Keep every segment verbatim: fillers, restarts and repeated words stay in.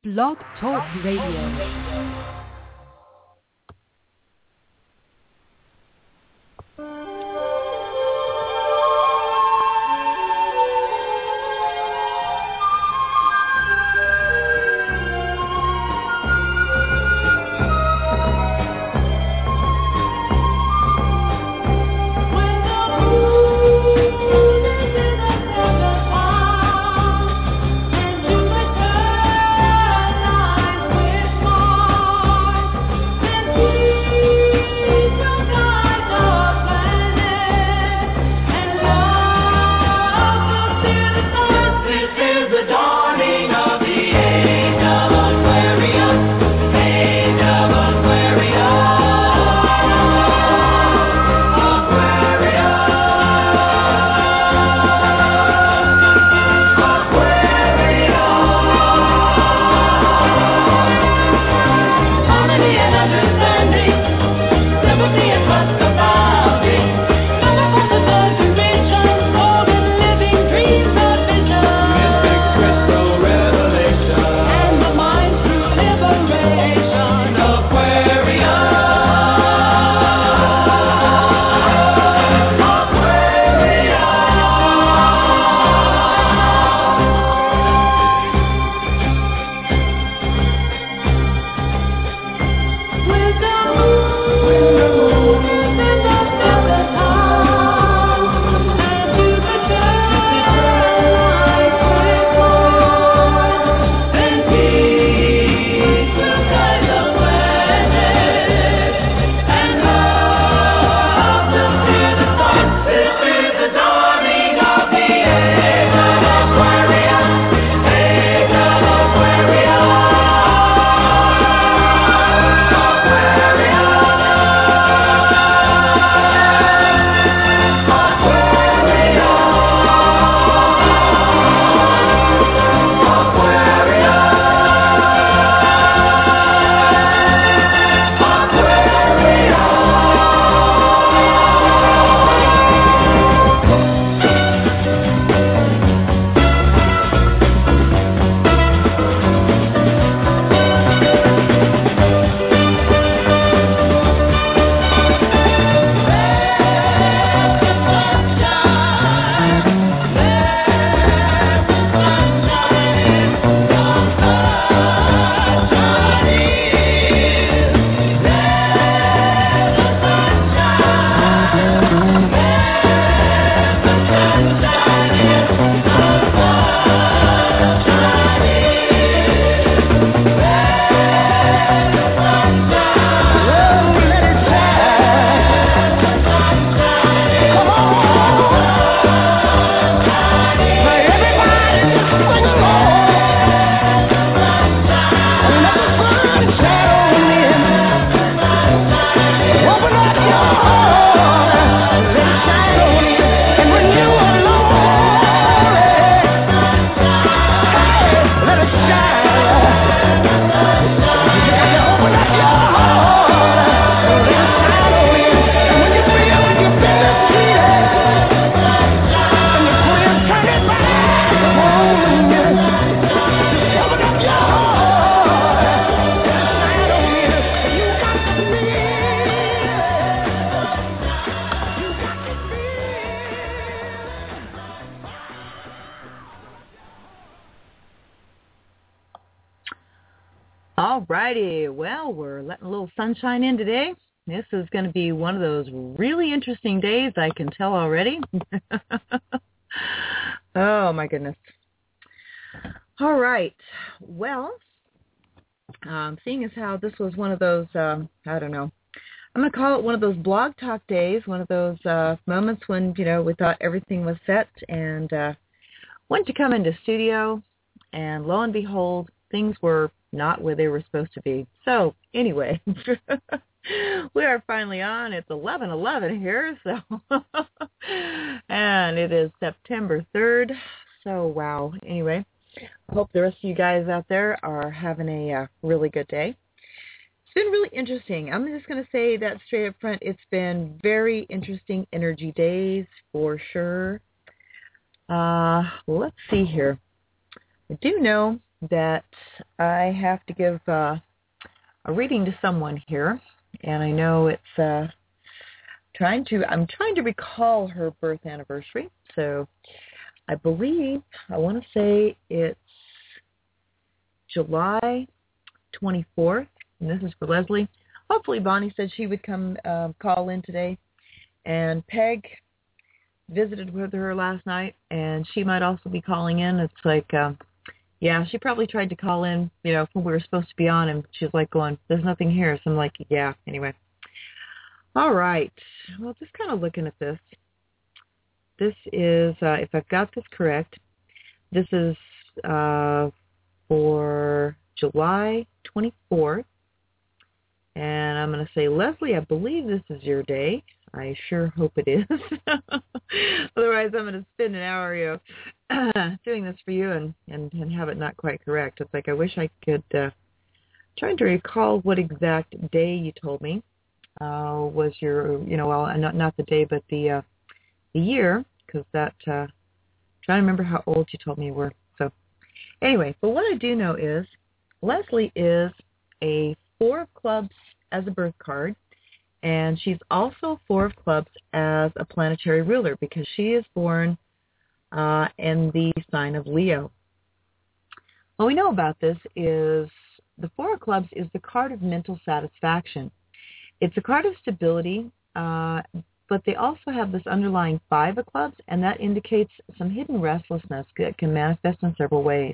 Blog Talk Radio. Sunshine in today. This is going to be one of those really interesting days, I can tell already. Oh, my goodness. All right. Well, um, seeing as how this was one of those, um, I don't know, I'm going to call it one of those blog talk days, one of those uh, moments when, you know, we thought everything was set and uh, went to come into studio, and lo and behold, things were not where they were supposed to be. So anyway, we are finally on. It's eleven eleven here, so and it is September third. So wow. Anyway, I hope the rest of you guys out there are having a uh, really good day. It's been really interesting. I'm just going to say that straight up front. It's been very interesting energy days for sure. Uh, let's see here. I do know that I have to give uh, a reading to someone here, and I know it's uh, trying to. I'm trying to recall her birth anniversary, so I believe I want to say it's July twenty-fourth, and this is for Leslie. Hopefully, Bonnie said she would come uh, call in today, and Peg visited with her last night, and she might also be calling in. It's like, um, yeah, she probably tried to call in, you know, when we were supposed to be on, and she's like going, there's nothing here. So I'm like, yeah, anyway. All right. Well, just kind of looking at this. This is, uh, if I've got this correct, this is uh, for July twenty-fourth. And I'm going to say, Leslie, I believe this is your day. I sure hope it is. Otherwise, I'm going to spend an hour, you know, doing this for you and, and, and have it not quite correct. It's like I wish I could, uh, trying to recall what exact day you told me uh, was your, you know, well, not not the day, but the uh, the year, because that, uh, trying to remember how old you told me you were. So anyway, but what I do know is Leslie is a Four of Clubs as a birth card. And she's also Four of Clubs as a planetary ruler because she is born uh, in the sign of Leo. What we know about this is the Four of Clubs is the card of mental satisfaction. It's a card of stability, uh, but they also have this underlying Five of Clubs, and that indicates some hidden restlessness that can manifest in several ways.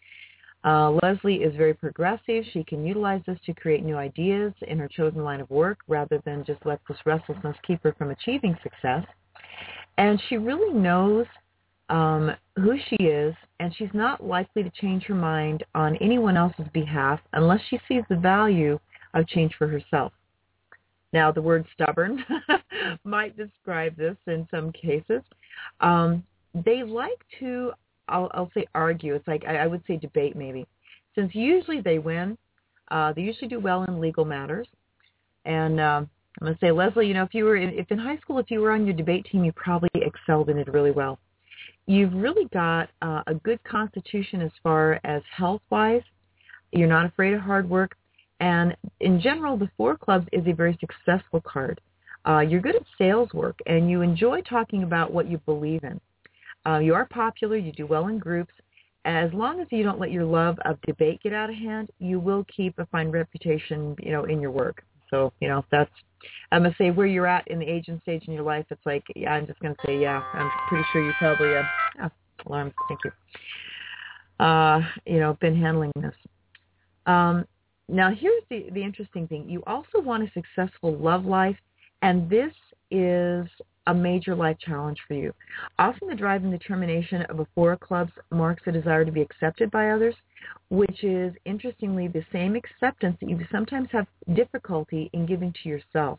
Uh, Leslie is very progressive. She can utilize this to create new ideas in her chosen line of work rather than just let this restlessness keep her from achieving success. And she really knows um, who she is, and she's not likely to change her mind on anyone else's behalf unless she sees the value of change for herself. Now, the word stubborn might describe this in some cases. Um, they like to I'll, I'll say argue. It's like I, I would say debate maybe. Since usually they win, uh, they usually do well in legal matters. And um, I'm going to say, Leslie, you know, if you were in, if in high school, if you were on your debate team, you probably excelled in it really well. You've really got uh, a good constitution as far as health-wise. You're not afraid of hard work. And in general, the Four of Clubs is a very successful card. Uh, you're good at sales work, and you enjoy talking about what you believe in. Uh, you are popular. You do well in groups. As long as you don't let your love of debate get out of hand, you will keep a fine reputation, you know, in your work. So, you know, that's, I'm going to say where you're at in the age and stage in your life, it's like, yeah, I'm just going to say, yeah, I'm pretty sure you probably, uh, oh, alarm, thank you, uh, you know, been handling this. Um, now, here's the, the interesting thing. You also want a successful love life, and this is a major life challenge for you. Often the drive and determination of a Four of Clubs marks a desire to be accepted by others, which is, interestingly, the same acceptance that you sometimes have difficulty in giving to yourself.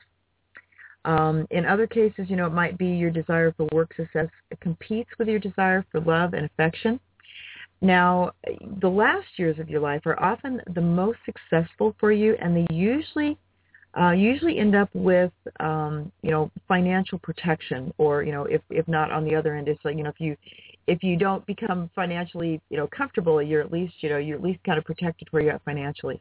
Um, in other cases, you know, it might be your desire for work success competes with your desire for love and affection. Now, the last years of your life are often the most successful for you, and they usually Uh, usually end up with, um, you know, financial protection, or, you know, if, if not on the other end, it's like, you know, if you, if you don't become financially, you know, comfortable, you're at least, you know, you're at least kind of protected where you're at financially.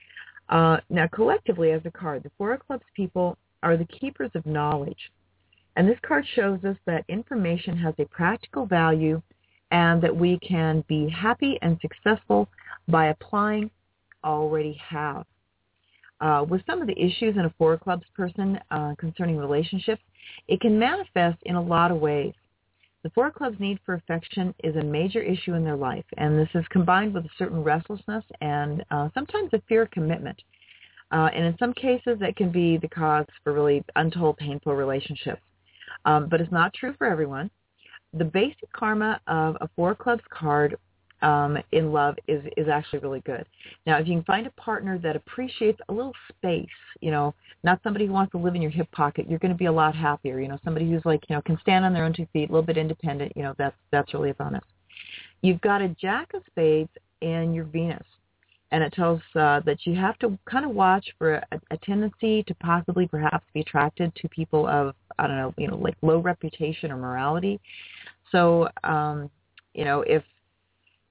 Uh, now, collectively as a card, the Four of Clubs people are the keepers of knowledge. And this card shows us that information has a practical value and that we can be happy and successful by applying already have. Uh, with some of the issues in a Four of Clubs person uh, concerning relationships, it can manifest in a lot of ways. The Four of Clubs' need for affection is a major issue in their life, and this is combined with a certain restlessness and uh, sometimes a fear of commitment. Uh, and in some cases, that can be the cause for really untold painful relationships. Um, but it's not true for everyone. The basic karma of a Four of Clubs card Um, in love is, is actually really good. Now, if you can find a partner that appreciates a little space, you know, not somebody who wants to live in your hip pocket, you're going to be a lot happier. You know, somebody who's like, you know, can stand on their own two feet, a little bit independent, you know, that's, that's really a bonus. You've got a Jack of Spades in your Venus, and it tells uh, that you have to kind of watch for a, a tendency to possibly perhaps be attracted to people of, I don't know, you know, like low reputation or morality. So, um, you know, if,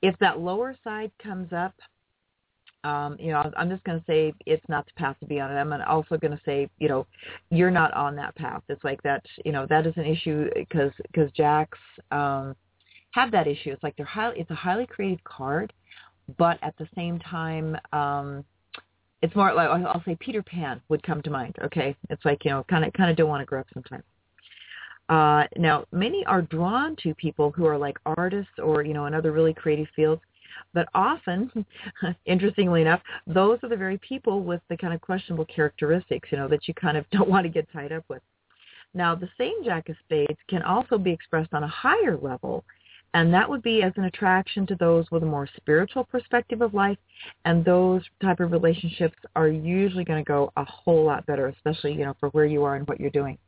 if that lower side comes up, um, you know, I'm just going to say it's not the path to be on. And I'm also going to say, you know, you're not on that path. It's like that, you know, that is an issue because because Jacks um, have that issue. It's like they're highly, it's a highly creative card, but at the same time, um, it's more like, I'll say Peter Pan would come to mind. Okay, it's like, you know, kind of kind of don't want to grow up sometimes. Uh, now, many are drawn to people who are like artists or, you know, in other really creative fields. But often, interestingly enough, those are the very people with the kind of questionable characteristics, you know, that you kind of don't want to get tied up with. Now, the same Jack of Spades can also be expressed on a higher level, and that would be as an attraction to those with a more spiritual perspective of life, and those type of relationships are usually going to go a whole lot better, especially, you know, for where you are and what you're doing.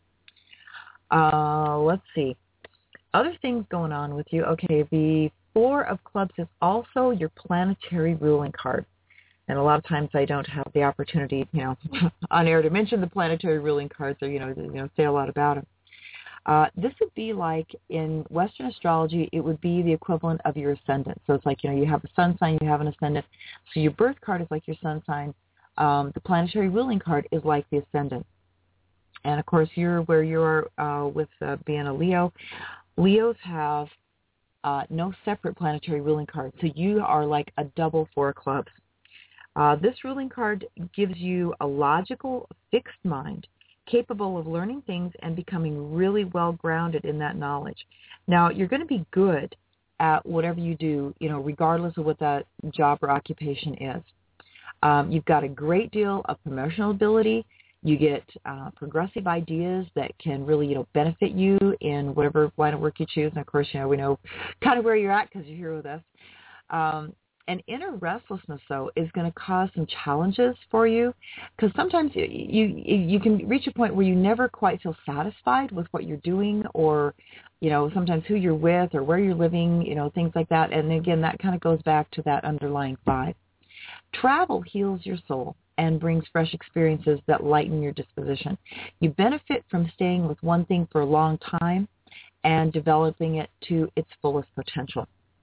Uh, let's see. Other things going on with you. Okay, the Four of Clubs is also your planetary ruling card. And a lot of times I don't have the opportunity, you know, on air to mention the planetary ruling cards or, you know, you know, say a lot about them. Uh, this would be like in Western astrology, it would be the equivalent of your ascendant. So it's like, you know, you have a sun sign, you have an ascendant. So your birth card is like your sun sign. Um, the planetary ruling card is like the ascendant. And, of course, you're where you are uh, with uh, being a Leo. Leos have uh, no separate planetary ruling card. So you are like a double Four of Clubs. Uh, this ruling card gives you a logical, fixed mind, capable of learning things and becoming really well-grounded in that knowledge. Now, you're going to be good at whatever you do, you know, regardless of what that job or occupation is. Um, you've got a great deal of promotional ability. You get uh, progressive ideas that can really, you know, benefit you in whatever line of work you choose. And, of course, you know, we know kind of where you're at because you're here with us. Um, and inner restlessness, though, is going to cause some challenges for you because sometimes you, you you can reach a point where you never quite feel satisfied with what you're doing or, you know, sometimes who you're with or where you're living, you know, things like that. And, again, that kind of goes back to that underlying five. Travel heals your soul and brings fresh experiences that lighten your disposition. You benefit from staying with one thing for a long time and developing it to its fullest potential.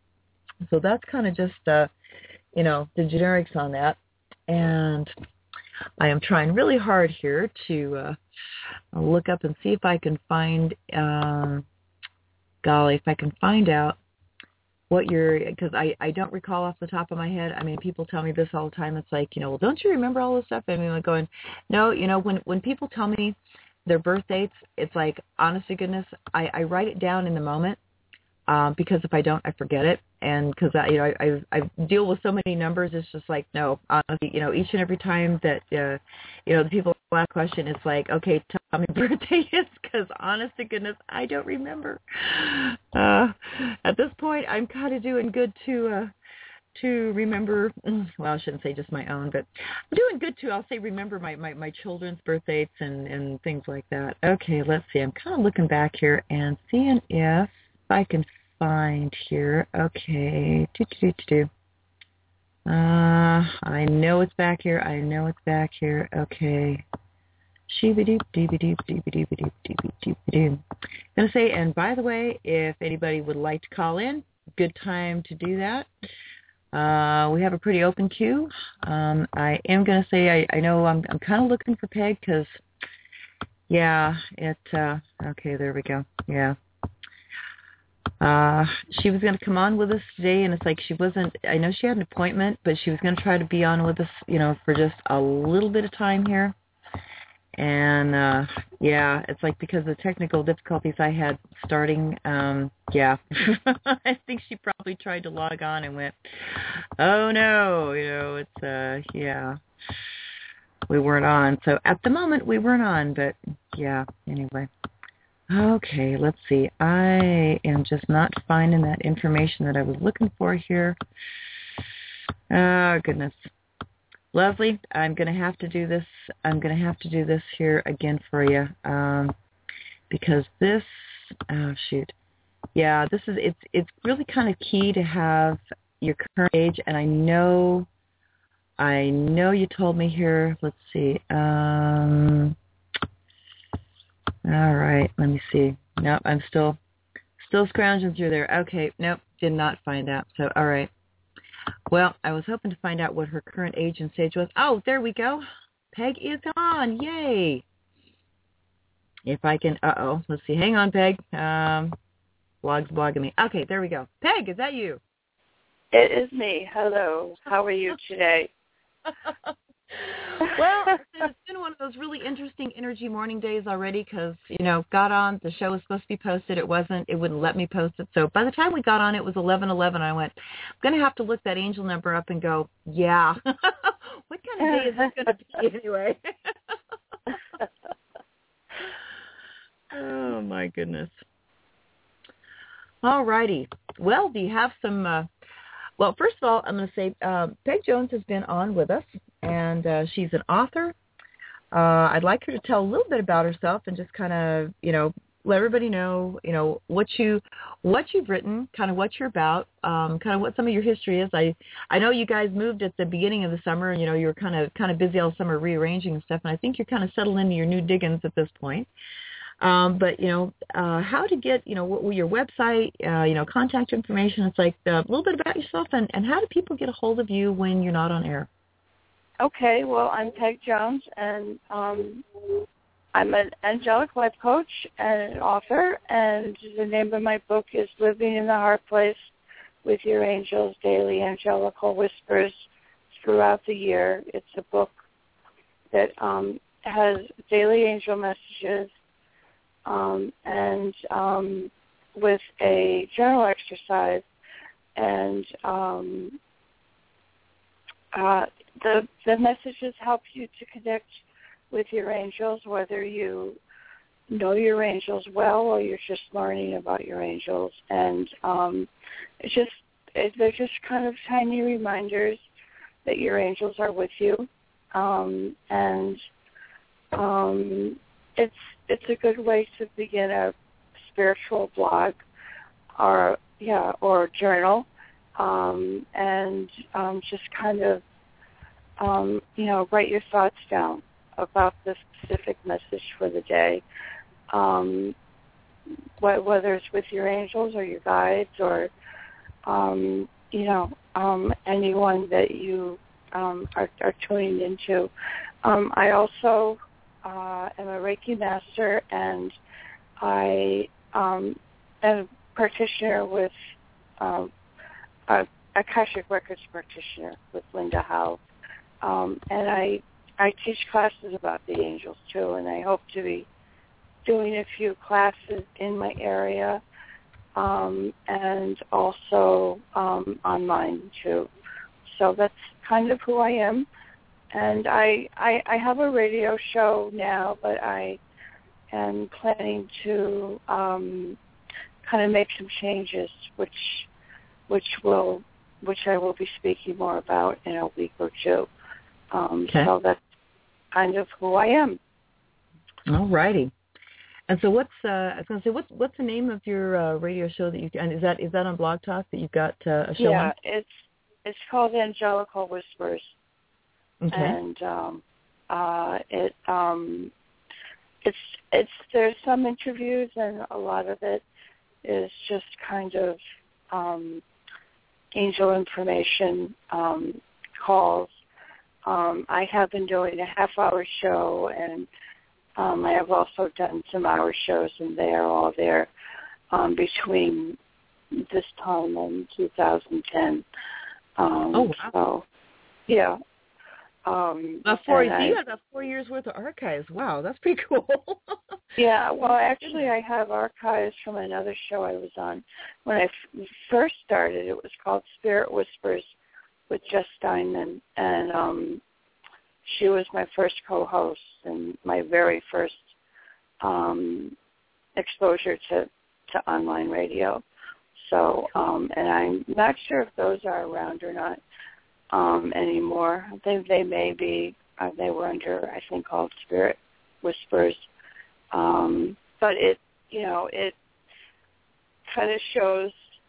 So that's kind of just, uh, you know, the generics on that. And I am trying really hard here to uh, look up and see if I can find, um, golly, if I can find out what you're, because I, I don't recall off the top of my head. I mean, people tell me this all the time. It's like, you know, well, don't you remember all this stuff? I mean, I'm going, no, you know, when, when people tell me their birth dates, it's like, honest to goodness, I, I write it down in the moment um, because if I don't, I forget it. And because, I, you know, I, I I deal with so many numbers, it's just like, no, honestly, you know, each and every time that, uh, you know, the people ask a question, it's like, okay, tell me what birthday is, because honest to goodness, I don't remember. Uh, at this point, I'm kind of doing good to uh, to remember, well, I shouldn't say just my own, but I'm doing good to, I'll say, remember my, my, my children's birth dates and, and things like that. Okay, let's see. I'm kind of looking back here and seeing if I can find here. Okay. Do, do, do, do. Uh, I know it's back here. I know it's back here. Okay. Sheeba-doop, deeba-doop, deeba-doop, deeba-doop, deeba-doop, deeba-doop. I'm going to say, and by the way, if anybody would like to call in, good time to do that. Uh, we have a pretty open queue. Um, I am going to say, I, I know I'm, I'm kind of looking for Peg because, yeah, it, uh, okay, there we go. Yeah. Uh, she was going to come on with us today, and it's like she wasn't, I know she had an appointment, but she was going to try to be on with us, you know, for just a little bit of time here. And, uh, yeah, it's like because of the technical difficulties I had starting, um, yeah, I think she probably tried to log on and went, oh, no, you know, it's, uh, yeah, we weren't on. So at the moment we weren't on, but, yeah, anyway. Okay, let's see. I am just not finding that information that I was looking for here. Oh, goodness. Leslie, I'm going to have to do this. I'm going to have to do this here again for you um, because this, oh, shoot. Yeah, this is, it's it's really kind of key to have your current age, and I know, I know you told me here. Let's see. Um, all right, let me see. Nope, I'm still, still scrounging through there. Okay, nope, did not find that. So, all right. Well, I was hoping to find out what her current age and stage was. Oh, there we go. Peg is on. Yay. If I can, uh-oh. Let's see. Hang on, Peg. Um, blog's blogging me. Okay, there we go. Peg, is that you? It is me. Hello. How are you today? Well, it's been one of those really interesting energy morning days already because, you know, got on, the show was supposed to be posted. It wasn't. It wouldn't let me post it. So by the time we got on, it was eleven eleven. I went, I'm going to have to look that angel number up and go, yeah. What kind of day is this going to be anyway? Oh, my goodness. All righty. Well, do you have some... Uh, Well, first of all, I'm going to say uh, Peg Jones has been on with us, and uh, she's an author. Uh, I'd like her to tell a little bit about herself and just kind of, you know, let everybody know, you know, what you what you've written, kind of what you're about, um, kind of what some of your history is. I I know you guys moved at the beginning of the summer, and you know you were kind of kind of busy all summer rearranging and stuff, and I think you're kind of settled into your new diggings at this point. Um, but, you know, uh, how to get, you know, what, your website, uh, you know, contact information. It's like uh, a little bit about yourself and, and how do people get a hold of you when you're not on air? Okay, well, I'm Peg Jones, and um, I'm an angelic life coach and an author, and the name of my book is Living in the Heart Place with Your Angels, Daily Angelical Whispers Throughout the Year. It's a book that um, has daily angel messages Um, and um, with a journal exercise, and um, uh, the the messages help you to connect with your angels, whether you know your angels well or you're just learning about your angels. And um, it's just it, they're just kind of tiny reminders that your angels are with you, um, and um, it's it's a good way to begin a spiritual blog or yeah or journal, um, and um, just kind of um, you know write your thoughts down about the specific message for the day, um, whether it's with your angels or your guides or um, you know um, anyone that you um, are, are tuning into. Um, I also Uh, I'm a Reiki master, and I um, am a practitioner with um, a Akashic Records practitioner with Linda Howe, um, and I I teach classes about the angels too, and I hope to be doing a few classes in my area, um, and also um, online too. So that's kind of who I am. And I, I I have a radio show now, but I am planning to um, kind of make some changes, which which will which I will be speaking more about in a week or two. Um, okay. So that's kind of who I am. All righty. And so, what's uh, I was going to say, what's what's the name of your uh, radio show that you and is that is that on Blog Talk that you've got uh, a show yeah, on? Yeah, it's it's called Angelical Whispers. Okay. And um, uh, it um, it's it's there's some interviews, and a lot of it is just kind of um, angel information um, calls. Um, I have been doing a half-hour show, and um, I have also done some hour shows, and they are all there um, between this time and two thousand ten. Um, oh wow! So, yeah. Um, about four, I, you have about four years worth of archives. Wow, that's pretty cool. yeah, well, actually, I have archives from another show I was on. When I f- first started, it was called Spirit Whispers with Jess Steinman, and um, she was my first co-host and my very first um, exposure to, to online radio. So, um, and I'm not sure if those are around or not. Um, anymore. They they may be. Uh, they were under, I think, called Spirit Whispers. Um, but it, you know, it kind of shows,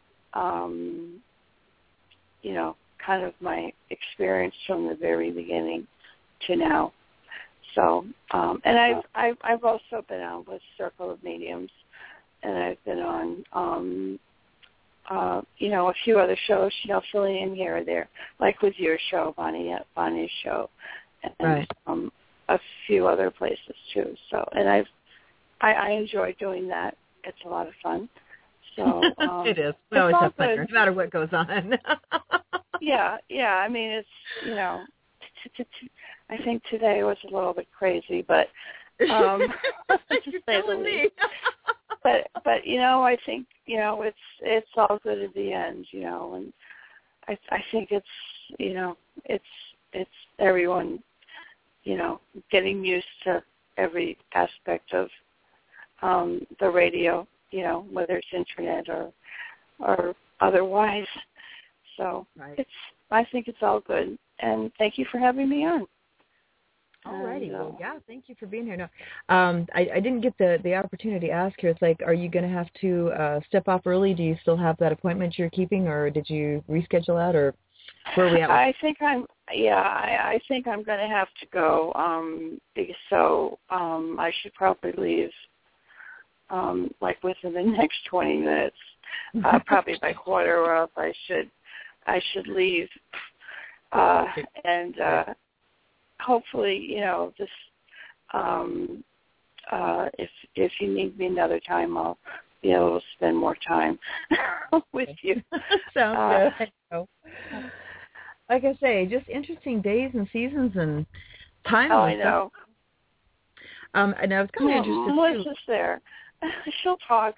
um, you know, kind of my experience from the very beginning to now. So, um, and I've, I've I've also been on with Circle of Mediums, and I've been on um, uh, you know, a few other shows, you know, filling in here or there, like with your show, Bonnie, Bonnie's show, and right. um, a few other places too. So, and I've, I, I enjoy doing that. It's a lot of fun. So um, it is. We always have fun here, no matter what goes on. yeah, yeah. I mean, it's, you know, t- t- t- I think today was a little bit crazy, but um, You're telling me. but but you know, I think, you know, it's it's all good at the end, you know, and I I think it's, you know, it's it's everyone, you know, getting used to every aspect of um, the radio, you know, whether it's internet or or otherwise. So right. it's I think it's all good, and thank you for having me on. Alrighty, And, uh, well, yeah, thank you for being here. No, um, I, I didn't get the, the opportunity to ask here. It's like, are you going to have to uh, step off early? Do you still have that appointment you're keeping, or did you reschedule that, or where are we at? I think I'm, yeah, I, I think I'm going to have to go. Um, because so um, I should probably leave, um, like within the next twenty minutes, uh, probably by quarter, or else I should, I should leave, uh, and. Uh, Hopefully, you know, just um, uh, if if you need me another time, I'll be able to spend more time with you. Sounds uh, good. I know. Like I say, just interesting days and seasons and times. Oh, and I know. Stuff. Um, and I was kind of interested Melissa's too. there. She'll talk.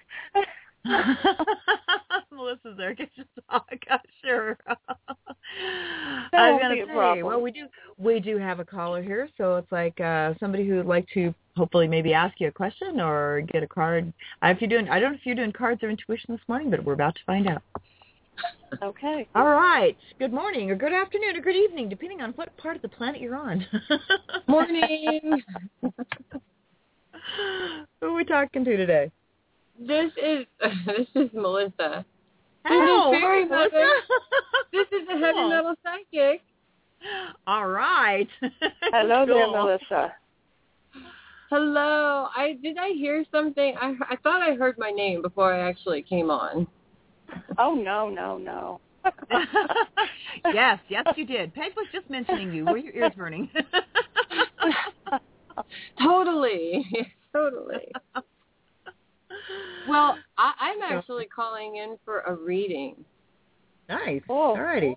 Melissa's there. Get your talk. Sure. That I was won't gonna be a say, problem. well, we do we do have a caller here, so it's like uh, somebody who would like to hopefully maybe ask you a question or get a card. Uh, if you're doing, I don't know if you're doing cards or intuition this morning, but we're about to find out. Okay. All right. Good morning, or good afternoon, or good evening, depending on what part of the planet you're on. Morning. Who are we talking to today? This is this is Melissa. Hello, This is Fairy hi, Melissa. Mother. This is the heavy Cool. metal psychic. All right. Hello Cool. there, Melissa. Hello. I did I hear something? I I thought I heard my name before I actually came on. Oh no, no, no. yes, yes, you did. Peg was just mentioning you. Were your ears burning? Totally, totally. Well, I, I'm actually calling in for a reading. Nice. Oh. All righty.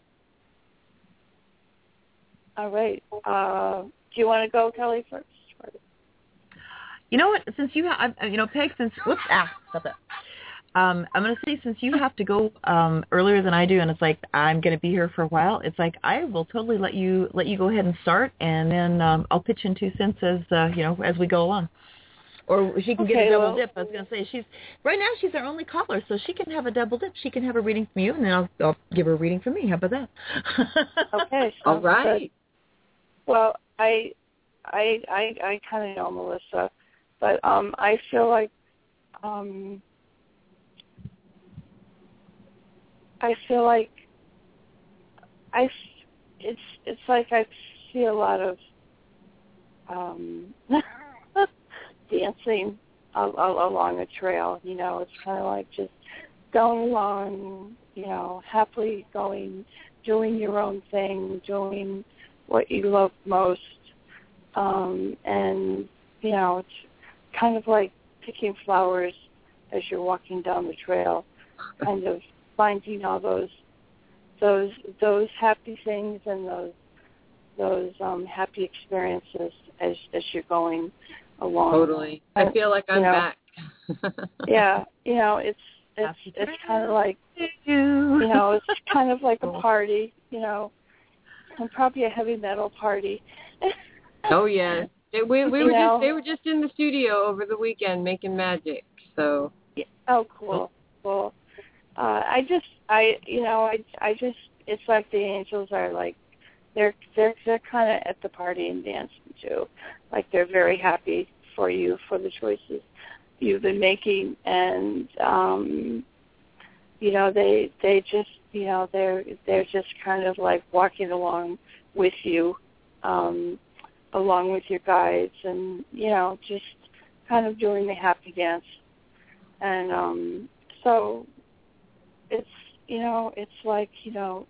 All right. Uh, do you want to go, Kelly, first? You know what? Since you have, you know, Peg, since, whoops, ah, stop that. Um, I'm going to say since you have to go um, earlier than I do, and it's like I'm going to be here for a while, it's like I will totally let you let you go ahead and start, and then um, I'll pitch in two cents as, uh, you know, as we go along. Or she can Okay, get a double well, dip. I was going to say, she's right now she's our only caller, so she can have a double dip. She can have a reading from you, and then I'll, I'll give her a reading from me. How about that? Okay. All right. Good. Well, I, I, I, I kind of know Melissa, but um, I feel like um, I feel like I, it's it's like I see a lot of um, dancing a, a, along a trail. You know, it's kind of like just going along, you know, happily going, doing your own thing, doing what you love most, um, and you know, it's kind of like picking flowers as you're walking down the trail, kind of finding all those those those happy things and those those um, happy experiences as as you're going along. Totally. I feel like I'm you know, back. Yeah, you know, it's it's it's kind of like you know, it's kind of like a party, you know, and probably a heavy metal party. Oh yeah. They, we we You were know. just they were just in the studio over the weekend making magic. So. Yeah. Oh, cool, cool. Uh, I just, I, you know, I, I just, it's like the angels are like, they're, they're, they're kind of at the party and dancing too. Like they're very happy for you for the choices you've been making, and um, you know, they, they just, you know, they're, they're just kind of like walking along with you, um, along with your guides, and you know, just kind of doing the happy dance. And um, so it's, you know, it's like, you know,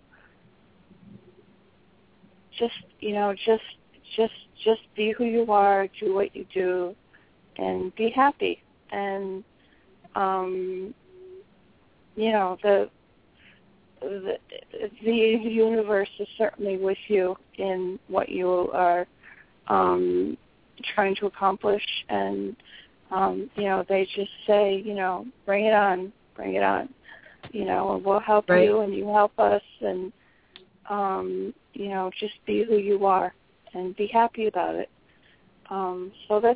just, you know, just, just, just be who you are, do what you do, and be happy. And, um, you know, the, the, the universe is certainly with you in what you are, um, trying to accomplish. And, um, you know, they just say, you know, bring it on, bring it on, you know, and we'll help Right. you and you help us. And, um, you know, just be who you are and be happy about it. Um, so that's,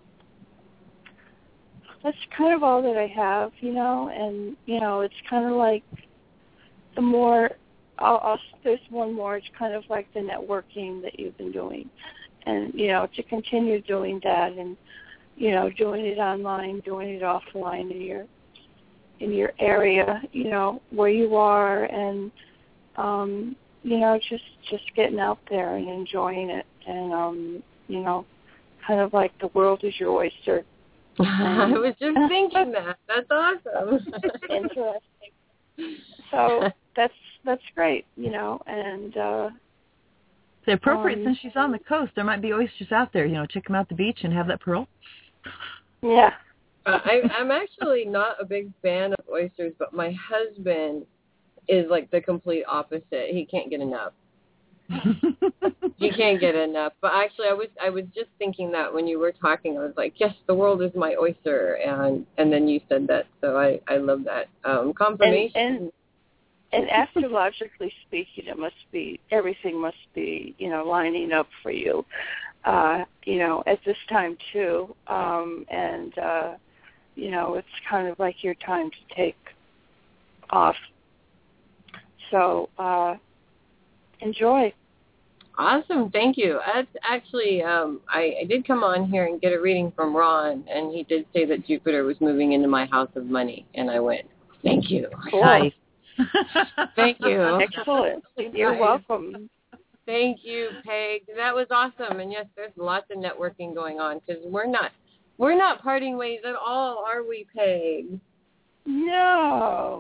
that's kind of all that I have, you know, and, you know, it's kind of like the more, I'll, I'll, there's one more, it's kind of like the networking that you've been doing. And, you know, to continue doing that and, you know, doing it online, doing it offline in your, in your area, you know, where you are, and, um, you know, just, just getting out there and enjoying it. And, um, you know, kind of like the world is your oyster. I was just thinking that. That's awesome. Interesting. So that's that's great, you know, and uh, It's appropriate um, since she's on the coast. There might be oysters out there. You know, check them out the beach and have that pearl. yeah. Uh, I, I'm actually not a big fan of oysters, but my husband is like the complete opposite. He can't get enough. He can't get enough. But actually, I was I was just thinking that when you were talking, I was like, yes, the world is my oyster, and and then you said that, so I I love that um, confirmation. And, and and astrologically speaking, it must be everything must be you know lining up for you, uh, you know, at this time too, um, and uh, you know it's kind of like your time to take off. So uh, enjoy. Awesome, thank you. That's actually, um, I, I did come on here and get a reading from Ron, and he did say that Jupiter was moving into my house of money, and I went, thank you. Cool. Nice. Thank you. Excellent. You're Nice. welcome. Thank you, Peg. That was awesome. And yes, there's lots of networking going on because we're not we're not parting ways at all, are we, Peg? No.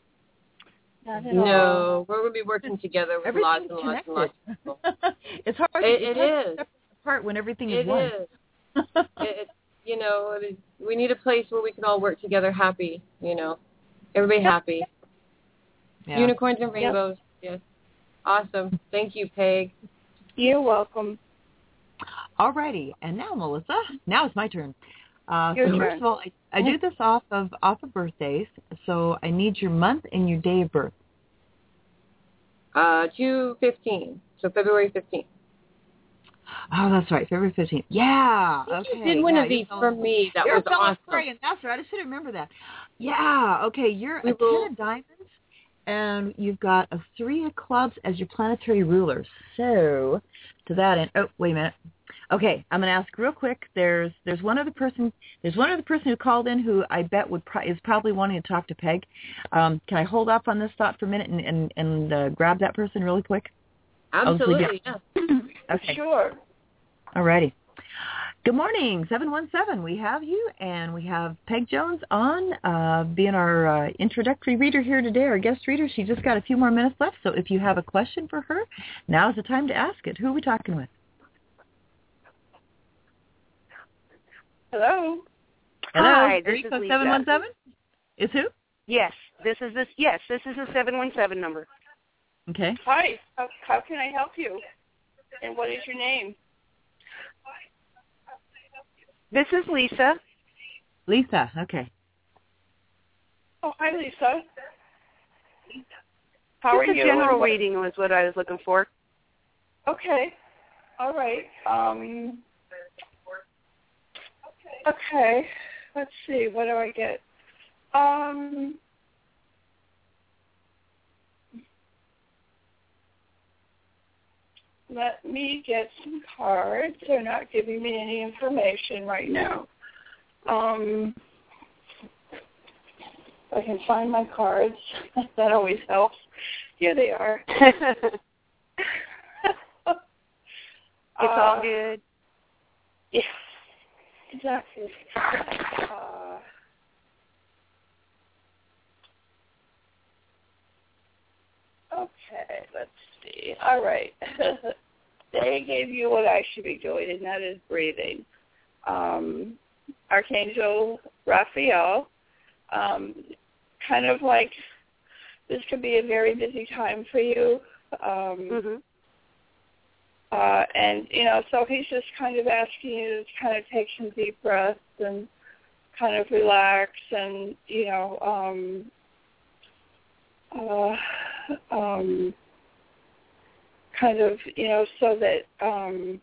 Not at all. No, we're going to be working together with lots Everything's and lots and connected. lots of people. It's hard. It, it's it hard is. to separate apart when everything is It one. is. it, it, you know, it is, we need a place where we can all work together happy, you know. Everybody happy. Yeah. Unicorns and rainbows. Yep. Yes. Awesome. Thank you, Peg. You're welcome. All righty. And now, Melissa, now it's my turn. Uh, Your so turn. first of all, I, I do this off of off of birthdays, so I need your month and your day of birth. Uh, two fifteen, so February fifteenth. Oh, that's right, February fifteenth. Yeah, okay. You did one yeah, of these you're for me. That you're was a fellow awesome. Aquarian. That's right. I should remember that. Yeah, okay. You're We a will- ten of diamonds, and you've got a three of clubs as your planetary ruler. So, to that end, oh, wait a minute. Okay, I'm going to ask real quick. There's there's one other person. There's one other person who called in who I bet would pro- is probably wanting to talk to Peg. Um, can I hold off on this thought for a minute and and, and uh, grab that person really quick? Absolutely, yeah. Okay. Sure. All righty. Good morning, seven one seven. We have you, and we have Peg Jones on, uh, being our uh, introductory reader here today, our guest reader. She just got a few more minutes left, so if you have a question for her, now's the time to ask it. Who are we talking with? Hello. Hello, Hi, this is Erica, Lisa. seven one seven? Is who? Yes, this is this. Yes, this is a seven one seven number. Okay. Hi. How, how can I help you? And what is your name? This is Lisa. Lisa, okay. Oh, hi, Lisa. How Just are a you? general And what- reading was what I was looking for. Okay. All right. Um. Okay. Let's see. What do I get? Um. Let me get some cards. They're not giving me any information right now. Um. If I can find my cards. That always helps. Here they are. It's all good. Yeah, exactly. Uh, Okay, let's see. All right. They gave you what I should be doing, and that is breathing. Um, Archangel Raphael, um, kind of like this could be a very busy time for you. Um, Mm-hmm. uh, and, you know, so he's just kind of asking you to kind of take some deep breaths and kind of relax and, you know, um, uh, um, kind of, you know, so that um,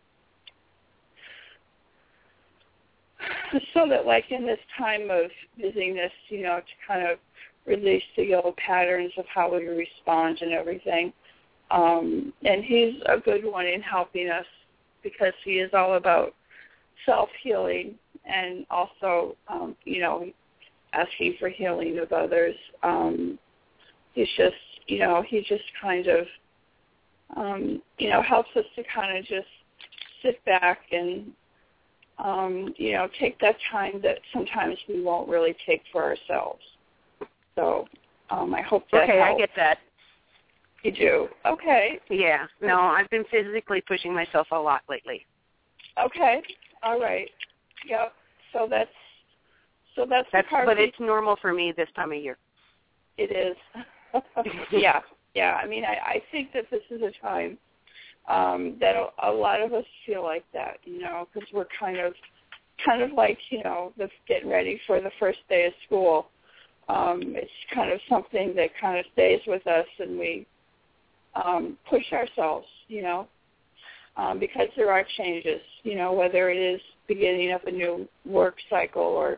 so that like in this time of busyness, you know, to kind of release the old patterns of how we respond and everything. Um, and he's a good one in helping us because he is all about self-healing and also, um, you know, asking for healing of others. Um, he's just, you know, he just kind of, um, you know, helps us to kind of just sit back and, um, you know, take that time that sometimes we won't really take for ourselves. So um, I hope that Okay, helps. I get that. You do? Okay. Yeah. No, I've been physically pushing myself a lot lately. Okay. All right. Yep. So that's so that's, That's the card. but it's normal for me this time of year. It is. yeah. Yeah. I mean, I, I think that this is a time um, that a, a lot of us feel like that, you know, because we're kind of kind of like, you know, the getting ready for the first day of school. Um, it's kind of something that kind of stays with us, and we um, push ourselves, you know, um, because there are changes, you know, whether it is beginning of a new work cycle or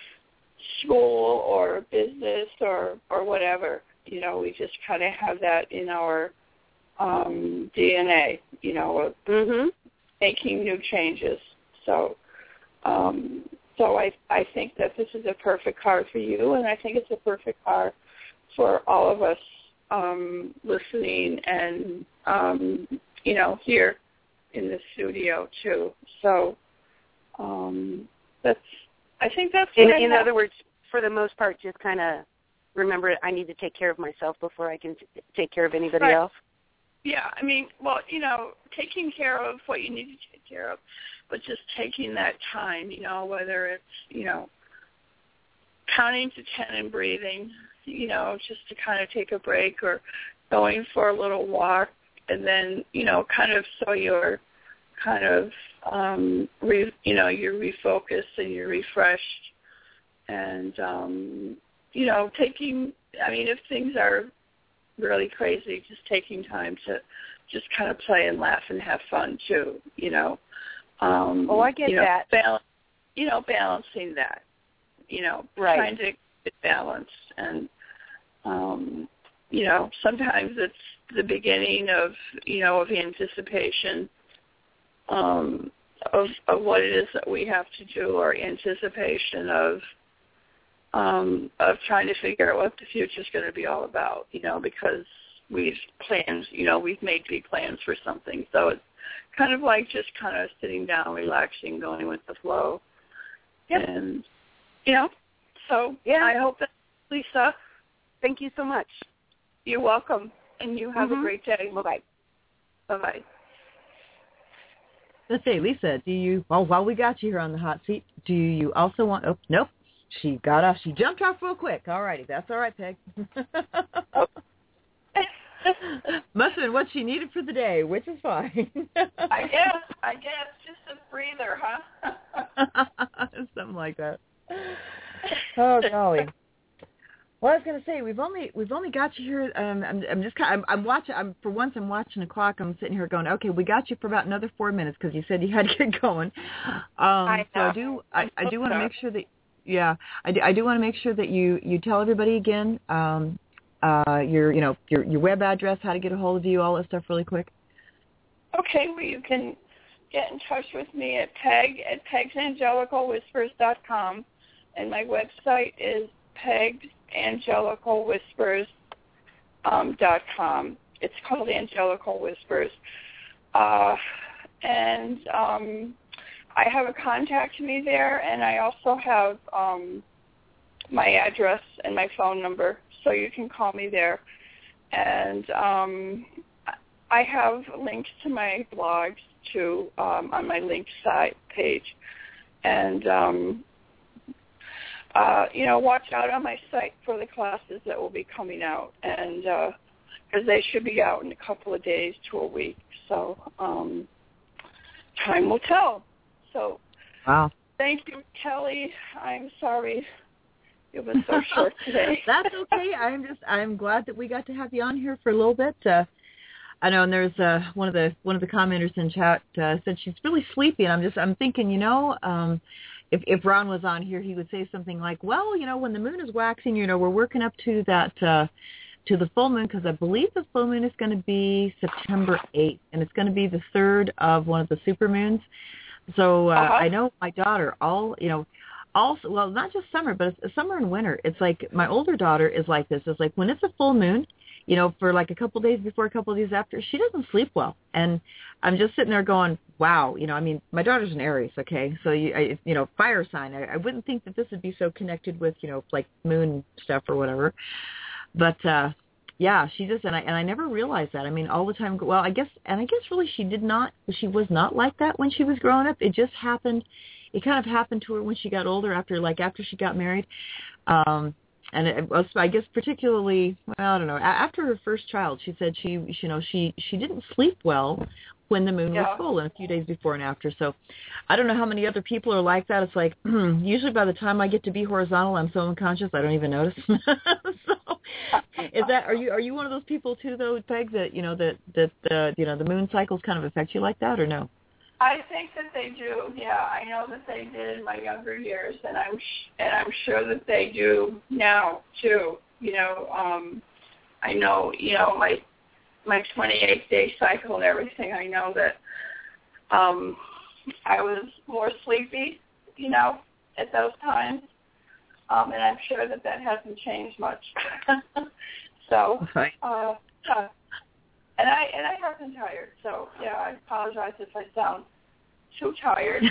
school or business or, or whatever. You know, we just kind of have that in our um, D N A, you know, of Mm-hmm. making new changes. So um, so I, I think that this is a perfect card for you, and I think it's a perfect card for all of us um, listening and, um, you know, here in the studio too. So um, that's, I think that's In, what I in have. other words, for the most part, just kind of remember I need to take care of myself before I can t- take care of anybody Right. else. Yeah, I mean, well, you know, taking care of what you need to take care of, but just taking that time, you know, whether it's, you know, counting to ten and breathing, you know, just to kind of take a break or going for a little walk, and then, you know, kind of so you're kind of, um, re, you know, you're refocused and you're refreshed. And, um, you know, taking, I mean, if things are really crazy, just taking time to just kind of play and laugh and have fun too, you know. Um, Oh, I get you know, that. Balance, you know, balancing that, you know, Right. trying to get balance. And, um, you know, sometimes it's the beginning of, you know, of anticipation um, of, of what it is that we have to do, or anticipation of, Um, of trying to figure out what the future is going to be all about, you know, because we've planned, you know, we've made big plans for something. So it's kind of like just kind of sitting down, relaxing, going with the flow. Yep. And, you know, so Yeah. I hope that, Lisa, Thank you so much. you're welcome, and you have Mhm. a great day. Bye-bye. Bye-bye. Let's say, Lisa, do you, well, while we got you here on the hot seat, do you also want, oh, nope, she got off, she jumped off real quick. All righty, that's all right, Peg. Must have been what she needed for the day, which is fine. I guess, I guess, just a breather, huh? Something like that. Oh, golly. Well, I was going to say we've only we've only got you here. Um, I'm I'm just kind of, I'm, I'm watching. I'm for once I'm watching the clock. I'm sitting here going, okay, we got you for about another four minutes because you said you had to get going. Um, I so I know. do I, I'm I so do want to sorry. make sure that yeah I do, I do want to make sure that you you tell everybody again um, uh, your you know your your web address, how to get a hold of you, all that stuff really quick. Okay, well, you can get in touch with me at peg at pegs angelical whispers dot com, and my website is pegs angelical whispers dot com. It's called Angelical Whispers. Uh, and um, I have a contact me there, and I also have um, my address and my phone number, so you can call me there. and um, I have links to my blogs too um, on my links site page, and um, uh, you know, watch out on my site for the classes that will be coming out, and because uh, they should be out in a couple of days to a week. So um, time will tell. So wow. Thank you, Kelly. I'm sorry it was so short today. That's okay. I'm just I'm glad that we got to have you on here for a little bit. Uh, I know, and there's uh, one of the one of the commenters in chat uh, said she's really sleepy, and I'm just I'm thinking, you know, um, if if Ron was on here, he would say something like, well, you know, when the moon is waxing, you know, we're working up to that uh, to the full moon, because I believe the full moon is going to be September eighth, and it's going to be the third of one of the super moons. So uh, uh-huh. I know my daughter, all you know. Also, well, not just summer, but it's summer and winter. It's like my older daughter is like this. It's like when it's a full moon, you know, for like a couple of days before, a couple of days after, she doesn't sleep well. And I'm just sitting there going, wow, you know, I mean, my daughter's an Aries, okay? So, you, I, you know, fire sign. I, I wouldn't think that this would be so connected with, you know, like moon stuff or whatever. But, uh, yeah, she just, and I, and I never realized that. I mean, all the time, well, I guess, and I guess really she did not, she was not like that when she was growing up. It just happened. It kind of happened to her when she got older, after like after she got married, um, and it was, I guess, particularly, well, I don't know, after her first child. She said she, you know, she she didn't sleep well when the moon yeah. was full, and a few days before and after. So, I don't know how many other people are like that. It's like usually by the time I get to be horizontal, I'm so unconscious I don't even notice. So, is that are you are you one of those people too, though, Peg, that you know that that uh, you know the moon cycles kind of affect you like that, or no? I think that they do. Yeah, I know that they did in my younger years, and I'm sh- and I'm sure that they do now too. You know, um, I know. You know, my my twenty-eight day cycle and everything. I know that um, I was more sleepy. You know, at those times, um, and I'm sure that that hasn't changed much. So. Okay. Uh, uh, And I and I have been tired, so yeah, I apologize if I sound too tired.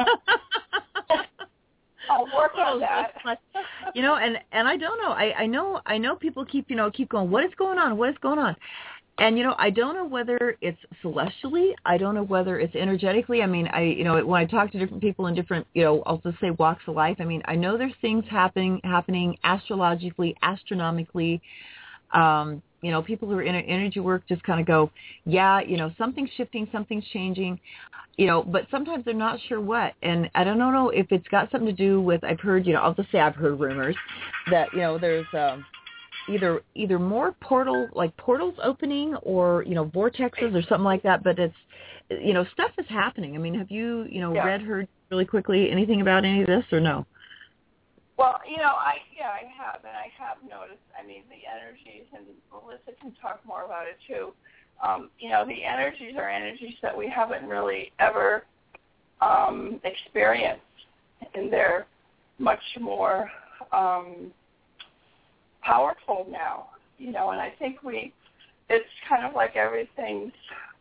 I'll work on that. You know, and and I don't know. I I know I know people keep you know keep going. What is going on? What is going on? And you know, I don't know whether it's celestially. I don't know whether it's energetically. I mean, I you know when I talk to different people in different you know I'll just say walks of life. I mean, I know there's things happening happening astrologically, astronomically. Um, you know, people who are in energy work just kind of go, yeah, you know, something's shifting, something's changing, you know, but sometimes they're not sure what. And I don't know if it's got something to do with, I've heard, you know, I'll just say I've heard rumors that, you know, there's um, either either more portal, like portals opening or, you know, vortexes or something like that. But it's, you know, stuff is happening. I mean, have you, you know, yeah. read, heard really quickly anything about any of this or no? Well, you know, I yeah, I have, and I have noticed. I mean, the energies, and Melissa can talk more about it too. Um, you know, the energies are energies that we haven't really ever um, experienced, and they're much more um, powerful now. You know, and I think we, it's kind of like everything's,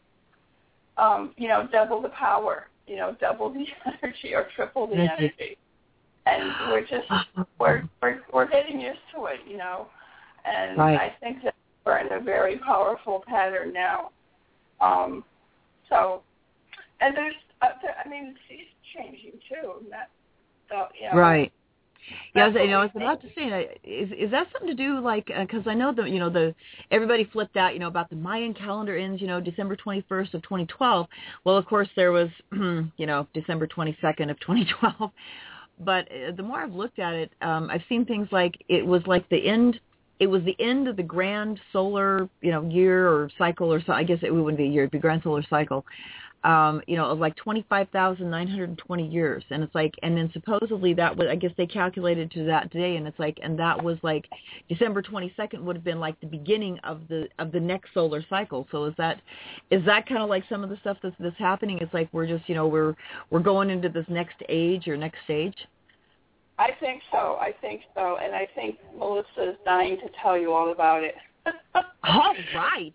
um, you know, double the power. You know, double the energy or triple the energy. And we're just we're, we're we're getting used to it, you know, and right. I think that we're in a very powerful pattern now. Um, so, and there's, uh, there, I mean, she's changing too. And that, so, you know, right. Yeah, I was, you know, I was about to say, is is that something to do like because uh, I know that you know the everybody flipped out, you know, about the Mayan calendar ends, you know, December twenty-first of twenty twelve. Well, of course, there was, you know, December twenty-second of twenty twelve. But the more I've looked at it, um, I've seen things like it was like the end. It was the end of the grand solar, you know, year or cycle, or so. I guess it wouldn't be a year; it'd be grand solar cycle. Um, you know, of like twenty-five thousand nine hundred twenty years, and it's like, and then supposedly that was, I guess they calculated to that day, and it's like, and that was like December twenty-second would have been like the beginning of the of the next solar cycle. So is that is that kind of like some of the stuff that's that's happening? It's like we're just, you know, we're we're going into this next age or next stage. I think so. I think so, and I think Melissa is dying to tell you all about it. All right.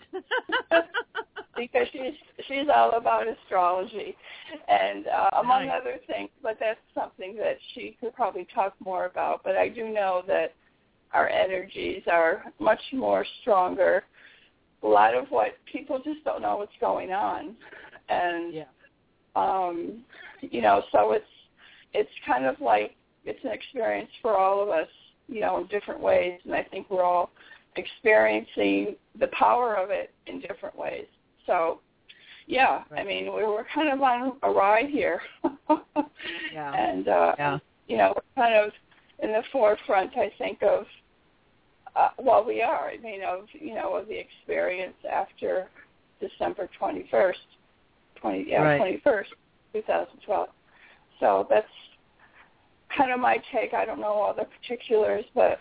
Because she's she's all about astrology, and uh, among nice. other things. But that's something that she could probably talk more about. But I do know that our energies are much more stronger a lot of what people just don't know what's going on. And, yeah. um, you know, so it's it's kind of like it's an experience for all of us, you know, in different ways. And I think we're all experiencing the power of it in different ways. So, yeah, right. I mean, we we're kind of on a ride here. yeah. And, uh, yeah. you know, we're kind of in the forefront, I think, of, uh, well, we are, I mean, of, you know, of the experience after December twenty-first, twenty, yeah, right. twenty-first, twenty twelve. So that's kind of my take. I don't know all the particulars, but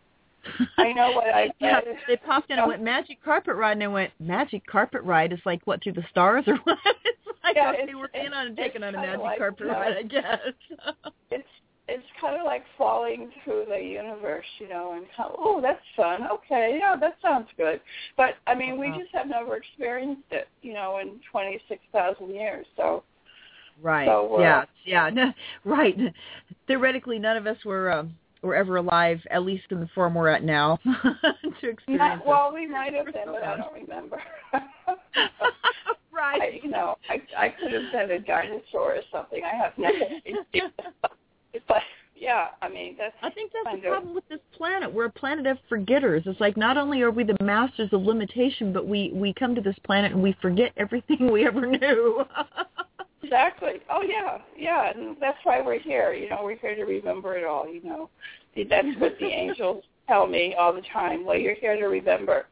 I know what I yeah, said. They popped in and went, magic carpet ride, and I went, magic carpet ride is like, what, through the stars or what? It's like, yeah, okay, it's, we're in on and taking on a magic like, carpet you know, ride, I guess. it's it's kind of like falling through the universe, you know, and how, oh, that's fun. Okay, yeah, that sounds good. But, I mean, we just have never experienced it, you know, in twenty-six thousand years, so. Right, so yeah, yeah, no, right. Theoretically, none of us were um, were ever alive, at least in the form we're at now, to experience not, well, it. we might have been, but I don't remember. right. I, you know, I, I could have been a dinosaur or something. I have no idea. But, yeah, I mean, that's I think that's kind the of, problem with this planet. We're a planet of forgetters. It's like not only are we the masters of limitation, but we, we come to this planet and we forget everything we ever knew. Exactly. Oh, yeah, yeah, and that's why we're here. You know, we're here to remember it all, you know. That's what the angels tell me all the time. Well, you're here to remember.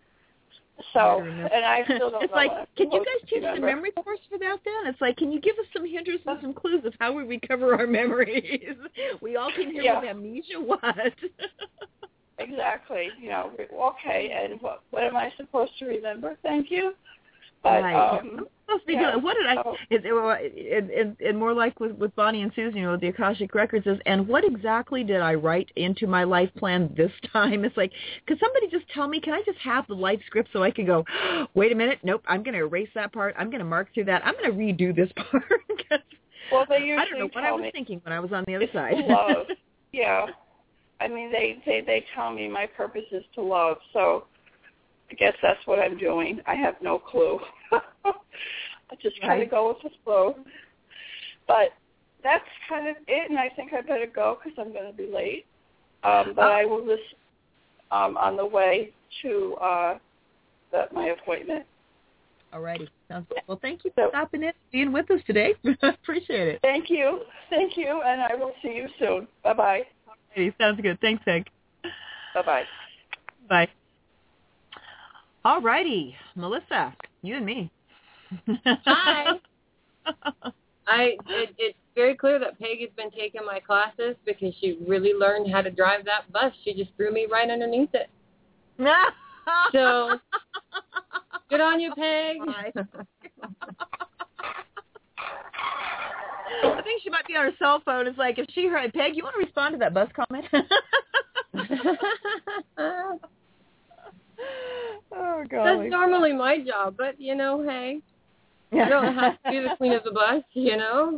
So, and I still don't it's know. like, what can you guys teach remember. the memory course for that then? It's like, can you give us some hints and some clues of how we recover our memories? We all came here yeah. with amnesia, what? Exactly. You know, okay, and what, what am I supposed to remember? Thank you. But, right. um, supposed to be yeah, doing? What did I? so, It, it, it, it, more like with, with Bonnie and Susan, you know, the Akashic Records is, and what exactly did I write into my life plan this time? It's like, could somebody just tell me? Can I just have the life script so I can go? Wait a minute, nope. I'm going to erase that part. I'm going to mark through that. I'm going to redo this part. well, they usually I don't know what I was me thinking when I was on the other side. Love. Yeah. I mean, they, they they tell me my purpose is to love, so I guess that's what I'm doing. I have no clue. I just kind right. of go with the flow. But that's kind of it, and I think I better go because I'm going to be late. Um, but oh. I will listen um, on the way to uh, the, my appointment. All righty. Sounds good. Well, thank you for stopping in, being with us today. Appreciate it. Thank you. Thank you, and I will see you soon. Bye-bye. Okay, sounds good. Thanks, Hank. Bye-bye. Bye. All righty. Melissa, you and me. Hi. I it, it's very clear that Peg has been taking my classes because she really learned how to drive that bus. She just threw me right underneath it. So, good on you, Peg. I think she might be on her cell phone. It's like, if she heard, Peg, you want to respond to that bus comment? Oh, God. That's normally my job, but, you know, hey, you don't have to do the clean of the bus, you know?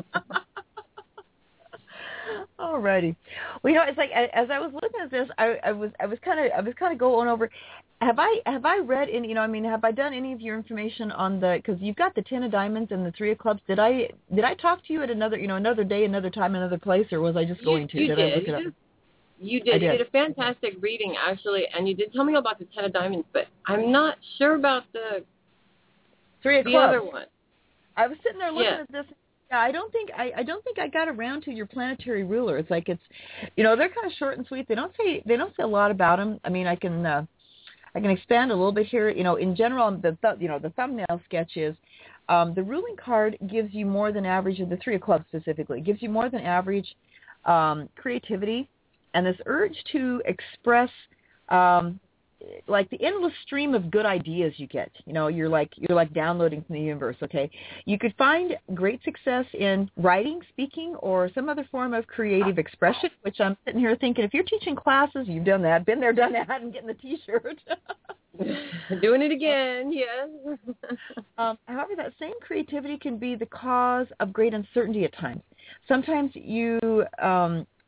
Alrighty. Well, you know, it's like as I was looking at this, I, I was I was kind of I was kind of going over. Have I have I read any? You know, I mean, have I done any of your information on the? Because you've got the ten of diamonds and the three of clubs. Did I did I talk to you at another you know another day, another time, another place, or was I just going you, to? You did, did. I look it you up? did. You did. I did. You did a fantastic reading, actually, and you did tell me about the ten of diamonds, but I'm not sure about the three of the clubs. other one. I was sitting there looking yeah. at this. Yeah, I don't think I, I don't think I got around to your planetary ruler. It's like it's, you know, they're kind of short and sweet. They don't say they don't say a lot about them. I mean, I can uh, I can expand a little bit here. You know, in general, the th- you know the thumbnail sketch is um, the ruling card gives you more than average of the three of clubs specifically. It gives you more than average um, creativity and this urge to express. Um, like the endless stream of good ideas you get. You know, you're like you're like downloading from the universe, okay? You could find great success in writing, speaking, or some other form of creative expression, which I'm sitting here thinking, if you're teaching classes, you've done that, been there, done that, and getting the T-shirt. Doing it again, yes. um, however, that same creativity can be the cause of great uncertainty at times. Sometimes you... Um,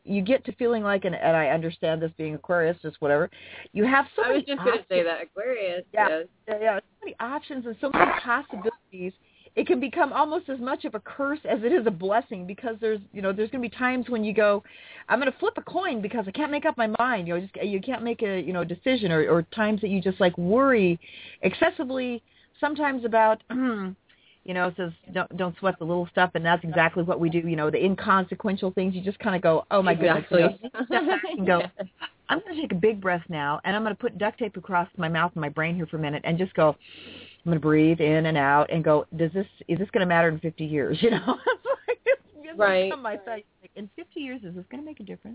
you get to feeling like, and, and I understand this being Aquarius, just whatever, you have so I many was just options. going to say that, Aquarius. Yeah, Yes. yeah, yeah, so many options and so many possibilities. It can become almost as much of a curse as it is a blessing, because there's, you know, there's going to be times when you go, I'm going to flip a coin because I can't make up my mind. You know, just, you can't make a, you know, decision, or, or times that you just like worry excessively sometimes about, you know, it says don't, don't sweat the little stuff, and that's exactly what we do. You know, the inconsequential things. You just kind of go, oh my Exactly. goodness. You know, step back and go, I'm going to take a big breath now, and I'm going to put duct tape across my mouth and my brain here for a minute, and just go. I'm going to breathe in and out and go, does this, is this going to matter in fifty years? You know, it's right. My side, in fifty years, is this going to make a difference?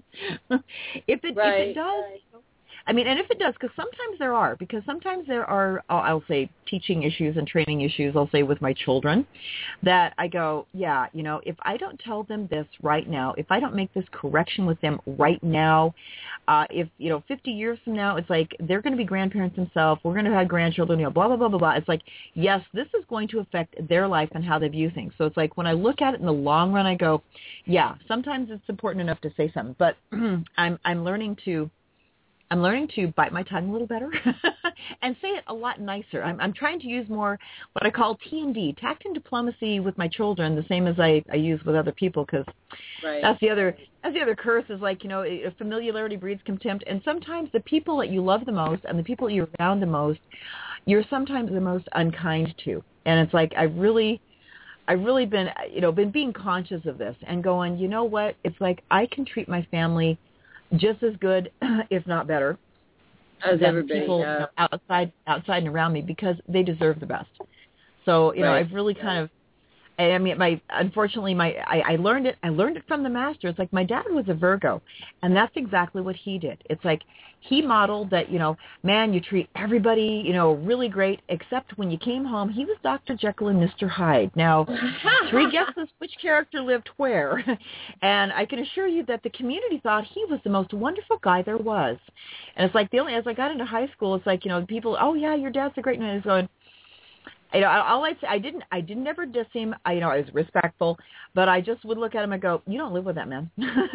if it right. if it does, I mean, and if it does, because sometimes there are, because sometimes there are, I'll, I'll say, teaching issues and training issues, I'll say, with my children, that I go, yeah, you know, if I don't tell them this right now, if I don't make this correction with them right now, uh, if, you know, fifty years from now, it's like they're going to be grandparents themselves, we're going to have grandchildren, you know, blah, blah, blah, blah, blah. It's like, yes, this is going to affect their life and how they view things. So it's like when I look at it in the long run, I go, yeah, sometimes it's important enough to say something, but I'm I'm learning to, I'm learning to bite my tongue a little better and say it a lot nicer. I'm, I'm trying to use more what I call T and D, tact and diplomacy, with my children, the same as I, I use with other people, because right. that's the other that's the other curse is like, you know, familiarity breeds contempt. And sometimes the people that you love the most and the people that you're around the most, you're sometimes the most unkind to. And it's like I really, I've really been, you know, been being conscious of this and going, you know what, it's like I can treat my family just as good, if not better, as than everybody, people yeah. you know, outside, outside and around me, because they deserve the best. So, you know, right. I've really kind of, I mean, my unfortunately, my I, I learned it. I learned it from the master. It's like my dad was a Virgo, and that's exactly what he did. It's like he modeled that, you know, man, you treat everybody, you know, really great, except when you came home, he was Doctor Jekyll and Mister Hyde. Now, three guesses which character lived where, and I can assure you that the community thought he was the most wonderful guy there was. And it's like the only as I got into high school, it's like, you know, people, oh yeah, your dad's a great man. He's going. You know, all I'd say, I didn't, I didn't ever diss him. I, you know, I was respectful, but I just would look at him and go, "You don't live with that man."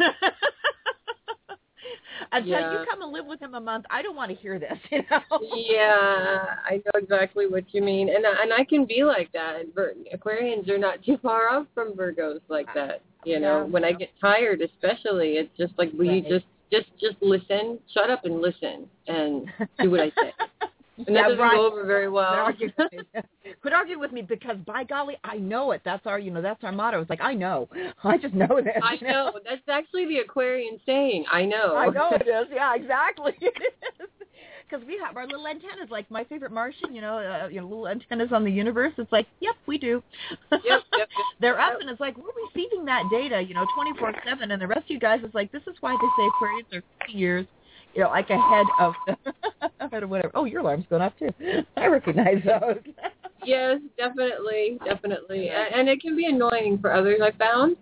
Until yeah. you come and live with him a month, I don't want to hear this. You know? Yeah, I know exactly what you mean, and and I can be like that. Aquarians are not too far off from Virgos like that. You know, Yeah. when I get tired, especially, it's just like, will you Right. just just just listen, shut up and listen, and do what I say. And Yeah, that doesn't right. go over very well. Quit arguing with me. Quit arguing with me, because by golly, I know it. That's our, you know, that's our motto. It's like, I know. I just know this. I you know? know. That's actually the Aquarian saying. I know. I know it is. Yeah, exactly. Because we have our little antennas, like my favorite Martian, you know, uh, you know, little antennas on the universe. It's like, yep, we do. Yep, yep, yep. They're up, and it's like, we're receiving that data, you know, twenty-four seven, and the rest of you guys, it's like, this is why they say Aquarians are fifty years, you know, like ahead of, ahead of whatever. Oh, your alarm's going off, too. I recognize those. Yes, definitely, definitely. And, and it can be annoying for others, I found.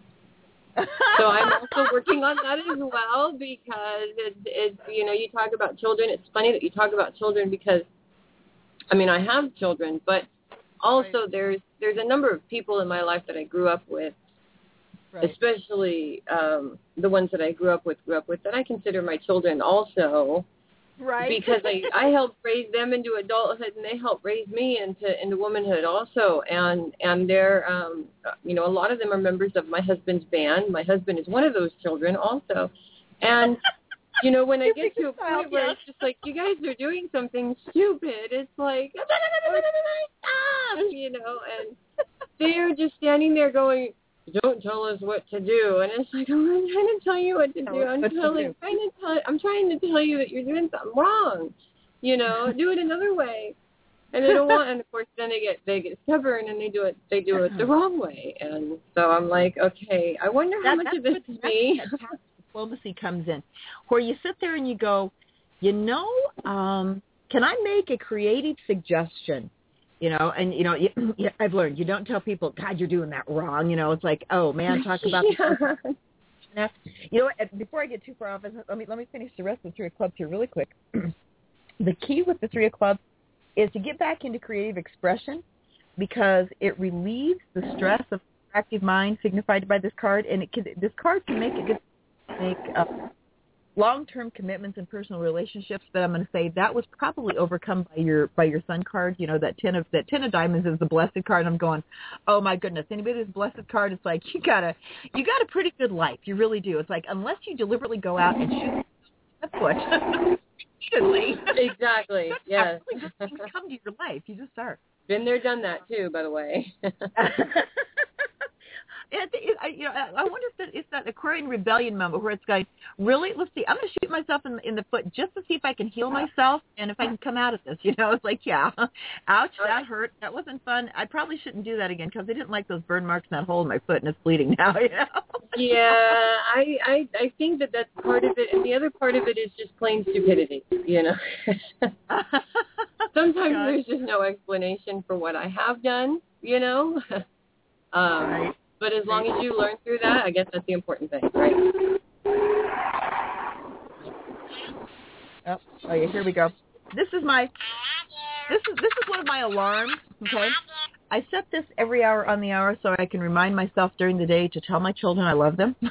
So I'm also working on that as well, because it's, it's, you know, you talk about children. It's funny that you talk about children, because, I mean, I have children, but also right. there's there's a number of people in my life that I grew up with, right. especially um, the ones that I grew up with, grew up with, that I consider my children also. Right. Because I, I helped raise them into adulthood, and they helped raise me into into womanhood also. And and they're, um, you know, a lot of them are members of my husband's band. My husband is one of those children also. And, you know, when I get to a point where it's just like, you guys are doing something stupid, it's like, stop, you know, and they're just standing there going, don't tell us what to do. And it's like, oh, I'm trying to tell you what to do. I'm telling, trying to tell, I'm trying to tell you that you're doing something wrong. You know, do it another way. And they don't want. And of course, then they get they get stubborn, and they do it they do it the wrong way. And so I'm like, okay, I wonder how that, much of this is me. Diplomacy comes in, where you sit there and you go, you know, um, can I make a creative suggestion? You know, and, you know, you, you, I've learned you don't tell people, God, you're doing that wrong. You know, it's like, oh, man, talk about yeah. You know what, before I get too far off, let me let me finish the rest of the Three of Clubs here really quick. The key with the Three of Clubs is to get back into creative expression, because it relieves the stress of active mind signified by this card, and it can, this card can make it make uh, long-term commitments in personal relationships, but I'm going to say that was probably overcome by your by your sun card. You know, that ten of that ten of diamonds is the blessed card. And I'm going, oh my goodness, anybody who's blessed card, it's like you got a you got a pretty good life. You really do. It's like unless you deliberately go out and shoot the foot repeatedly. Exactly. Yes. Really good things come to your life. You just are. Been there, done that too, by the way. And it, I, you know, I wonder if that, it's that Aquarian rebellion moment where it's going, really, let's see, I'm going to shoot myself in, in the foot just to see if I can heal myself and if I can come out of this. You know, it's like, yeah, ouch, that hurt. That wasn't fun. I probably shouldn't do that again because I didn't like those burn marks in that hole in my foot and it's bleeding now. You know? Yeah, I, I I think that that's part of it, and the other part of it is just plain stupidity. You know, sometimes God. There's just no explanation for what I have done. You know, um, Right. But as long as you learn through that, I guess that's the important thing, right? Oh, oh yeah, here we go. This is my this is this is one of my alarms. Okay, I set this every hour on the hour so I can remind myself during the day to tell my children I love them.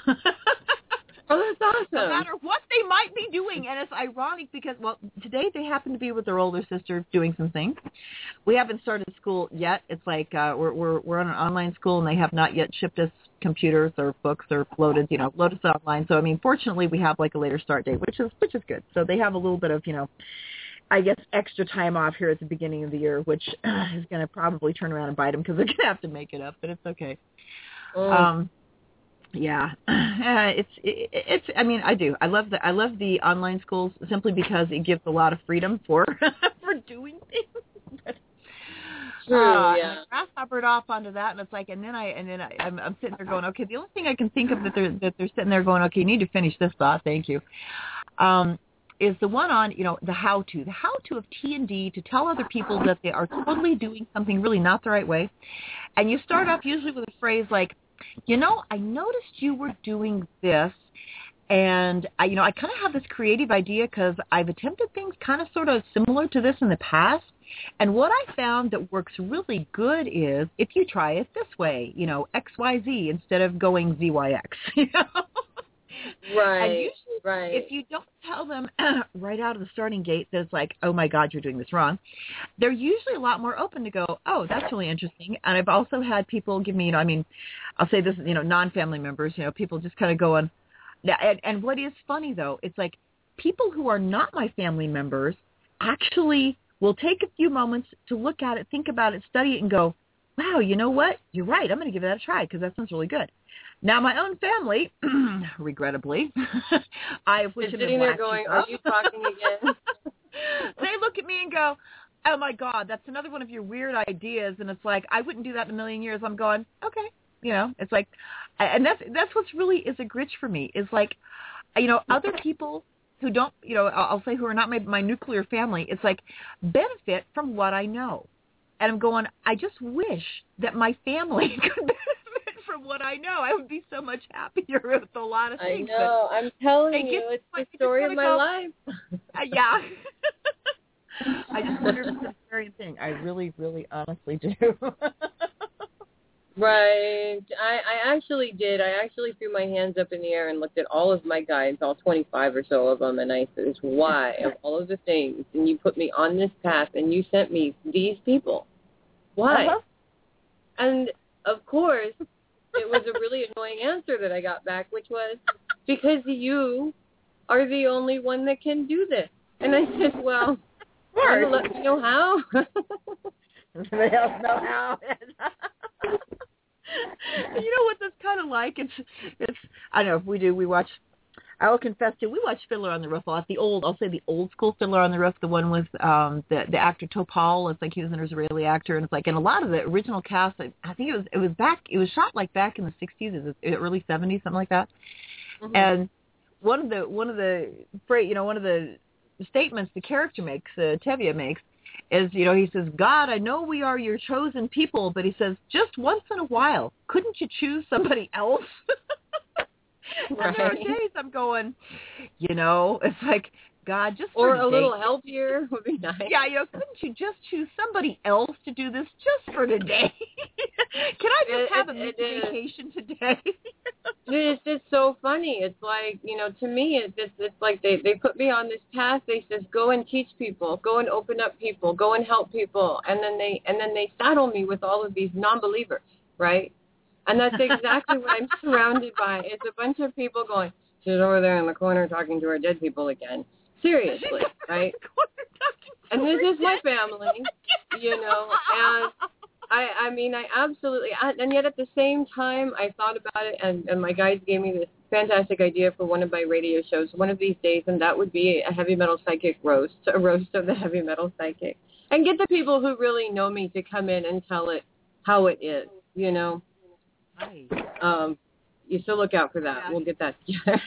Oh, that's awesome. No matter what they might be doing, and it's ironic because, well, today they happen to be with their older sister doing some things. We haven't started school yet. It's like uh, we're we're we're on an online school, and they have not yet shipped us computers or books or loaded, you know, loaded us online. So I mean, fortunately, we have like a later start date, which is which is good. So they have a little bit of, you know, I guess extra time off here at the beginning of the year, which uh, is going to probably turn around and bite them because they're going to have to make it up, but it's okay. Oh. Um, yeah, uh, it's it, it's. I mean, I do. I love the I love the online schools simply because it gives a lot of freedom for for doing things. True, uh, yeah. And I grasshoppered off onto that, and it's like, and then I and then I, I'm, I'm sitting there going, okay. The only thing I can think of that they're that they're sitting there going, okay, you need to finish this thought. Thank you. Um, is the one on, you know, the how-to, the how-to of T and D to tell other people that they are totally doing something really not the right way. And you start off usually with a phrase like, you know, I noticed you were doing this, and I, you know, I kind of have this creative idea because I've attempted things kind of sort of similar to this in the past. And what I found that works really good is if you try it this way, you know, X Y Z instead of going Z Y X. You know? Right, and usually, right. if you don't tell them right out of the starting gate that it's like, oh, my God, you're doing this wrong, they're usually a lot more open to go, oh, that's really interesting. And I've also had people give me, you know, I mean, I'll say this, you know, non-family members, you know, people just kind of going, and, and what is funny, though, it's like people who are not my family members actually will take a few moments to look at it, think about it, study it, and go, wow, you know what? You're right. I'm going to give that a try because that sounds really good. Now, my own family, regrettably, I wish They're sitting there going, are you talking again? They look at me and go, oh, my God, that's another one of your weird ideas. And it's like, I wouldn't do that in a million years. I'm going, okay. You know, it's like, and that's that's what's really is a glitch for me is like, you know, other people who don't, you know, I'll say who are not my, my nuclear family, it's like benefit from what I know. And I'm going, I just wish that my family could benefit from what I know. I would be so much happier with a lot of things. I know. I'm telling you, get, it's the story of my go, life. Uh, yeah. I just wonder if it's a very thing. I really, really honestly do. Right. I, I actually did. I actually threw my hands up in the air and looked at all of my guides, all twenty-five or so of them, and I said, why, of all of the things, and you put me on this path, and you sent me these people. Why? Uh-huh. And, of course, it was a really annoying answer that I got back, which was, because you are the only one that can do this. And I said, well, well let me know how. Somebody else know how. You know what that's kind of like? It's, it's. I don't know. We do. We watch. I will confess to. We watch Fiddler on the Roof a lot. The old. I'll say the old school Fiddler on the Roof. The one with um the the actor Topol. It's like he was an Israeli actor, and it's like, and a lot of the original cast. I, I think it was it was back. It was shot like back in the sixties, early seventies, something like that. Mm-hmm. And one of the one of the you know one of the statements the character makes, uh, Tevye makes, is, you know, he says, God, I know we are your chosen people, but he says, just once in a while, couldn't you choose somebody else? Right. And there are days I'm going, you know, it's like, God, just for Or a today, little helpier would be nice. Yeah, you know, couldn't you just choose somebody else to do this just for today? Can I just it, have it, a mini it, vacation today? It it's just so funny. It's like, you know, to me, it's it's, it's like they, they put me on this path. They says, go and teach people, go and open up people, go and help people, and then they and then they saddle me with all of these non-believers, right? And that's exactly what I'm surrounded by. It's a bunch of people going, she's over there in the corner talking to her dead people again. Seriously, right? And this is my family, you know, and I, I mean, I absolutely, and yet at the same time, I thought about it, and, and my guides gave me this fantastic idea for one of my radio shows one of these days, and that would be a heavy metal psychic roast, a roast of the heavy metal psychic, and get the people who really know me to come in and tell it how it is, you know. Nice. Um, you still look out for that. Yeah. We'll get that together.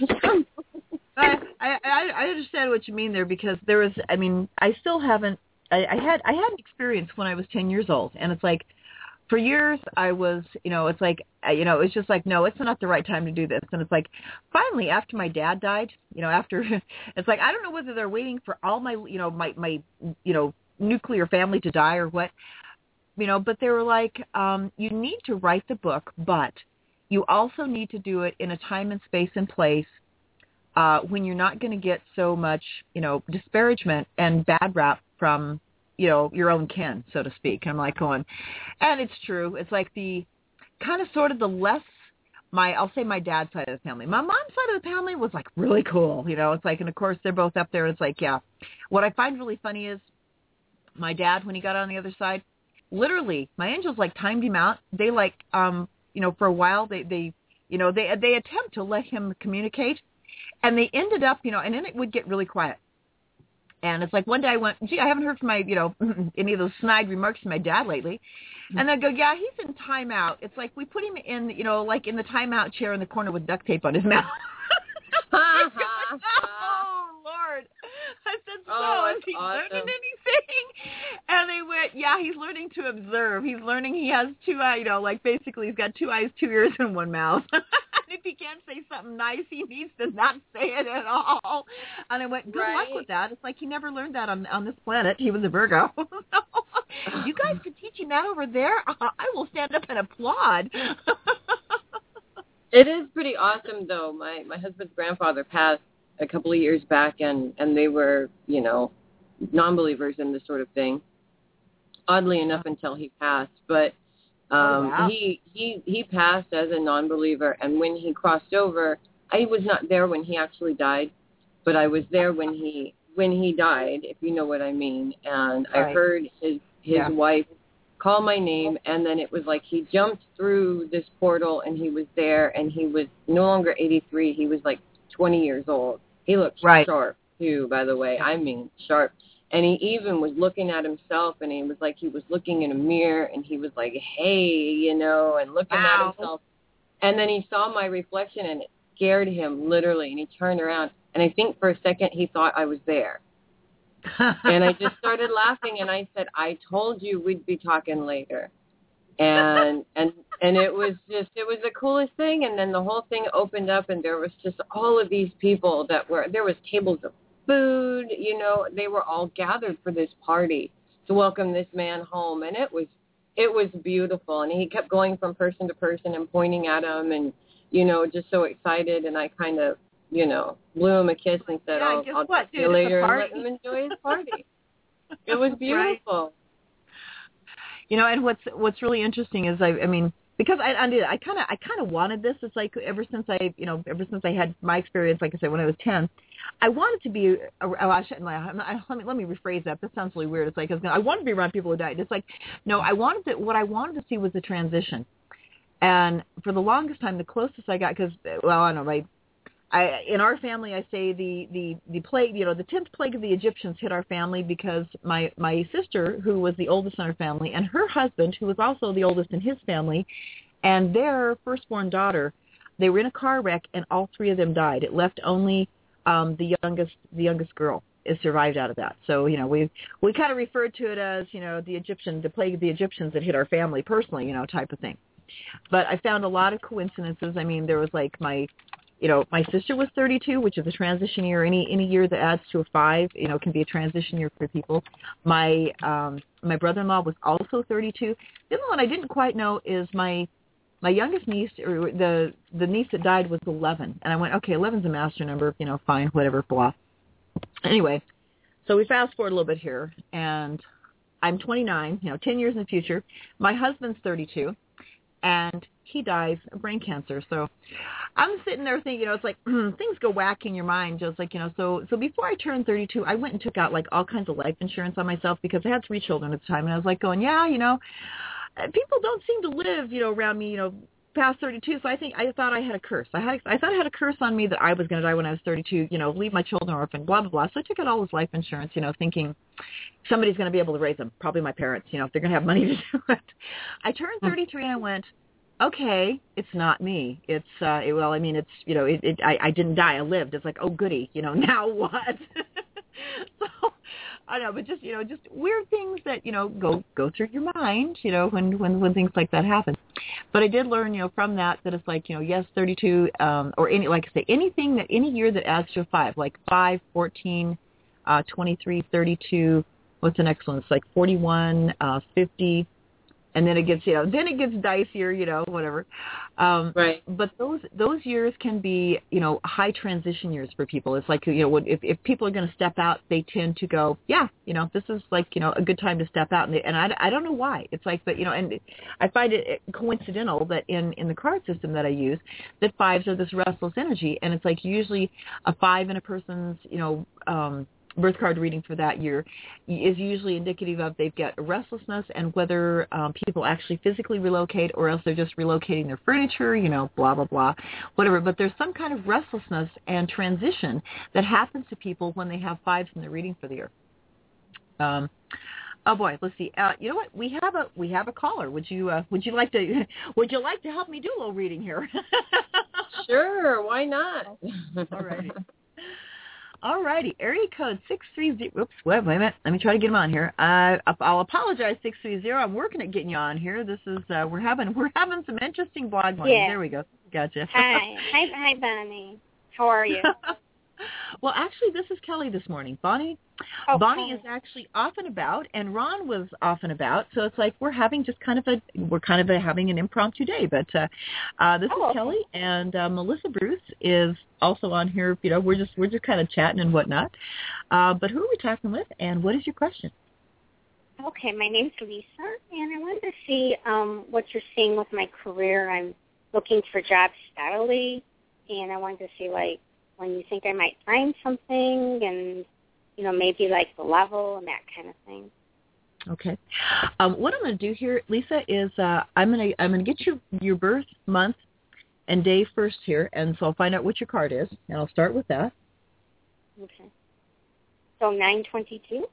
I, I I understand what you mean there, because there was, I mean, I still haven't, I, I had I had an experience when I was ten years old, and it's like, for years I was, you know, it's like, you know, it's just like, no, it's not the right time to do this, and it's like, finally, after my dad died, you know, after, it's like, I don't know whether they're waiting for all my, you know, my, my, you know, nuclear family to die or what, you know, but they were like, um, you need to write the book, but you also need to do it in a time and space and place uh, when you're not going to get so much, you know, disparagement and bad rap from, you know, your own kin, so to speak. And I'm like going, and it's true. It's like the kind of sort of the less, my, I'll say my dad's side of the family. My mom's side of the family was like really cool. You know, it's like, and of course they're both up there. It's like, yeah. What I find really funny is my dad, when he got on the other side, literally my angels like timed him out. They like, um, you know, for a while they, they, you know, they, they attempt to let him communicate, and they ended up, you know, and then it would get really quiet. And it's like one day I went, gee, I haven't heard from my, you know, any of those snide remarks from my dad lately. And I go, yeah, he's in timeout. It's like we put him in, you know, like in the timeout chair in the corner with duct tape on his mouth. Oh, Lord. I said, so Oh, is he awesome. learning anything? And they went, yeah, he's learning to observe. He's learning he has two eyes, you know, like basically he's got two eyes, two ears, and one mouth. If he can't say something nice, he needs to not say it at all. And I went, good Right. luck with that. It's like he never learned that on on this planet. He was a Virgo. You guys could teach him that over there? I will stand up and applaud. It is pretty awesome, though. My my husband's grandfather passed a couple of years back, and, and they were, you know, non-believers in this sort of thing, oddly enough, until he passed. But um, oh, wow. he, he, he passed as a non-believer, and when he crossed over, I was not there when he actually died, but I was there when he when he died, if you know what I mean. And Right. I heard his, his Yeah. wife call my name, and then it was like he jumped through this portal, and he was there, and he was no longer eighty-three. He was like twenty years old. He looked Right. sharp, too, by the way. I mean, sharp. And he even was looking at himself, and he was like he was looking in a mirror, and he was like, hey, you know, and looking Wow. at himself. And then he saw my reflection, and it scared him, literally, and he turned around. And I think for a second he thought I was there. And I just started laughing, and I said, I told you we'd be talking later. And and and it was just, it was the coolest thing. And then the whole thing opened up, and there was just all of these people that were, there was tables of food, you know, they were all gathered for this party to welcome this man home. And it was, it was beautiful. And he kept going from person to person and pointing at him, and, you know, just so excited. And I kind of, you know, blew him a kiss and said, Yeah, I'll, guess I'll what, talk to dude, you it's a later and party. let him enjoy his party. It was beautiful. You know, and what's what's really interesting is I, I mean, because I I did I kind of I kind of wanted this. It's like ever since I you know ever since I had my experience, like I said, when I was ten, I wanted to be. A, oh, I shouldn't. I, let me let me rephrase that. That sounds really weird. It's like I wanted to be around people who died. It's like no, I wanted to. What I wanted to see was the transition, and for the longest time, the closest I got, because well, I don't know, my. I, in our family, I say the, the, the plague, you know, the tenth plague of the Egyptians hit our family because my, my sister, who was the oldest in our family, and her husband, who was also the oldest in his family, and their firstborn daughter, they were in a car wreck, and all three of them died. It left only um, the youngest the youngest girl is survived out of that. So, you know, we we kind of referred to it as, you know, the Egyptian, the plague of the Egyptians that hit our family personally, you know, type of thing. But I found a lot of coincidences. I mean, there was like my... You know, my sister was thirty-two, which is a transition year. Any any year that adds to a five, you know, can be a transition year for people. My um, my brother-in-law was also thirty-two. The other one I didn't quite know is my my youngest niece, or the the niece that died, was eleven, and I went, okay, eleven's a master number, you know, fine, whatever, blah. Anyway, so we fast forward a little bit here, and I'm twenty-nine, you know, ten years in the future. My husband's thirty-two, and he dies of brain cancer. So I'm sitting there thinking, you know, it's like things go whack in your mind. Just like, you know, so so before I turned thirty-two, I went and took out like all kinds of life insurance on myself because I had three children at the time, and I was like going, yeah, you know, people don't seem to live, you know, around me, you know, past thirty-two. So I think I thought I had a curse. I had I thought I had a curse on me that I was going to die when I was thirty-two. You know, leave my children orphan, blah blah blah. So I took out all this life insurance, you know, thinking somebody's going to be able to raise them. Probably my parents, you know, if they're going to have money to do it. I turned thirty-three and I went, okay, it's not me. It's uh, it, well, I mean, it's you know, it, it I, I didn't die. I lived. It's like, oh goody, you know, now what? So I don't know, but just you know, just weird things that you know go go through your mind, you know, when when when things like that happen. But I did learn, you know, from that that it's like, you know, yes, thirty-two, um, or any, like I say, anything that any year that adds to a five, like five, fourteen, uh, twenty-three, thirty-two. What's the next one? It's like forty-one, uh, fifty. And then it gets, you know, then it gets dicier, you know, whatever. Um, right. But those those years can be, you know, high transition years for people. It's like, you know, if if people are going to step out, they tend to go, yeah, you know, this is like, you know, a good time to step out. And, they, and I, I don't know why. It's like, but, you know, and I find it coincidental that in, in the card system that I use, that fives are this restless energy. And it's like usually a five in a person's, you know, um, birth card reading for that year is usually indicative of they've got restlessness and whether um, people actually physically relocate or else they're just relocating their furniture, you know, blah, blah, blah, whatever. But there's some kind of restlessness and transition that happens to people when they have fives in their reading for the year. Um, oh boy, let's see. Uh, you know what? We have a we have a caller. Would you uh, would you like to would you like to help me do a little reading here? Sure, why not? All righty. All righty, area code six three zero. Oops, wait, wait a minute. Let me try to get him on here. Uh, I'll apologize, six three zero. I'm working at getting you on here. This is uh, we're having we're having some interesting blog mornings. Yeah. There we go. Gotcha. Hi, hi, hi, Bonnie. How are you? Well, actually, this is Kelly this morning. Bonnie, Oh, Bonnie hi. is actually off and about, and Ron was off and about. So it's like we're having just kind of a we're kind of a, having an impromptu day. But uh, uh, this Oh, is okay. Kelly, and uh, Melissa Bruce is also on here. You know, we're just we're just kind of chatting and whatnot. Uh, but who are we talking with, and what is your question? Okay, my name's Lisa, and I wanted to see um, what you're seeing with my career. I'm looking for jobs steadily, and I wanted to see, like, when you think I might find something and, you know, maybe, like, the level and that kind of thing. Okay. Um, what I'm going to do here, Lisa, is uh, I'm going to I'm going to get your your birth month and day first here, and so I'll find out what your card is, and I'll start with that. Okay. So nine twenty-two?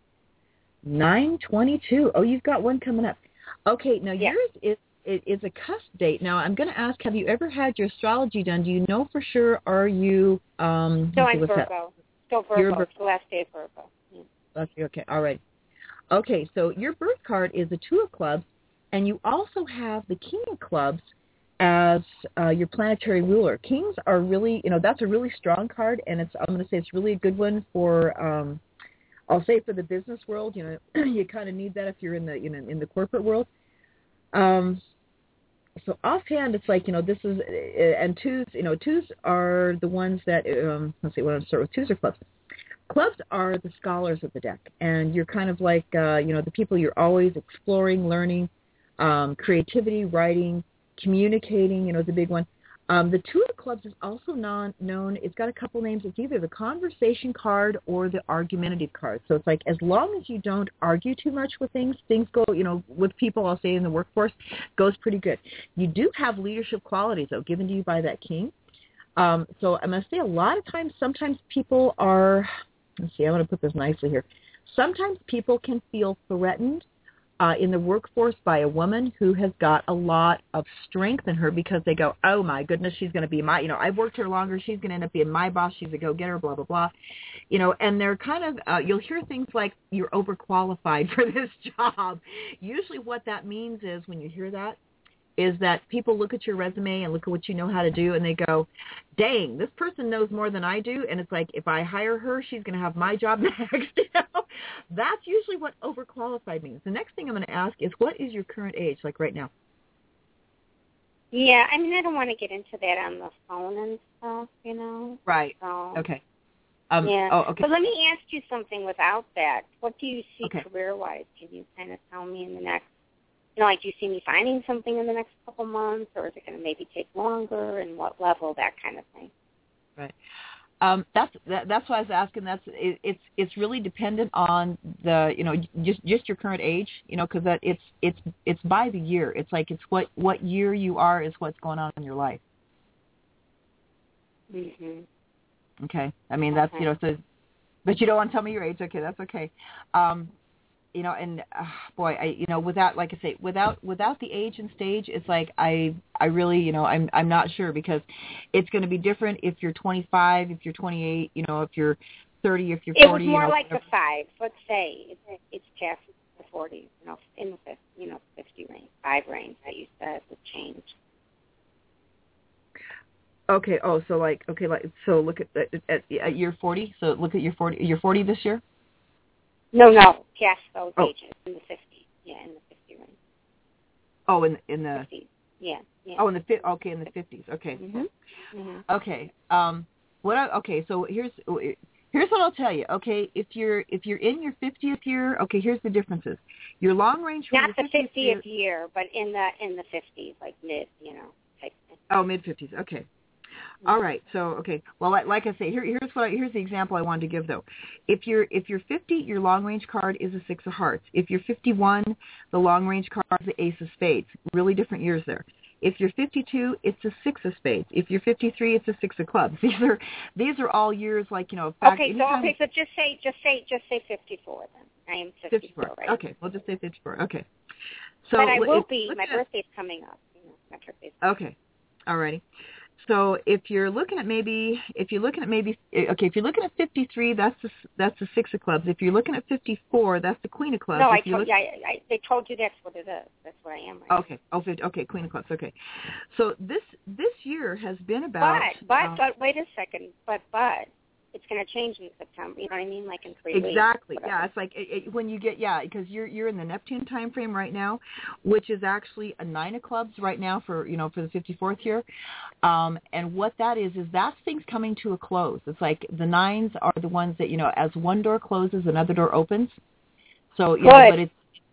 nine twenty-two. Oh, you've got one coming up. Okay, now Yeah. yours is it is a cusp date. Now, I'm going to ask, have you ever had your astrology done? Do you know for sure, are you... Um, So let's see, I'm what's that? Virgo. Still You're Virgo. Vir- It's the last day of Virgo. Yeah. That's okay. All right. Okay, so your birth card is the Two of Clubs, and you also have the King of Clubs as uh, your planetary ruler. Kings are really, you know, that's a really strong card, and it's I'm going to say it's really a good one for, um, I'll say for the business world. You know, you kind of need that if you're in the, you know, in the corporate world. Um, so offhand, it's like, you know, this is, and twos, you know, twos are the ones that, um, let's see, what to start with, twos or clubs. Clubs are the scholars of the deck, and you're kind of like, uh, you know, the people you're always exploring, learning, um, creativity, writing, communicating, you know, is a big one. Um, the Two of Clubs is also non, known, it's got a couple names. It's either the conversation card or the argumentative card. So it's like, as long as you don't argue too much with things, things go, you know, with people, I'll say in the workforce, goes pretty good. You do have leadership qualities, though, given to you by that king. Um, so I'm going to say a lot of times, sometimes people are, let's see, I'm going to put this nicely here. Sometimes people can feel threatened Uh, in the workforce by a woman who has got a lot of strength in her because they go, oh, my goodness, she's going to be my, you know, I've worked her longer. She's going to end up being my boss. She's a go-getter, blah, blah, blah. You know, and they're kind of, uh, you'll hear things like you're overqualified for this job. Usually what that means is when you hear that is that people look at your resume and look at what you know how to do and they go, dang, this person knows more than I do. And it's like, if I hire her, she's going to have my job next. You know? That's usually what overqualified means. The next thing I'm going to ask is, what is your current age, like right now? Yeah, I mean, I don't want to get into that on the phone and stuff, you know. Right. So, Okay. Um, yeah. Oh, okay. But let me ask you something without that. What do you see Okay. career-wise? Can you kind of tell me in the next, you know, like, do you see me finding something in the next couple months, or is it going to maybe take longer, and what level, that kind of thing? Right. Um, that's that, that's why I was asking. That's it, it's it's really dependent on the you know just just your current age, you know, because that it's it's it's by the year. It's like it's what what year you are is what's going on in your life. Mhm. Okay. I mean that's Okay. you know so, but you don't want to tell me your age. Okay, that's okay. Um, you know, and uh, boy, I you know without like I say without without the age and stage, it's like I I really you know I'm I'm not sure because it's going to be different if you're twenty-five, if you're twenty-eight, you know, if you're thirty, if you're It forty. was more you know, like whatever. the five. Let's say it's, it's past the forties, you know, in the fifty, you know, fifty range, five range that you said would change. Okay. Oh, so like okay, like so look at at, at, at year forty. So look at your forty. You're forty this year. No, no, past those Oh. ages, in the fifties. Yeah, in the fifty range. Oh, in in the fifties. Yeah, yeah. oh in the fi- okay in the fifties. Okay. Mhm. Mhm. Okay. Um. What? I, okay. So here's here's what I'll tell you. Okay. If you're if you're in your fiftieth year, okay. Here's the differences. Your long range. For Not your the fiftieth fiftieth year, year, but in the in the fifties, like mid, you know, type thing. Oh, mid fifties. Okay. All right. So, okay. Well, like, like I say, here, here's what I, here's the example I wanted to give though. If you're if you're fifty, your long range card is a six of hearts. If you're fifty-one, the long range card is the ace of spades. Really different years there. If you're fifty-two, it's a six of spades. If you're fifty-three, it's a six of clubs. These are these are all years like you know. Fact, Okay, so okay, so just say just say just say fifty-four then. I am fifty-four, fifty-four. right? Okay, we'll just say fifty-four. Okay. So but I will if, be. My at, birthday's coming up. You know, my birthday's Okay. All righty. So if you're looking at maybe, if you're looking at maybe, okay, if you're looking at fifty-three, that's the that's the six of clubs. If you're looking at fifty-four, that's the queen of clubs. No, if I you told look, you. I, I, they told you that's what it is. That's what I am right Okay. Oh, fifty, okay, queen of clubs. Okay. So this this year has been about. But, but, uh, but, wait a second. But, but, it's going to change in September. You know what I mean? Like in three weeks. Exactly. Whatever. Yeah, it's like it, it, when you get yeah, because you're you're in the Neptune time frame right now, which is actually a nine of clubs right now for you know for the fifty-fourth year, um, and what that is is that's things coming to a close. It's like the nines are the ones that you know as one door closes, another door opens. So you know, but it's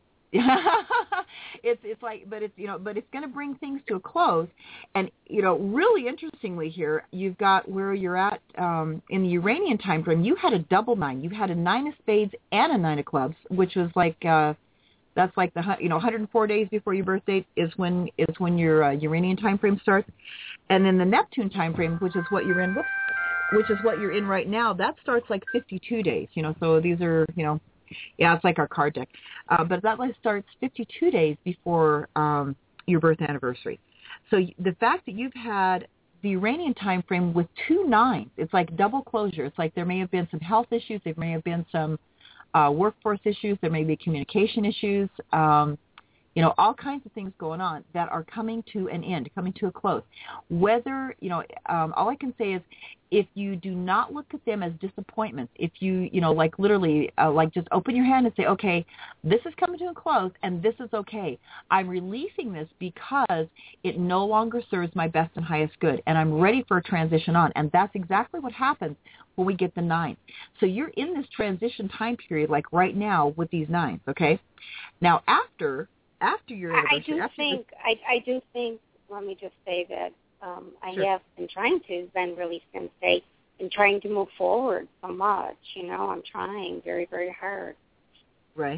it's it's like, but it's you know, but it's going to bring things to a close, and you know, really interestingly here, you've got where you're at um, in the Uranian time frame. You had a double nine. You had a nine of spades and a nine of clubs, which was like uh, that's like the hu- you know one hundred four days before your birthday is when is when your uh, Uranian time frame starts, and then the Neptune time frame, which is what you're in, whoops, which is what you're in right now, that starts like fifty-two days. You know, so these are you know. Yeah, it's like our card deck. Uh, but that like starts fifty-two days before um, your birth anniversary. So the fact that you've had the Uranian time frame with two nines, it's like double closure. It's like there may have been some health issues. There may have been some uh, workforce issues. There may be communication issues. Um, you know, all kinds of things going on that are coming to an end, coming to a close. Whether, you know, um, all I can say is if you do not look at them as disappointments, if you, you know, like literally, uh, like just open your hand and say, okay, this is coming to a close and this is okay. I'm releasing this because it no longer serves my best and highest good, and I'm ready for a transition on. And that's exactly what happens when we get the nines. So you're in this transition time period, like right now with these nines, okay? Now, after... After your I, I anniversary, do after think the, I, I do think. Let me just say that um, I Sure. have been trying to then really since they been trying to move forward so much. You know, I'm trying very very hard. right.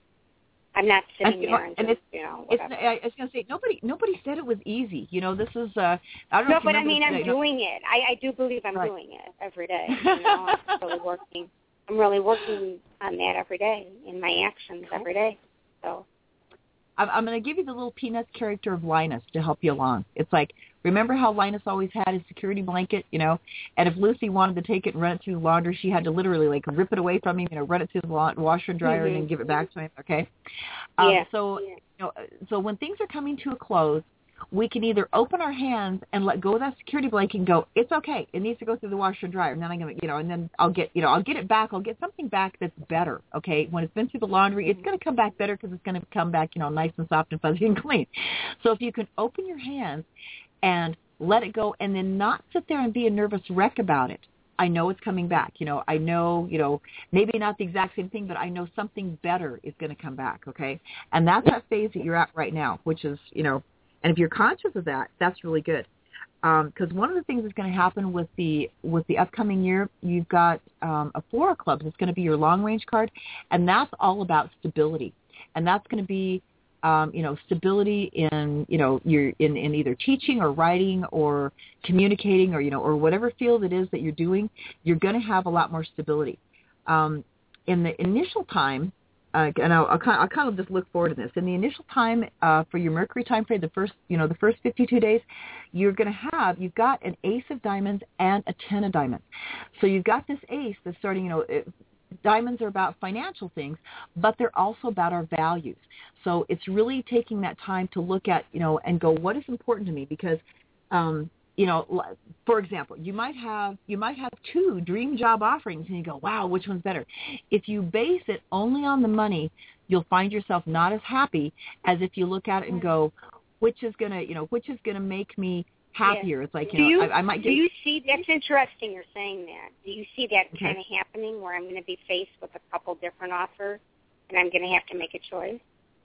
I'm not sitting And, you there know, and, and just it's, you know it's, whatever. I I was going to say, nobody nobody said it was easy. You know, this is, uh, I don't know No, if you but I remember mean, this, I'm you know, doing it. I, I do believe I'm Right. doing it every day. You know, I'm really working. I'm really working on that every day in my actions every day. So. I'm, I'm going to give you the little Peanuts character of Linus to help you along. It's like, remember how Linus always had his security blanket, you know, and if Lucy wanted to take it and run it through the laundry, she had to literally like rip it away from him, you know, run it through the la- washer and dryer Mm-hmm. and then give it back to him, okay? Um, Yeah. so, yeah. you know, so when things are coming to a close, we can either open our hands and let go of that security blanket and go, it's okay, it needs to go through the washer and dryer, and then I'm gonna, you know, and then I'll get, you know, I'll get it back, I'll get something back that's better, okay? When it's been through the laundry, it's gonna come back better because it's gonna come back, you know, nice and soft and fuzzy and clean. So if you can open your hands and let it go, and then not sit there and be a nervous wreck about it. I know it's coming back. You know, I know, you know, maybe not the exact same thing, but I know something better is going to come back, okay? And that's that phase that you're at right now, which is, you know, and if you're conscious of that, that's really good. Because um, one of the things that's going to happen with the with the upcoming year, you've got um, a Four of Clubs. It's going to be your long-range card, and that's all about stability. And that's going to be, um, you know, stability in, you know, you're in, in either teaching or writing or communicating or, you know, or whatever field it is that you're doing, you're going to have a lot more stability. Um, in the initial time, uh, and I'll, I'll, kind of, I'll kind of just look forward to this. In the initial time uh, for your Mercury time frame, the first, you know, the first fifty-two days, you're going to have, you've got an Ace of Diamonds and a Ten of Diamonds. So you've got this Ace that's starting, you know, it, diamonds are about financial things, but they're also about our values. So it's really taking that time to look at, you know, and go, what is important to me? Because, um, you know, for example, you might have you might have two dream job offerings, and you go, wow, which one's better? If you base it only on the money, you'll find yourself not as happy as if you look at it and go, which is gonna, you know, which is gonna make me happier. Yeah. It's like, you do know, you, I, I might get. Do you see? That's interesting. You're saying that. Do you see that Okay. kind of happening where I'm going to be faced with a couple different offers, and I'm going to have to make a choice?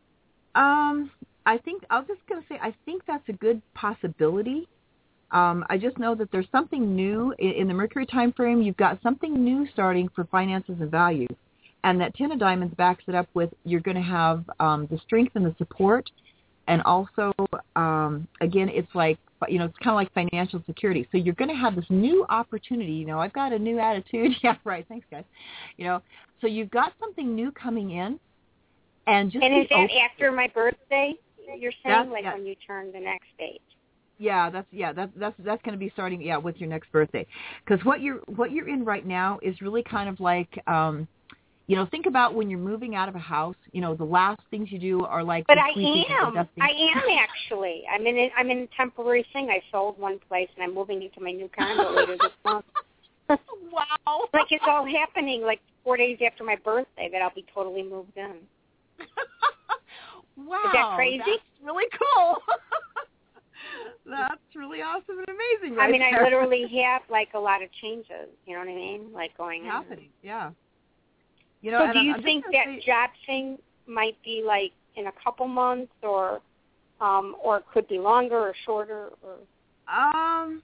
Um, I think I'm just going to say I think that's a good possibility. Um, I just know that there's something new in, in the Mercury time frame. You've got something new starting for finances and values, and that Ten of Diamonds backs it up with you're going to have um, the strength and the support, and also um, again, it's like, you know, it's kind of like financial security. So you're going to have this new opportunity. You know, I've got a new attitude. Yeah, right. Thanks, guys. You know, so you've got something new coming in, and just and is that open. After my birthday? You're saying That's, like yeah. when you turn the next stage. Yeah, that's yeah, that's that's that's going to be starting yeah with your next birthday, because what you're what you're in right now is really kind of like um, you know, think about when you're moving out of a house. You know, the last things you do are like. But I sweeping and am. dusting. I am actually. I'm in. A, I'm in a temporary thing. I sold one place and I'm moving into my new condo later this month. Wow! Like it's all happening like four days after my birthday that I'll be totally moved in. Wow! Is that crazy? That's really cool. That's really awesome and amazing. Right I mean, there. I literally have like a lot of changes. You know what I mean? Like going happening. on. Yeah. You know, so and do I'm, you I'm think just that gonna say, job thing might be like in a couple months, or um, or it could be longer or shorter? Or um,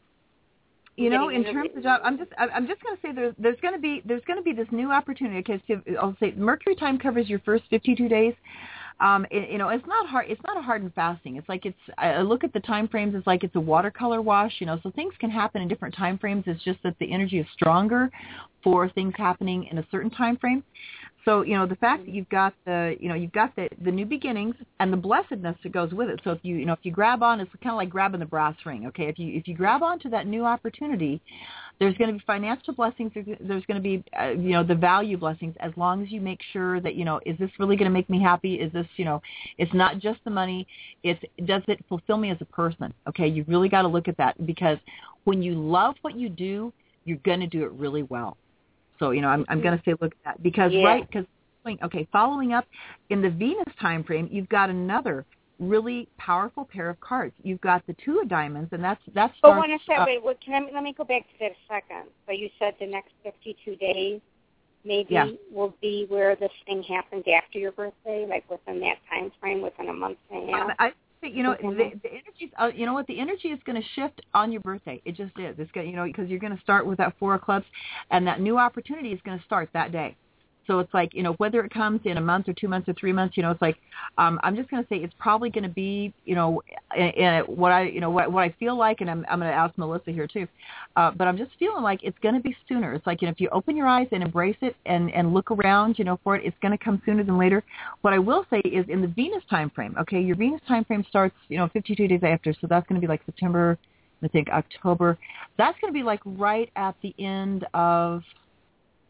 you know, in terms of job, I'm just I'm just going to say there's there's going to be there's going to be this new opportunity. Because I'll say Mercury time covers your first fifty-two days. Um, it, you know, it's not hard. It's not a hard and fast thing. It's like it's. I look at the time frames. It's like it's a watercolor wash. You know, so things can happen in different time frames. It's just that the energy is stronger for things happening in a certain time frame. So, you know, the fact that you've got the, you know, you've got the, the new beginnings and the blessedness that goes with it. So if you, you know, if you grab on, it's kind of like grabbing the brass ring. Okay, if you if you grab onto that new opportunity, there's going to be financial blessings. There's going to be, uh, you know, the value blessings, as long as you make sure that, you know, is this really going to make me happy? Is this, you know, it's not just the money. It's, does it fulfill me as a person? Okay, you've really got to look at that, because when you love what you do, you're going to do it really well. So, you know, I'm, I'm going to say look at that, because, yeah. right, because, okay, following up in the Venus time frame, you've got another really powerful pair of cards. You've got the Two of Diamonds, and that's that's. But when I said, wait, what, can I, let me go back to that a second. So you said the next fifty-two days maybe yeah. will be where this thing happens after your birthday, like within that time frame, within a month and a half. Um, I think, you know, the, the energy. Uh, you know what? The energy is going to shift on your birthday. It just is. It's going, you know, because you're going to start with that Four of Clubs, and that new opportunity is going to start that day. So it's like, you know, whether it comes in a month or two months or three months, you know, it's like, um, I'm just going to say it's probably going to be, you know, in, in what I, you know, what, what I feel like, and I'm, I'm going to ask Melissa here too, uh, but I'm just feeling like it's going to be sooner. It's like, you know, if you open your eyes and embrace it and, and look around, you know, for it, it's going to come sooner than later. What I will say is in the Venus time frame, okay, your Venus time frame starts, you know, fifty-two days after, so that's going to be like September, I think October. That's going to be like right at the end of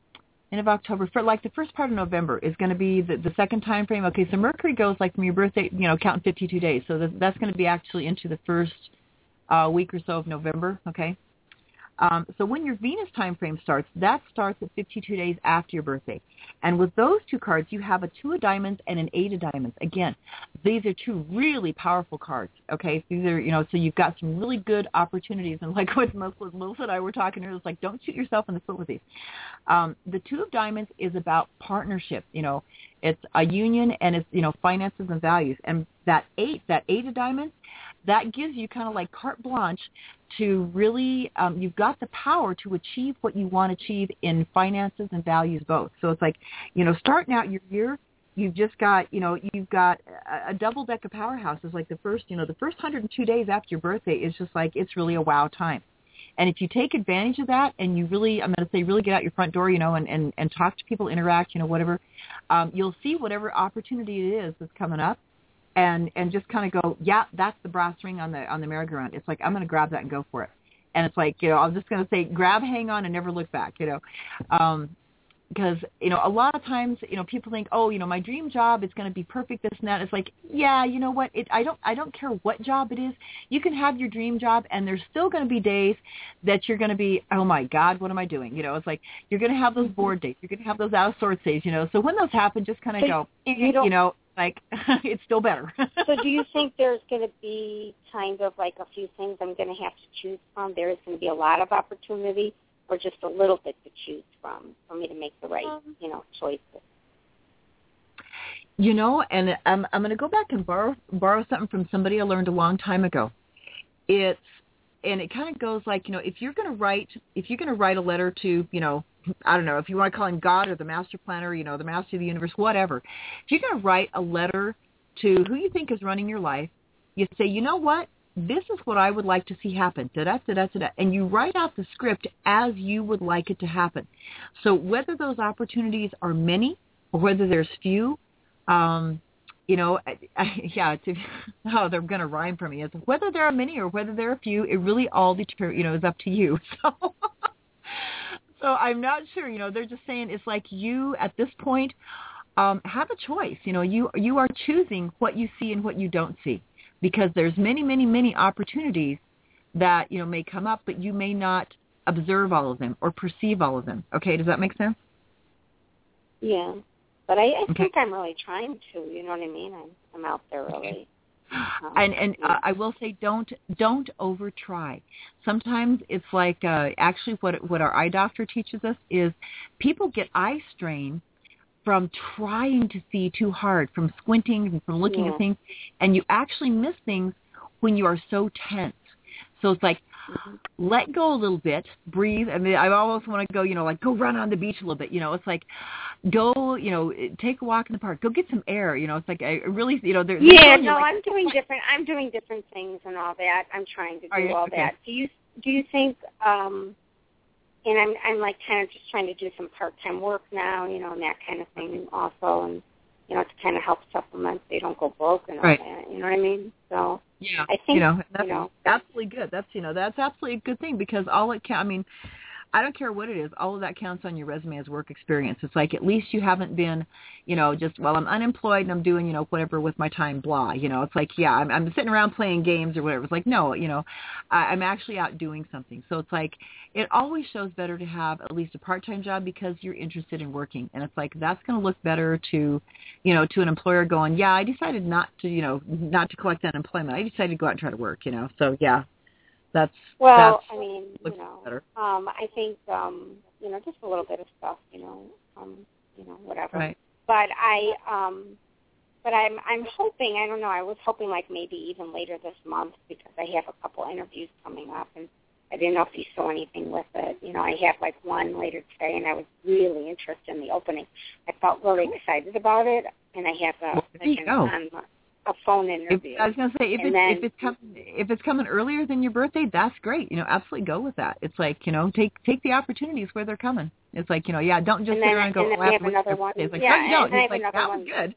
end of October, for like the first part of November is going to be the, the second time frame. Okay, so Mercury goes like from your birthday, you know, counting fifty-two days. So that, that's going to be actually into the first uh, week or so of November, okay? Um, so when your Venus time frame starts, that starts at fifty-two days after your birthday. And with those two cards, you have a two of diamonds and an eight of diamonds. Again, these are two really powerful cards, okay? These are, you know, so you've got some really good opportunities. And like what Melissa, Melissa and I were talking earlier, it's like, don't shoot yourself in the foot with these. Um, the two of diamonds is about partnership, you know. It's a union and it's, you know, finances and values. And that eight, that eight of diamonds, that gives you kind of like carte blanche to really, um, you've got the power to achieve what you want to achieve in finances and values both. So it's like, you know, starting out your year, you've just got, you know, you've got a, a double deck of powerhouses. Like the first, you know, the first one hundred two days after your birthday is just like, it's really a wow time. And if you take advantage of that and you really, I'm going to say really get out your front door, you know, and, and, and talk to people, interact, you know, whatever, um, you'll see whatever opportunity it is that's coming up. And and just kind of go, yeah, that's the brass ring on the on the merry-go-round. It's like, I'm going to grab that and go for it. And it's like, you know, I'm just going to say, grab, hang on, and never look back, you know. Um, because, you know, a lot of times, you know, people think, oh, you know, my dream job is going to be perfect, this and that. It's like, yeah, you know what? It, I don't I don't care what job it is. You can have your dream job, and there's still going to be days that you're going to be, oh, my God, what am I doing? You know, it's like you're going to have those bored days. You're going to have those out of sorts days, you know. So when those happen, just kind of go, you, you know, like, it's still better. So do you think there's going to be kind of like a few things I'm going to have to choose from? There is going to be a lot of opportunity or just a little bit to choose from for me to make the right, um, you know, choices? You know, and I'm, I'm going to go back and borrow borrow something from somebody I learned a long time ago. It's, and it kind of goes like, you know, if you're going to write, if you're going to write a letter to, you know, I don't know, if you want to call him God or the master planner, you know, the master of the universe, whatever. If you're going to write a letter to who you think is running your life, you say, you know what, this is what I would like to see happen, da-da, da-da, da-da, and you write out the script as you would like it to happen. So whether those opportunities are many or whether there's few, um, you know, I, I, yeah, it's, oh, they're going to rhyme for me. It's whether there are many or whether there are few, it really all, deter, you know, is up to you. So... So I'm not sure, you know, they're just saying it's like you at this point um, have a choice. You know, you you are choosing what you see and what you don't see because there's many, many, many opportunities that, you know, may come up, but you may not observe all of them or perceive all of them. Okay, does that make sense? Yeah, but I, I okay. think I'm really trying to, you know what I mean? I'm, I'm out there really. Okay. And and uh, I will say, don't don't over try. Sometimes it's like uh, actually what what our eye doctor teaches us is people get eye strain from trying to see too hard, from squinting and from looking yeah. at things, and you actually miss things when you are so tense. So it's like, mm-hmm. let go a little bit, breathe. I mean, I almost want to go, you know, like go run on the beach a little bit. You know, it's like go, you know, take a walk in the park, go get some air. You know, it's like I really, you know, they're, yeah. they're No, like, I'm doing different. I'm doing different things and all that. I'm trying to do all okay. that. Do you do you think? um And I'm I'm like kind of just trying to do some part time work now, you know, and that kind of thing also, and you know, to kind of help supplement so you don't go broke and all right. that. You know what I mean? So yeah, I think you know, that's you know, absolutely good. That's you know, that's absolutely a good thing because all it can. I mean, I don't care what it is. All of that counts on your resume as work experience. It's like at least you haven't been, you know, just, well, I'm unemployed and I'm doing, you know, whatever with my time, blah. You know, it's like, yeah, I'm, I'm sitting around playing games or whatever. It's like, no, you know, I, I'm actually out doing something. So it's like it always shows better to have at least a part-time job because you're interested in working. And it's like that's going to look better to, you know, to an employer going, yeah, I decided not to, you know, not to collect unemployment. I decided to go out and try to work, you know. So, yeah. That's well, that's, I mean, you know, better. um, I think, um, you know, just a little bit of stuff, you know, um, you know, whatever. Right. But I, um, but I'm, I'm hoping. I don't know. I was hoping like maybe even later this month because I have a couple interviews coming up, and I didn't know if you saw anything with it. You know, I have like one later today, and I was really interested in the opening. I felt really excited about it, and I have a, well, there you like go. an, um, a phone interview. If, I was going to say, if it's, then, if it's coming if it's coming earlier than your birthday, that's great. You know, absolutely go with that. It's like, you know, take take the opportunities where they're coming. It's like, you know, yeah, don't just and sit then, around and go, and then oh, I have another one. It's like, yeah, no, you don't. And I It's have like, another that one. was good.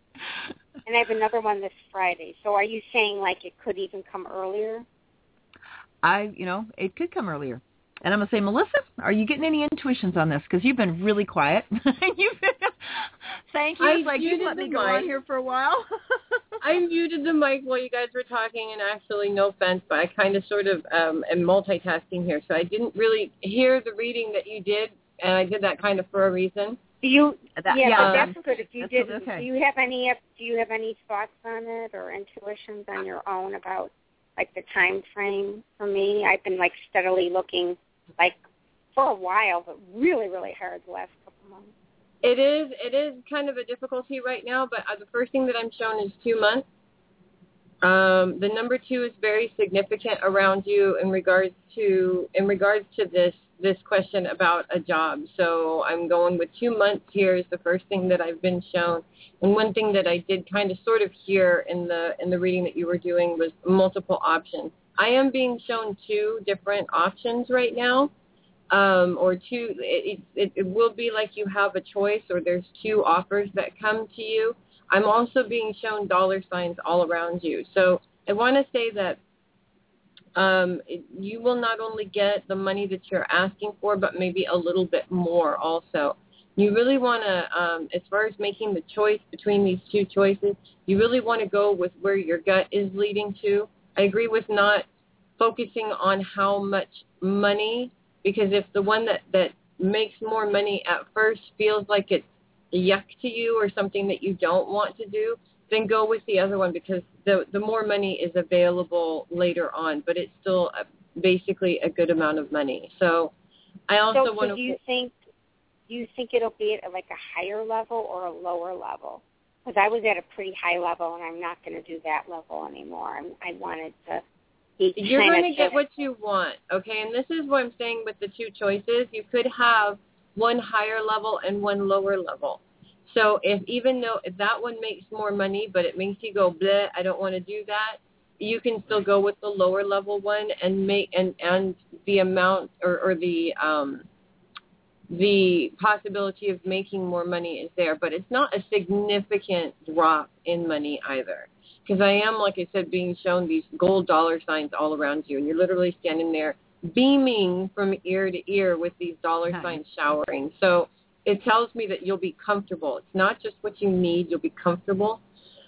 And I have another one this Friday. So are you saying like it could even come earlier? I, you know, it could come earlier. And I'm going to say, Melissa, are you getting any intuitions on this? Because you've been really quiet. you've been, thank you. I It's like you let me go mic. on here for a while. I muted the mic while you guys were talking, and actually, no offense, but I kind of sort of um, am multitasking here, so I didn't really hear the reading that you did, and I did that kind of for a reason. Do you? That, yeah, yeah, but that's good. If you that's didn't, okay. do you have any? Do you have any thoughts on it or intuitions on your own about like the time frame? For me, I've been like steadily looking, like for a while, but really, really hard the last couple months. It is it is kind of a difficulty right now, but uh, the first thing that I'm shown is two months. Um, the number two is very significant around you in regards to in regards to this this question about a job. So I'm going with two months here is the first thing that I've been shown. And one thing that I did kind of sort of hear in the in the reading that you were doing was multiple options. I am being shown two different options right now. Um, or two, it, it, it will be like you have a choice or there's two offers that come to you. I'm also being shown dollar signs all around you. So I want to say that um, it, you will not only get the money that you're asking for, but maybe a little bit more also. You really want to, um, as far as making the choice between these two choices, you really want to go with where your gut is leading to. I agree with not focusing on how much money, because if the one that, that makes more money at first feels like it's yuck to you or something that you don't want to do, then go with the other one because the the more money is available later on, but it's still a, basically a good amount of money. So I also so, want so to... do you think, do you think it'll be at like a higher level or a lower level? Because I was at a pretty high level and I'm not going to do that level anymore. I'm, I wanted to... You're going to get what you want, okay? And this is what I'm saying with the two choices. You could have one higher level and one lower level. So if even though if that one makes more money, but it makes you go, bleh, I don't want to do that, you can still go with the lower level one and make and, and the amount or, or the um, the possibility of making more money is there. But it's not a significant drop in money either. Because I am, like I said, being shown these gold dollar signs all around you, and you're literally standing there beaming from ear to ear with these dollar Nice. signs showering. So it tells me that you'll be comfortable. It's not just what you need. You'll be comfortable.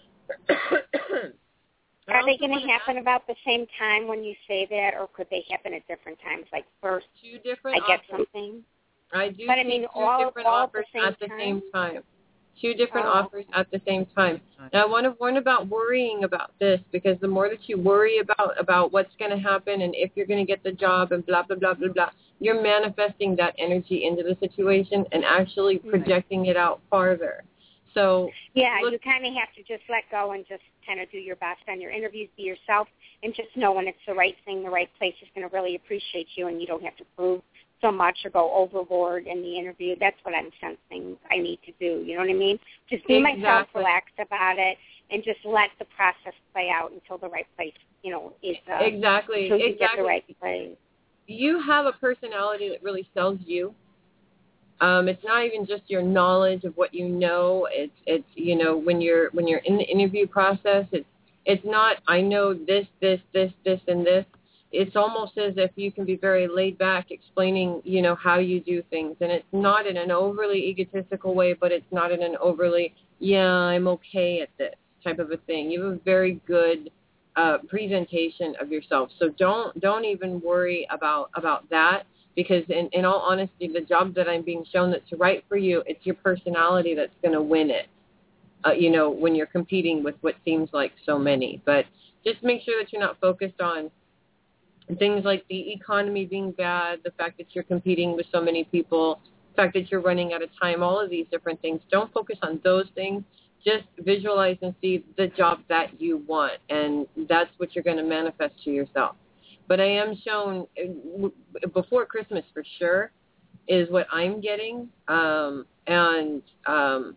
Are they going to happen about the same time when you say that, or could they happen at different times? Like first, two different I get offers. something. I do But I see mean, two all- different all at offers the same at the time? same time. Two different Oh. offers at the same time. Now, I want to warn about worrying about this because the more that you worry about, about what's going to happen and if you're going to get the job and blah, blah, blah, blah, blah, you're manifesting that energy into the situation and actually projecting it out farther. So Yeah, look, you kind of have to just let go and just kind of do your best on your interviews, be yourself, and just know when it's the right thing, the right place is going to really appreciate you, and you don't have to prove so much or go overboard in the interview. That's what I'm sensing I need to do. You know what I mean? Just be Exactly. myself, relaxed about it, and just let the process play out until the right place, you know, is uh, exactly, until you exactly. get the right place. You have a personality that really sells you. Um, it's not even just your knowledge of what you know. It's it's you know when you're when you're in the interview process. It's it's not I know this this this this and this. It's almost as if you can be very laid back explaining, you know, how you do things. And it's not in an overly egotistical way, but it's not in an overly, yeah, I'm okay at this type of a thing. You have a very good uh, presentation of yourself. So don't don't even worry about, about that because in, in all honesty, the job that I'm being shown that's right for you, it's your personality that's going to win it, uh, you know, when you're competing with what seems like so many. But just make sure that you're not focused on things like the economy being bad, the fact that you're competing with so many people, the fact that you're running out of time, all of these different things. Don't focus on those things. Just visualize and see the job that you want, and that's what you're going to manifest to yourself. But I am shown before Christmas for sure is what I'm getting, um, and um,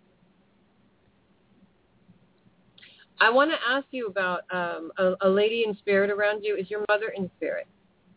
I want to ask you about um, a, a lady in spirit around you. Is your mother in spirit?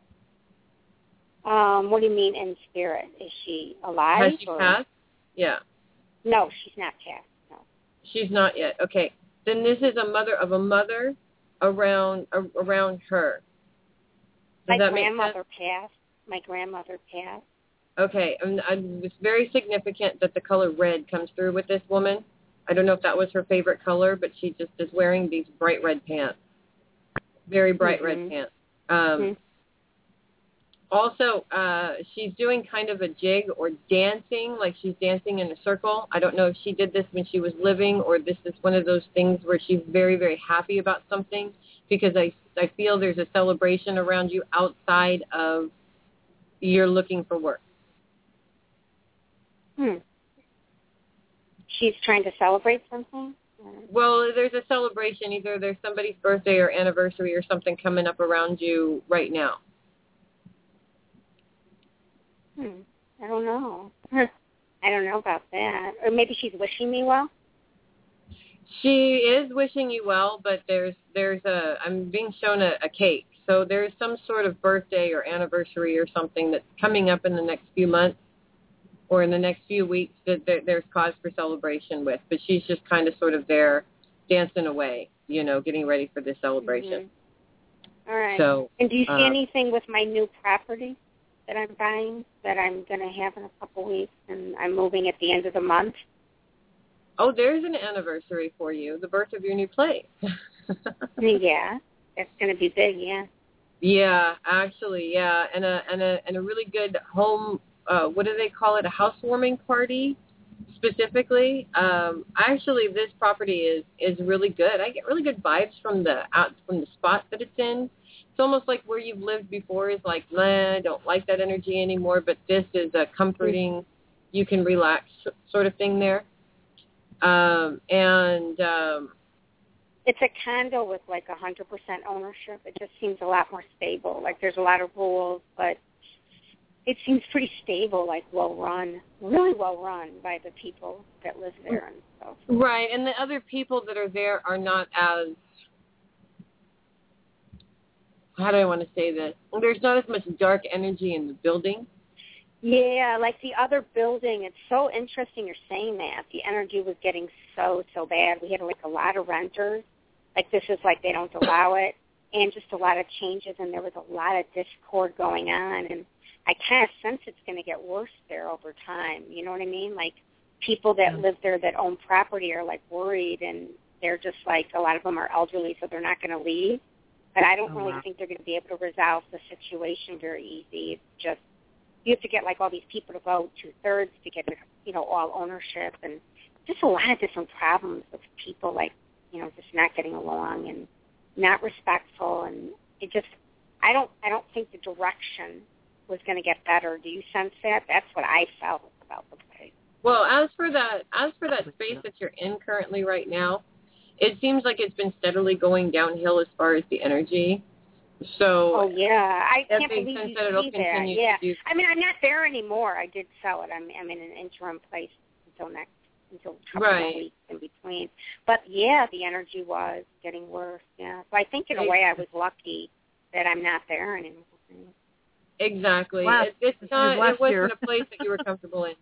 Um, what do you mean in spirit? Is she alive? Has she or? passed? Yeah. No, she's not passed. No. She's not yet. Okay. Then this is a mother of a mother around uh, around her. Does My that make grandmother sense? passed. my grandmother passed. Okay, and, and it's very significant that the color red comes through with this woman. I don't know if that was her favorite color, but she just is wearing these bright red pants, very bright mm-hmm. red pants. Um, mm-hmm. Also, uh, she's doing kind of a jig or dancing, like she's dancing in a circle. I don't know if she did this when she was living or this is one of those things where she's very, very happy about something, because I, I feel there's a celebration around you outside of you're looking for work. Hmm. She's trying to celebrate something? Well, there's a celebration. Either there's somebody's birthday or anniversary or something coming up around you right now. Hmm. I don't know. I don't know about that. Or maybe she's wishing me well? She is wishing you well, but there's there's a I'm being shown a, a cake. So there's some sort of birthday or anniversary or something that's coming up in the next few months or in the next few weeks that there, there's cause for celebration with. But she's just kind of sort of there dancing away, you know, getting ready for this celebration. Mm-hmm. All right. So, and do you see uh, anything with my new property that I'm buying that I'm going to have in a couple weeks, and I'm moving at the end of the month? Oh, there's an anniversary for you, the birth of your new place. Yeah, that's going to be big, yeah. Yeah, actually, yeah, and a and a and a really good home. Uh, what do they call it? A housewarming party, specifically. Um, actually, this property is is really good. I get really good vibes from the out from the spot that it's in. It's almost like where you've lived before is like, nah, I don't like that energy anymore. But this is a comforting, you can relax sort of thing there. Um, and um, it's a condo with like one hundred percent ownership. It just seems a lot more stable. Like there's a lot of rules, but it seems pretty stable, like well run, really well run by the people that live there and stuff. Right, and the other people that are there are not as, how do I want to say this? There's not as much dark energy in the building. Yeah, like the other building, it's so interesting you're saying that. The energy was getting so, so bad. We had like a lot of renters. Like this is like they don't allow it, and just a lot of changes, and there was a lot of discord going on, and I kind of sense it's going to get worse there over time. You know what I mean? Like people that yeah. live there that own property are like worried, and they're just like, a lot of them are elderly, so they're not going to leave. But I don't oh, really wow. think they're going to be able to resolve the situation very easy. It's just, you have to get like all these people to vote, two-thirds to get, you know, all ownership, and just a lot of different problems with people like, you know, just not getting along and not respectful, and it just, I don't, I don't think the direction was going to get better. Do you sense that? That's what I felt about the place. Well, as for that, as for that space that you're in currently right now, it seems like it's been steadily going downhill as far as the energy. So, oh yeah, I that can't makes believe sense you that it'll see continue that. Yeah, to do. I mean, I'm not there anymore. I did sell it. I'm, I'm in an interim place until next, until a couple right. of weeks in between. But yeah, the energy was getting worse. Yeah, so I think in a way I was lucky that I'm not there anymore. Exactly. Last, it, it's not. It wasn't year. a place that you were comfortable in.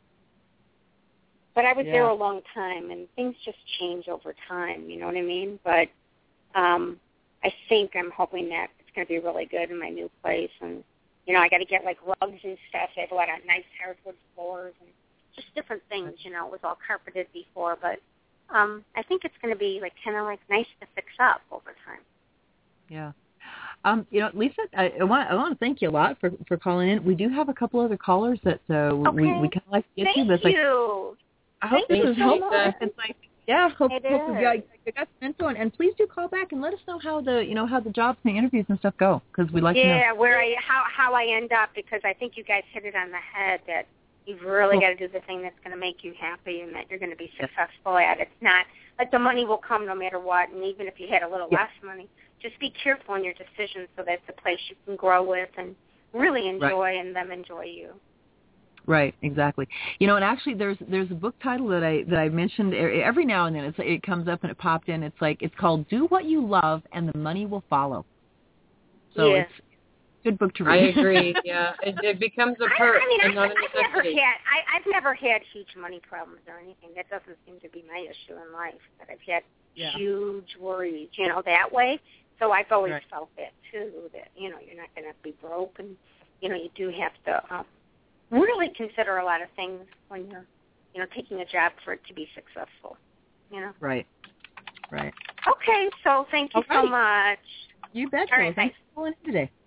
But I was yeah. there a long time, and things just change over time. You know what I mean? But um, I think I'm hoping that it's going to be really good in my new place, and you know, I got to get like rugs and stuff. They have a lot of nice hardwood floors and just different things. You know, it was all carpeted before, but um, I think it's going to be like kind of like nice to fix up over time. Yeah. Um, you know, Lisa, I, I want I want to thank you a lot for, for calling in. We do have a couple other callers that uh, okay. we we kind of like to get thank to. But you. Like, I hope thank this is so helpful. much. It's like, yeah, hope, it hope is. you got, you got some info, and, and please do call back and let us know how the you know how the jobs and the interviews and stuff go, because we'd like yeah, to know. Yeah, where I how how I end up, because I think you guys hit it on the head that you've really cool. got to do the thing that's going to make you happy and that you're going to be successful at. It's not like the money will come no matter what, and even if you had a little yeah. less money, just be careful in your decisions so that's a place you can grow with and really enjoy, right. and them enjoy you. Right, exactly. You know, and actually, there's there's a book title that I that I mentioned every now and then. It's it comes up and it popped in. It's like it's called "Do What You Love and the Money Will Follow." So yeah. it's a good book to read. I agree. Yeah, it, it becomes a perk I, I mean, and not I, a I've never necessity. had I, I've never had huge money problems or anything. That doesn't seem to be my issue in life. But I've had yeah. huge worries, you know, that way. So I've always right. felt that too. That you know, you're not going to be broke and you know, you do have to um, really consider a lot of things when you're, you know, taking a job for it to be successful, you know. Right, right. Okay, so thank you All so much. You betcha. All right, Thanks for calling in today.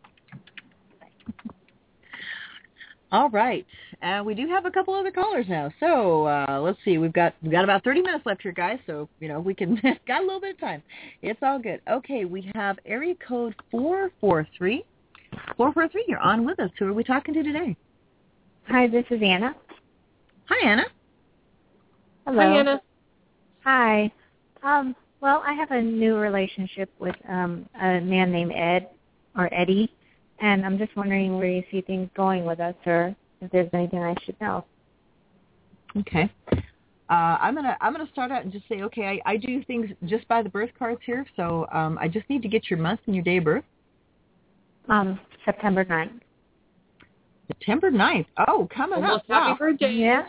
All right, uh, we do have a couple other callers now. So uh, let's see, we've got we've got about thirty minutes left here, guys. So you know we can got a little bit of time. It's all good. Okay, we have area code four four three. Four four three. You're on with us. Who are we talking to today? Hi, this is Anna. Hi, Anna. Hello. Hi, Anna. Hi. Um, well, I have a new relationship with um, a man named Ed or Eddie, and I'm just wondering where you see things going with us, or if there's anything I should know. Okay. Uh, I'm gonna I'm gonna start out and just say, okay, I, I do things just by the birth cards here, so um, I just need to get your month and your day of birth. Um, September ninth. September ninth. Oh, coming Almost up. Wow. happy birthday. Yeah.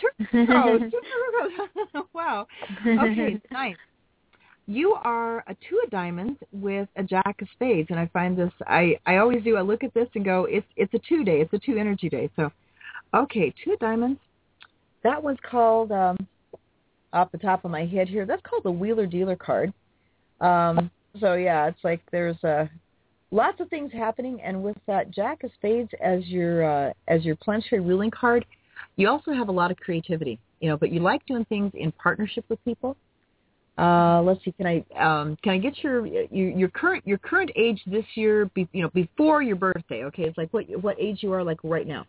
Wow. Okay, ninth. You are a two of diamonds with a jack of spades, and I find this, I, I always do, I look at this and go, it's it's a two day, it's a two energy day. So, okay, two of diamonds. That one's called, um, off the top of my head here, that's called the Wheeler Dealer card. Um, so, yeah, it's like there's uh, lots of things happening, and with that jack of spades as your uh, as your planetary ruling card, you also have a lot of creativity, you know, but you like doing things in partnership with people. Uh, let's see. Can I um, can I get your, your your current your current age this year? Be, you know, before your birthday. Okay, it's like what what age you are like right now.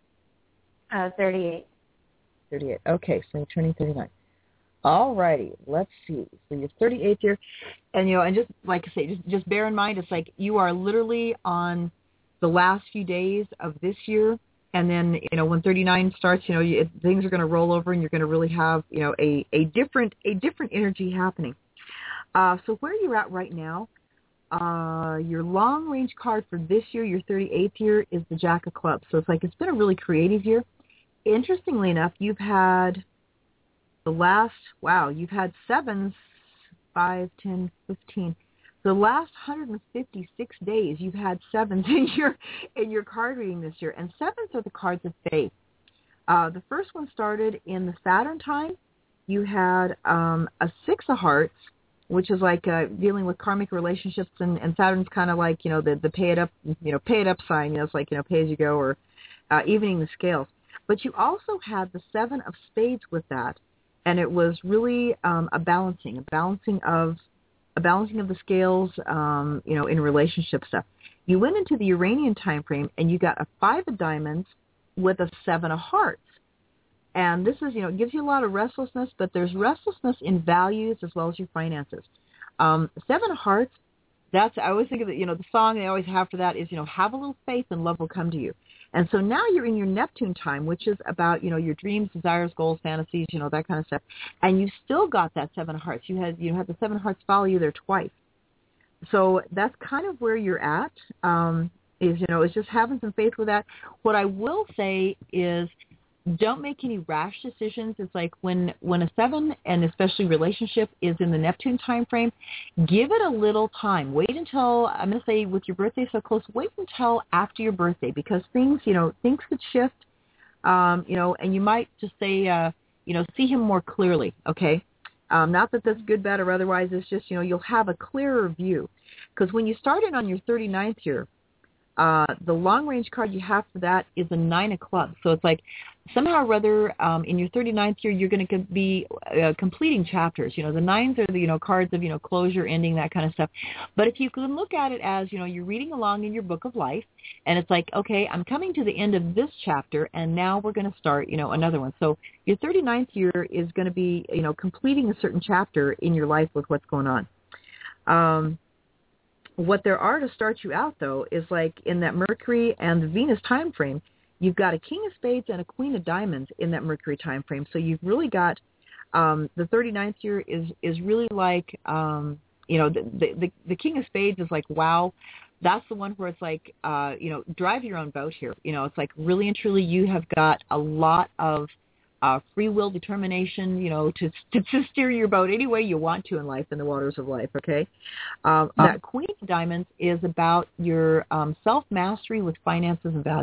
Uh, thirty-eight. Thirty-eight. Okay, so you're turning thirty-nine. All righty. Let's see. So you're thirty-eight here, and you know, and just like I say, just just bear in mind, it's like you are literally on the last few days of this year. And then, you know, when thirty-nine starts, you know, you, things are going to roll over and you're going to really have, you know, a, a different a different energy happening. Uh, so where you're at right now, uh, your long-range card for this year, your thirty-eighth year, is the Jack of Clubs. So it's like it's been a really creative year. Interestingly enough, you've had the last, wow, you've had sevens, five, ten, fifteen. The last one hundred fifty-six days, you've had sevens in your in your card reading this year, and sevens are the cards of faith. Uh, the first one started in the Saturn time. You had um, a six of hearts, which is like uh, dealing with karmic relationships, and, and Saturn's kind of like, you know, the the pay it up, you know, pay it up sign. You know, it's like, you know, pay as you go, or uh, evening the scales. But you also had the seven of spades with that, and it was really um, a balancing, a balancing of a balancing of the scales, um, you know, in relationship stuff. You went into the Uranian time frame, and you got a five of diamonds with a seven of hearts. And this is, you know, it gives you a lot of restlessness, but there's restlessness in values as well as your finances. Um, seven of hearts, that's, I always think of it, you know, the song they always have for that is, you know, have a little faith and love will come to you. And so now you're in your Neptune time, which is about, you know, your dreams, desires, goals, fantasies, you know, that kind of stuff. And you still got that seven of hearts. You had you had the seven of hearts follow you there twice. So that's kind of where you're at, um, is, you know, is just having some faith with that. What I will say is don't make any rash decisions. It's like when, when a seven, and especially relationship, is in the Neptune time frame, give it a little time. Wait until, I'm going to say with your birthday so close, wait until after your birthday, because things, you know, things could shift, um, you know, and you might just say, uh, you know, see him more clearly, okay? Um, not that that's good, bad, or otherwise. It's just, you know, you'll have a clearer view. Because when you started on your thirty-ninth year, Uh, the long-range card you have for that is a nine of clubs. So it's like somehow or other um, in your thirty-ninth year, you're going to be uh, completing chapters. You know, the nines are the, you know, cards of, you know, closure, ending, that kind of stuff. But if you can look at it as, you know, you're reading along in your book of life, and it's like, okay, I'm coming to the end of this chapter, and now we're going to start, you know, another one. So your thirty-ninth year is going to be, you know, completing a certain chapter in your life with what's going on. Um, What there are to start you out, though, is like in that Mercury and the Venus time frame, you've got a King of Spades and a Queen of Diamonds in that Mercury time frame. So you've really got um, the thirty-ninth year is is really like, um, you know, the, the the King of Spades is like, wow, that's the one where it's like, uh, you know, drive your own boat here. You know, it's like really and truly you have got a lot of Uh, free will determination, you know, to, to to steer your boat any way you want to in life, in the waters of life, okay? Um, that Queen of Diamonds is about your um, self-mastery with finances and values,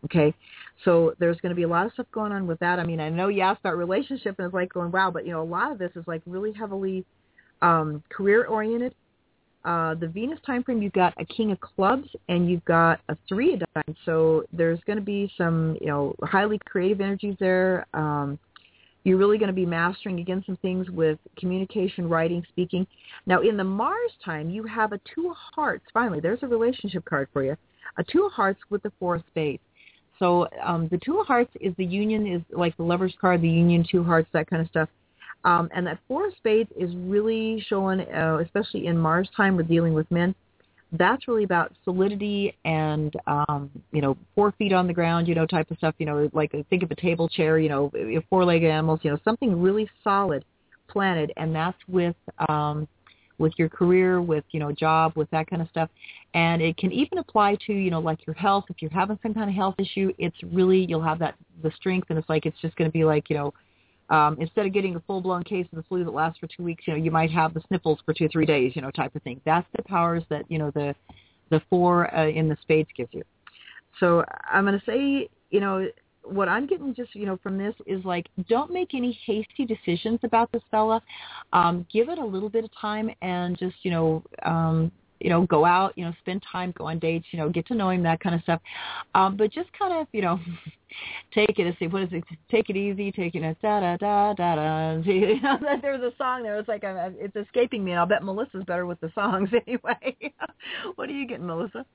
Okay, so there's going to be a lot of stuff going on with that. I mean, I know you asked about relationship, and it's like going, wow, but, you know, a lot of this is like really heavily um, career-oriented. Uh, the Venus time frame, you've got a King of Clubs, and you've got a Three of Diamonds. So there's going to be some, you know, highly creative energies there. Um, you're really going to be mastering, again, some things with communication, writing, speaking. Now, in the Mars time, you have a Two of Hearts. Finally, there's a relationship card for you. A Two of Hearts with the Four of Spades. So um, the Two of Hearts is the union, is like the Lover's card, the union, two hearts, that kind of stuff. Um, and that Four of Spades is really showing, uh, especially in Mars time, we're dealing with men. That's really about solidity and, um, you know, four feet on the ground, you know, type of stuff, you know, like think of a table chair, you know, four-legged animals, you know, something really solid, planted, and that's with um, with your career, with, you know, job, with that kind of stuff. And it can even apply to, you know, like your health. If you're having some kind of health issue, it's really, you'll have that, the strength, and it's like, it's just going to be like, you know, Um, instead of getting a full-blown case of the flu that lasts for two weeks, you know, you might have the sniffles for two, three days, you know, type of thing. That's the powers that, you know, the the four uh, in the spades gives you. So I'm going to say, you know, what I'm getting just, you know, from this is like, don't make any hasty decisions about this fella. Um, give it a little bit of time and just, you know, um, you know, go out, you know, spend time, go on dates, you know, get to know him, that kind of stuff. Um, but just kind of, you know, take it and say, what is it? Take it easy, take it, da da da da da. You know, there was a song there. It's like, I'm, it's escaping me, and I'll bet Melissa's better with the songs anyway. What are you getting, Melissa?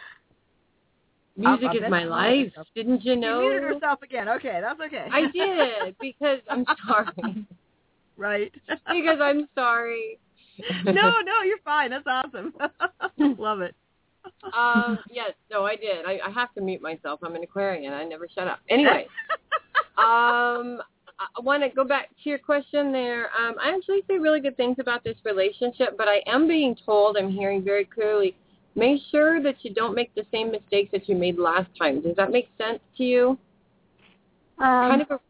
Music I'll, I'll is my life. Herself. Didn't you know? You muted herself again. Okay, that's okay. I did, because I'm sorry. Right. Because I'm sorry. no, no, you're fine. That's awesome. Love it. um, yes, no, I did. I, I have to mute myself. I'm an Aquarian. I never shut up. Anyway, um, I want to go back to your question there. Um, I actually say really good things about this relationship, but I am being told, I'm hearing very clearly, make sure that you don't make the same mistakes that you made last time. Does that make sense to you? Um, kind of a,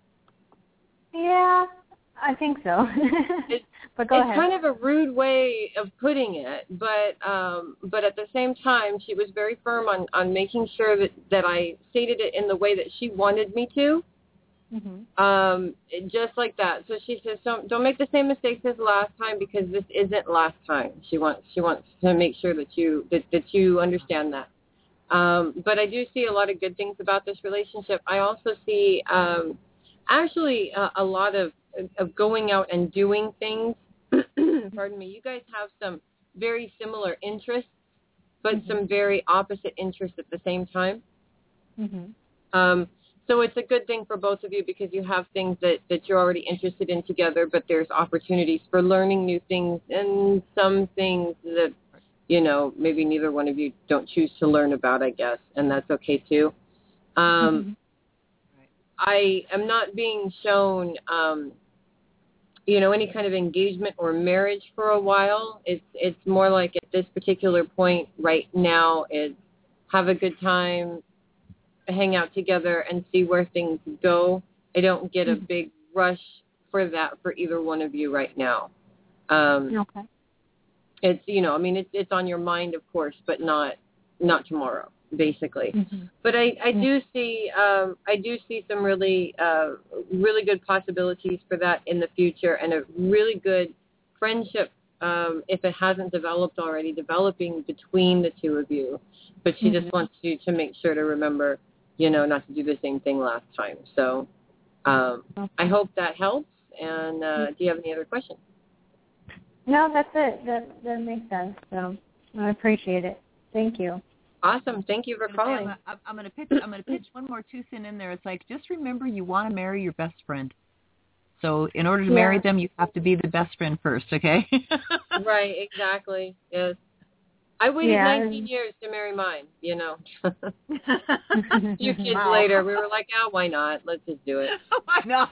yeah, I think so. It's, but go it's ahead. kind of a rude way of putting it, but um, but at the same time, she was very firm on, on making sure that, that I stated it in the way that she wanted me to, mm-hmm. um, just like that. So she says, don't don't make the same mistakes as last time, because this isn't last time. She wants she wants to make sure that you that, that you understand that. Um, but I do see a lot of good things about this relationship. I also see um, actually a, a lot of of going out and doing things. Pardon me. You guys have some very similar interests, but mm-hmm. some very opposite interests at the same time. Mm-hmm. Um, so it's a good thing for both of you, because you have things that, that you're already interested in together, but there's opportunities for learning new things and some things that, you know, maybe neither one of you don't choose to learn about, I guess, and that's okay too. Um, mm-hmm. I am not being shown um, you know, any kind of engagement or marriage for a while. It's it's more like at this particular point right now is have a good time, hang out together, and see where things go. I don't get a big rush for that for either one of you right now. Um, okay. It's, you know, I mean, it's it's on your mind, of course, but not not tomorrow, basically. Mm-hmm. But I, I do see um, I do see some really uh, really good possibilities for that in the future, and a really good friendship, um, if it hasn't developed already, developing between the two of you. But she mm-hmm. just wants you to make sure to remember, you know, not to do the same thing last time. So um, okay. I hope that helps. And uh, mm-hmm. do you have any other questions? No, that's it. That that makes sense. So I appreciate it. Thank you. Awesome. Thank you for calling. I'm, I'm going to pitch. I'm going to pitch one more two cent in there. It's like, just remember, you want to marry your best friend. So in order to yeah. marry them, you have to be the best friend first. Okay. Right. Exactly. Yes. I waited yeah. nineteen years to marry mine. You know. A few kids wow. later, we were like, oh, why not? Let's just do it. Why not?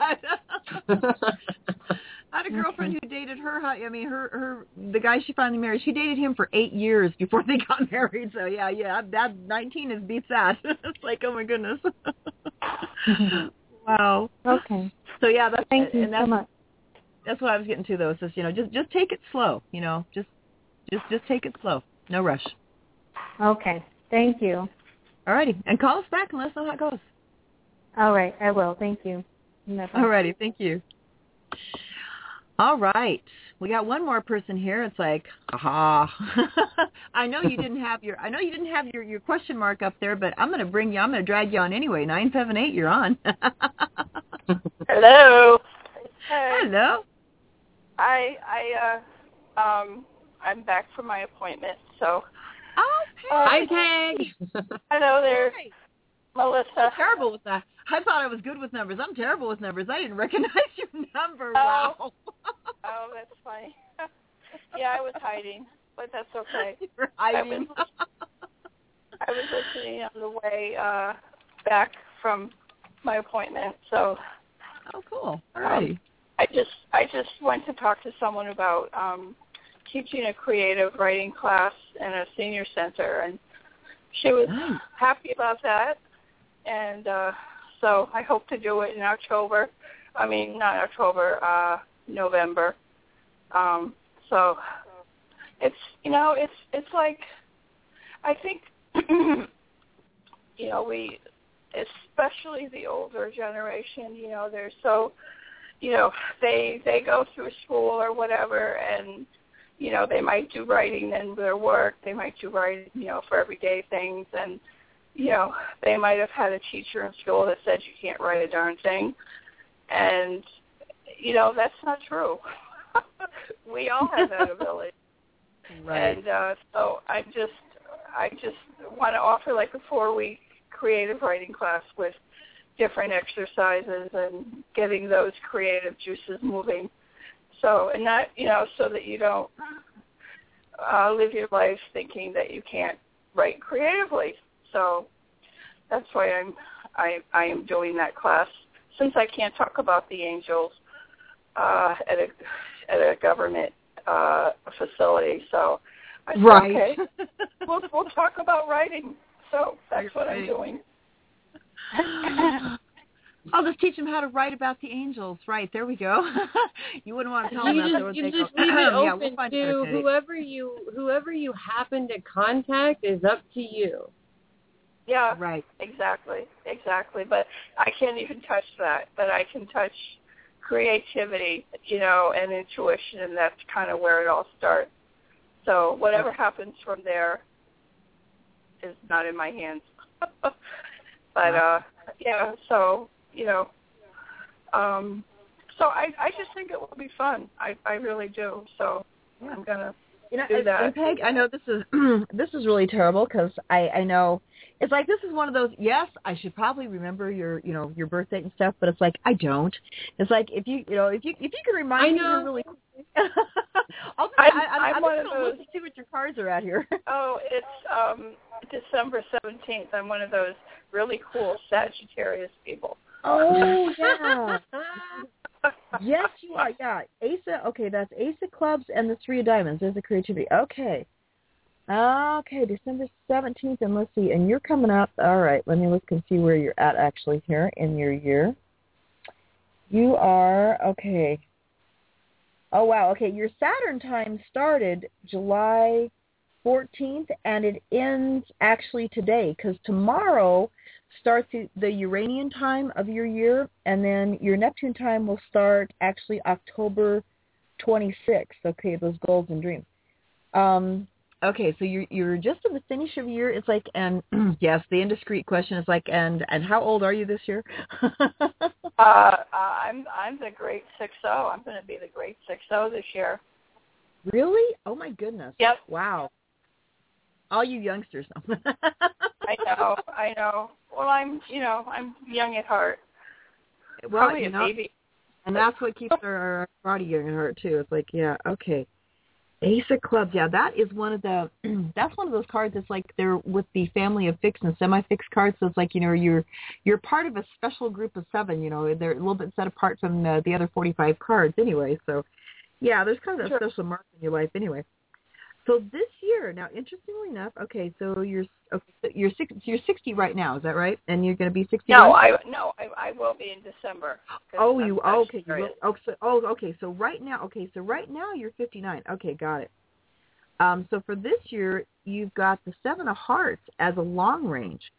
I had a girlfriend who dated her. I mean, her, her, the guy she finally married. She dated him for eight years before they got married. So yeah, yeah, that nineteen is beats that. It's like, oh my goodness. Wow. Okay. So yeah, that's thank you and that's, so much. That's what I was getting to, though. Is just, you know, just just take it slow. You know, just just just take it slow. No rush. Okay. Thank you. All righty. And call us back and let us know how it goes. All right, I will. Thank you. All righty. Thank you. All right. We got one more person here. It's like, aha. I know you didn't have your I know you didn't have your, your question mark up there, but I'm going to bring you I'm going to drag you on anyway. nine seven eight, you're on. Hello. Hey. Hello. I I uh um I'm back from my appointment, so Oh, Hi, Tag. hello there, Hey. Melissa. I'm terrible with that. I thought I was good with numbers. I'm terrible with numbers. I didn't recognize your number. Oh. Wow. Oh, that's funny. Yeah, I was hiding, but that's okay. You're hiding. I was, I was listening on the way uh, back from my appointment, so. Oh, cool. All right. Um, I just I just went to talk to someone about um, teaching a creative writing class in a senior center, and she was Nice. happy about that. And uh, so I hope to do it in October. I mean, not October, uh, November. Um, so it's you know it's it's like I think you know we especially the older generation, you know, they're so you know they they go through school or whatever, and you know they might do writing in their work, they might do writing you know for everyday things, and you know they might have had a teacher in school that said you can't write a darn thing, and you know that's not true. We all have that ability. Right. And uh, so I just I just want to offer like a four-week creative writing class with different exercises and getting those creative juices moving. So, and not, you know, so that you don't uh, live your life thinking that you can't write creatively. So that's why I'm I I am doing that class. Since I can't talk about the angels uh, at a at a government uh, facility, so I said, Right. okay, we'll we'll talk about writing. So that's You're what right. I'm doing. I'll just teach them how to write about the angels. Right, there we go. You wouldn't want to tell them You that. just, would you they just go, leave it yeah, open we'll find to out, okay. whoever you whoever you happen to contact is up to you. Yeah, Right. exactly, exactly. But I can't even touch that. But I can touch creativity, you know, and intuition, and that's kind of where it all starts. So whatever happens from there is not in my hands. But uh, yeah, so you know, um, so I I just think it will be fun. I I really do. So Yeah. I'm gonna You know, do and, that. and Peg, I know this is this is really terrible because I, I know it's like this is one of those. Yes, I should probably remember your you know your birth date and stuff, but it's like I don't. It's like if you you know if you if you can remind I me, know. you're really. I'll just, I'm- I, I'm, I'm I'm one just of gonna look those- and see what your cards are at here. Oh, it's um December seventeenth. I'm one of those really cool Sagittarius people. Oh yeah. Yes, you are. Yeah, Ace of, okay, that's Ace of Clubs and the Three of Diamonds. There's the creativity. Okay. Okay, December seventeenth, and let's see, and you're coming up. All right, let me look and see where you're at actually here in your year. You are, okay. Oh, wow, okay, your Saturn time started July fourteenth, and it ends actually today, because tomorrow starts the, the Uranian time of your year, and then your Neptune time will start actually October twenty-sixth. Okay, those goals and dreams. Um, okay, so you're you're just in the finish of year. It's like, and yes, the indiscreet question is like, and and how old are you this year? uh, uh, I'm I'm the great six zero. I'm going to be the great six zero this year. Really? Oh my goodness. Yep. Wow. All you youngsters. I know, I know. Well, I'm, you know, I'm young at heart. Well, Probably you a know, baby. and that's what keeps our, our body young at heart too. It's like, yeah, okay. Ace of Clubs, yeah, that is one of the. That's one of those cards. It's like they're with the family of fixed and semi-fixed cards. So it's like, you know, you're you're part of a special group of seven. You know, they're a little bit set apart from the, the other forty-five cards anyway. So, yeah, there's kind of a Sure. special mark in your life anyway. So this year, now, interestingly enough, okay, so you're okay, so you're six, you're sixty right now, is that right? And you're going to be sixty. No, I no, I, I will be in December. 'cause Oh, I'm you oh, okay? You Sagittarius. will, oh, so, oh, okay. So right now, okay, so right now you're fifty-nine. Okay, got it. Um, so for this year, you've got the Seven of Hearts as a long range.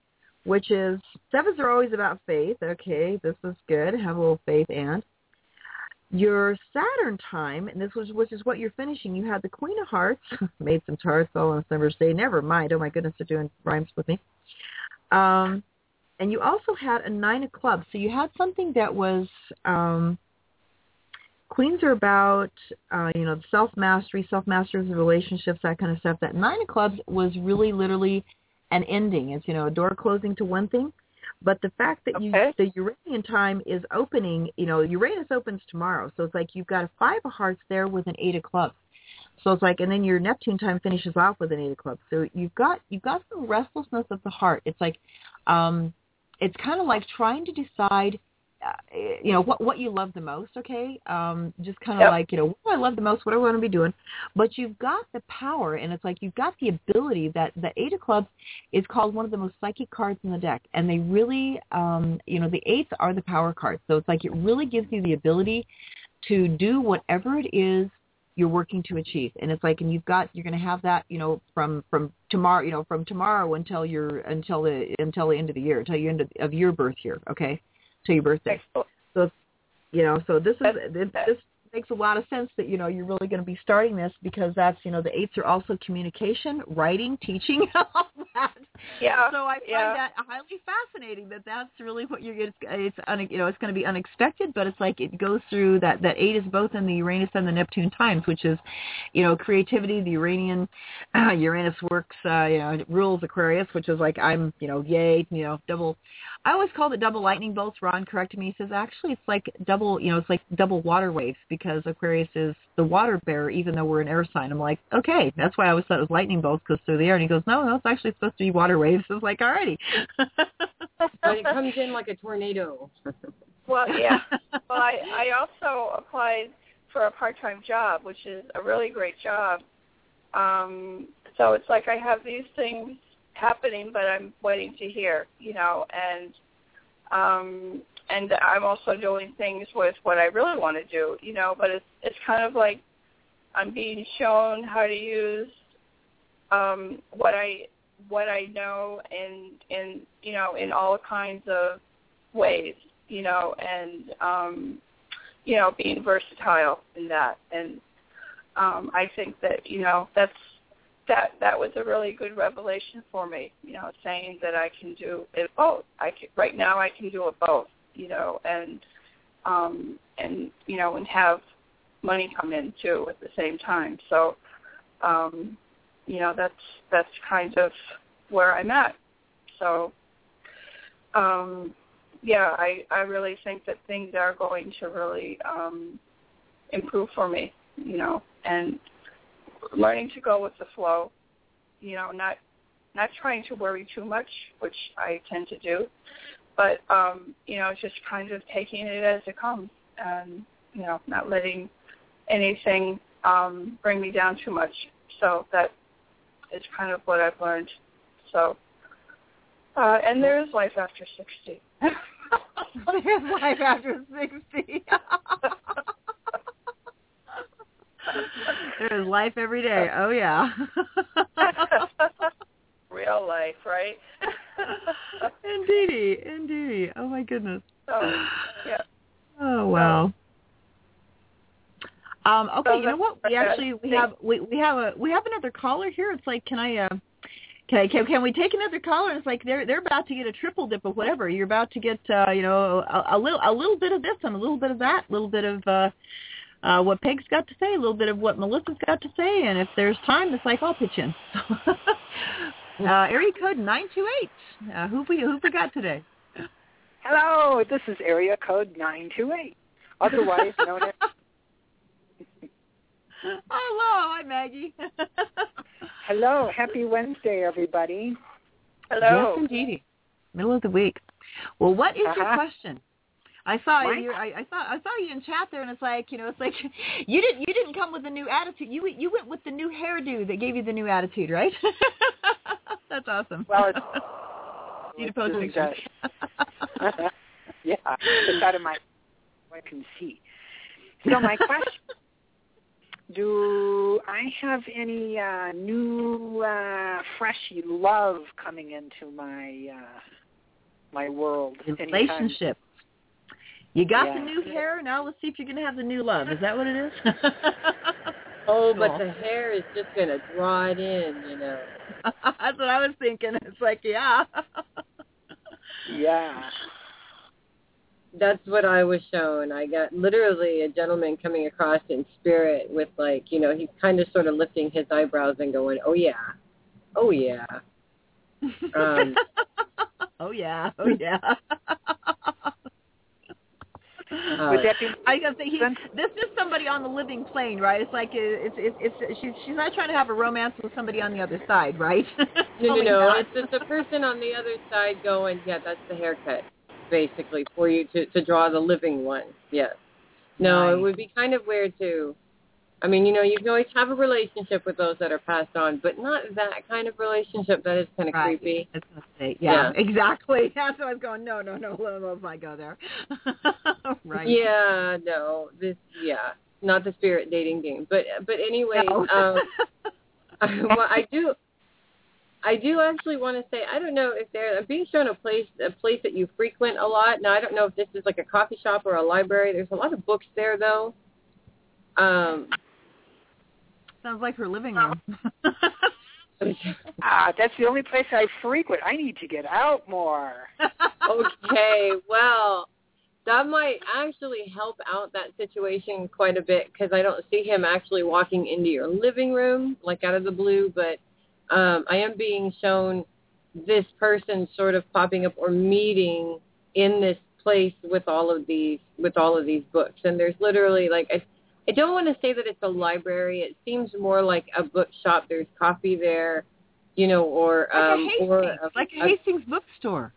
which is, sevens are always about faith. Okay, this is good. Have a little faith. And your Saturn time, and this was, which is what you're finishing, you had the Queen of Hearts. Made some charts all on this number's day. Never mind. Oh, my goodness, they're doing rhymes with me. Um, and you also had a Nine of Clubs. So you had something that was, um, Queens are about, uh, you know, self-mastery, self-mastery of relationships, that kind of stuff. That Nine of Clubs was really literally an ending. It's, you know, a door closing to one thing. But the fact that Okay. you, the Uranian time is opening, you know, Uranus opens tomorrow. So it's like you've got a Five of Hearts there with an Eight of Clubs. So it's like, and then your Neptune time finishes off with an Eight of Clubs. So you've got, you've got some restlessness of the heart. It's like, um, it's kind of like trying to decide, uh, you know, what, what you love the most. Okay. Um, just kind of Yep. like, you know, what do I love the most? What do I want to be doing? But you've got the power, and it's like, you've got the ability that the Eight of Clubs is called one of the most psychic cards in the deck. And they really, um, you know, the eights are the power cards. So it's like, it really gives you the ability to do whatever it is you're working to achieve. And it's like, and you've got, you're going to have that, you know, from, from tomorrow, you know, from tomorrow until your, until the, until the end of the year, until the end of, of your birth year. Okay. Till your birthday. Excellent. So, you know, so this is, That's- this, that's- this makes a lot of sense that, you know, you're really going to be starting this, because that's, you know, the eights are also communication, writing, teaching, all that. Yeah. So I find yeah. that highly fascinating, that that's really what you're, it's, it's un, you know, it's going to be unexpected, but it's like it goes through that, that eight is both in the Uranus and the Neptune times, which is, you know, creativity. The Uranian, uh, Uranus works, uh, you know, it rules Aquarius, which is like, I'm, you know, yay, you know, double, I always called it double lightning bolts. Ron corrected me. He says, actually, it's like double, you know, it's like double water waves, because Aquarius is the water bearer, even though we're an air sign. I'm like, okay, that's why I always thought it was lightning bolts, because through the air. And he goes, no, no, it's actually supposed to be water waves. I was like, alrighty. But it comes in like a tornado. Well, yeah. Well, I, I also applied for a part-time job, which is a really great job. Um, so it's like I have these things happening, but I'm waiting to hear, you know, and um, and I'm also doing things with what I really want to do, you know, but it's it's kind of like I'm being shown how to use um, what I what I know in in you know in all kinds of ways, you know, and um, you know, being versatile in that, and um, I think that you know that's that that was a really good revelation for me, you know, saying that I can do it both. I can, right now I can do it both, you know, and um, and you know, and have money come in too at the same time. So, um, you know, that's that's kind of where I'm at. So, um, yeah, I I really think that things are going to really um, improve for me, you know, and learning to go with the flow, you know, not not trying to worry too much, which I tend to do, but, um, you know, just kind of taking it as it comes and, you know, not letting anything um, bring me down too much. So that is kind of what I've learned. So, uh, and there is life after sixty. There's life after sixty. There is life every day. Oh, yeah. Real life, right? Indeedy, indeedy. Oh, my goodness. So, yeah. Oh, wow. Um, okay, So you know what? We actually we have we, we have a we have another caller here. It's like, can I uh, can I can, can we take another caller? And it's like they're they're about to get a triple dip of whatever. You're about to get uh, you know a, a little a little bit of this and a little bit of that, a little bit of uh, uh, what Peg's got to say, a little bit of what Melissa's got to say, and if there's time, it's like I'll pitch in. uh, area code nine two eight. Uh, who we who we got today? Hello, this is area code nine two eight, otherwise known as. Hello, hi Maggie. Hello, happy Wednesday, everybody. Hello. Yes, indeed. Middle of the week. Well, what is Uh-huh. your question? I saw Mine? you. I, I saw. I saw you in chat there, and it's like, you know, it's like you didn't. You didn't come with a new attitude. You you went with the new hairdo that gave you the new attitude, right? That's awesome. Well, it's, need to post it's, pictures. uh, yeah, it's out of my I can see. So my question: do I have any uh, new, uh, fresh love coming into my uh, my world. Relationship. You got yeah. the new hair, now let's see if you're going to have the new love. Is that what it is? Oh, cool. but the hair is just going to draw it in, you know. That's what I was thinking. It's like, yeah. Yeah. That's what I was shown. I got literally a gentleman coming across in spirit with, like, you know, he's kind of sort of lifting his eyebrows and going, oh, yeah. Oh, yeah. Um, oh, yeah. Oh, yeah. Uh, Would that be? I was gonna say he, this is somebody on the living plane, right? It's like it's it's it's she's she's not trying to have a romance with somebody on the other side, right? no, no, no. It's just the person on the other side going, yeah, that's the haircut, basically, for you to to draw the living one. Yes. No, nice. It would be kind of weird to. I mean, you know, you can always have a relationship with those that are passed on, but not that kind of relationship. That is kind of right. creepy. I was gonna say, yeah, yeah, exactly. That's what I was going. No, no, no. Let's not go there. right. Yeah, no. This, yeah, not the spirit dating game, but but anyway, no. um, well, I do. I do actually want to say, I don't know if they're I'm being shown a place a place that you frequent a lot. Now, I don't know if this is like a coffee shop or a library. There's a lot of books there, though. Um. Sounds like her living room. ah, that's the only place I frequent. I need to get out more. Okay, well, that might actually help out that situation quite a bit because I don't see him actually walking into your living room, like out of the blue, but um, I am being shown this person sort of popping up or meeting in this place with all of these with all of these books. And there's literally like I I don't want to say that it's a library. It seems more like a bookshop. There's coffee there, you know, or like um, a Hastings, or a, like a Hastings bookstore.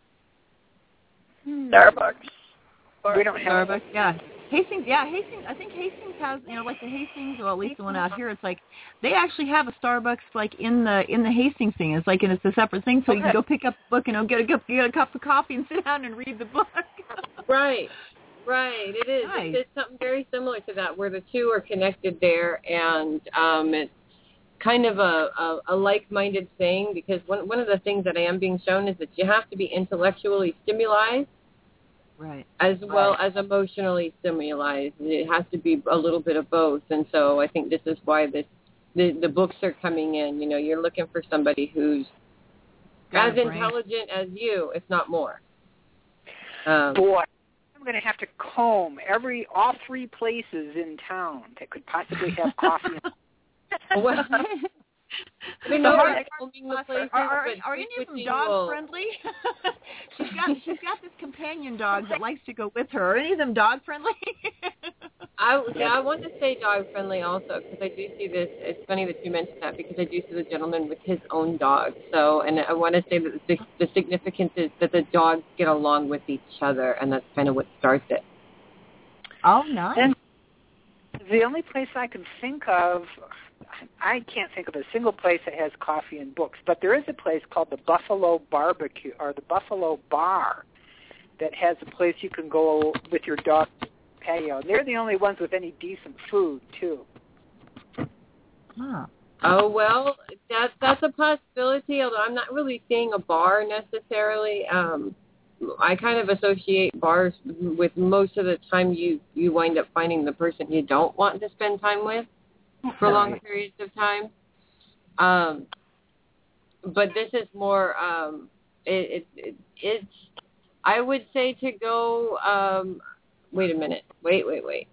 Starbucks. We don't have Starbucks. Yeah, Hastings. Yeah, Hastings. I think Hastings has, you know, like the Hastings, or at least the one out here. It's like they actually have a Starbucks like in the in the Hastings thing. It's like and it's a separate thing, so okay. You can go pick up a book and you know, get a get a cup of coffee and sit down and read the book. Right. Right, it is. Nice. It's something very similar to that, where the two are connected there, and um, it's kind of a, a, a like-minded thing. Because one one of the things that I am being shown is that you have to be intellectually stimulated, right, as well right. as emotionally stimulated. It has to be a little bit of both, and so I think this is why this the the books are coming in. You know, you're looking for somebody who's Got as intelligent as you, if not more. Um, Boy. I'm going to have to comb every all three places in town that could possibly have coffee. well, I don't know how combing the places, are, are, but are any of them dog will... friendly? she's got she's got this companion dog that likes to go with her. Are any of them dog friendly? I yeah, I want to say dog friendly also because I do see this. It's funny that you mentioned that because I do see the gentleman with his own dog. So, and I want to say that the, the significance is that the dogs get along with each other, and that's kind of what starts it. Oh, nice. And the only place I can think of, I can't think of a single place that has coffee and books, but there is a place called the Buffalo Barbecue or the Buffalo Bar that has a place you can go with your dog patio. They're the only ones with any decent food, too. Huh. Oh, well, that, that's a possibility, although I'm not really seeing a bar necessarily. Um, I kind of associate bars with most of the time you, you wind up finding the person you don't want to spend time with for long periods of time. Um, but this is more, um, it, it, it, it's, I would say to go, um, wait a minute, wait, wait, wait.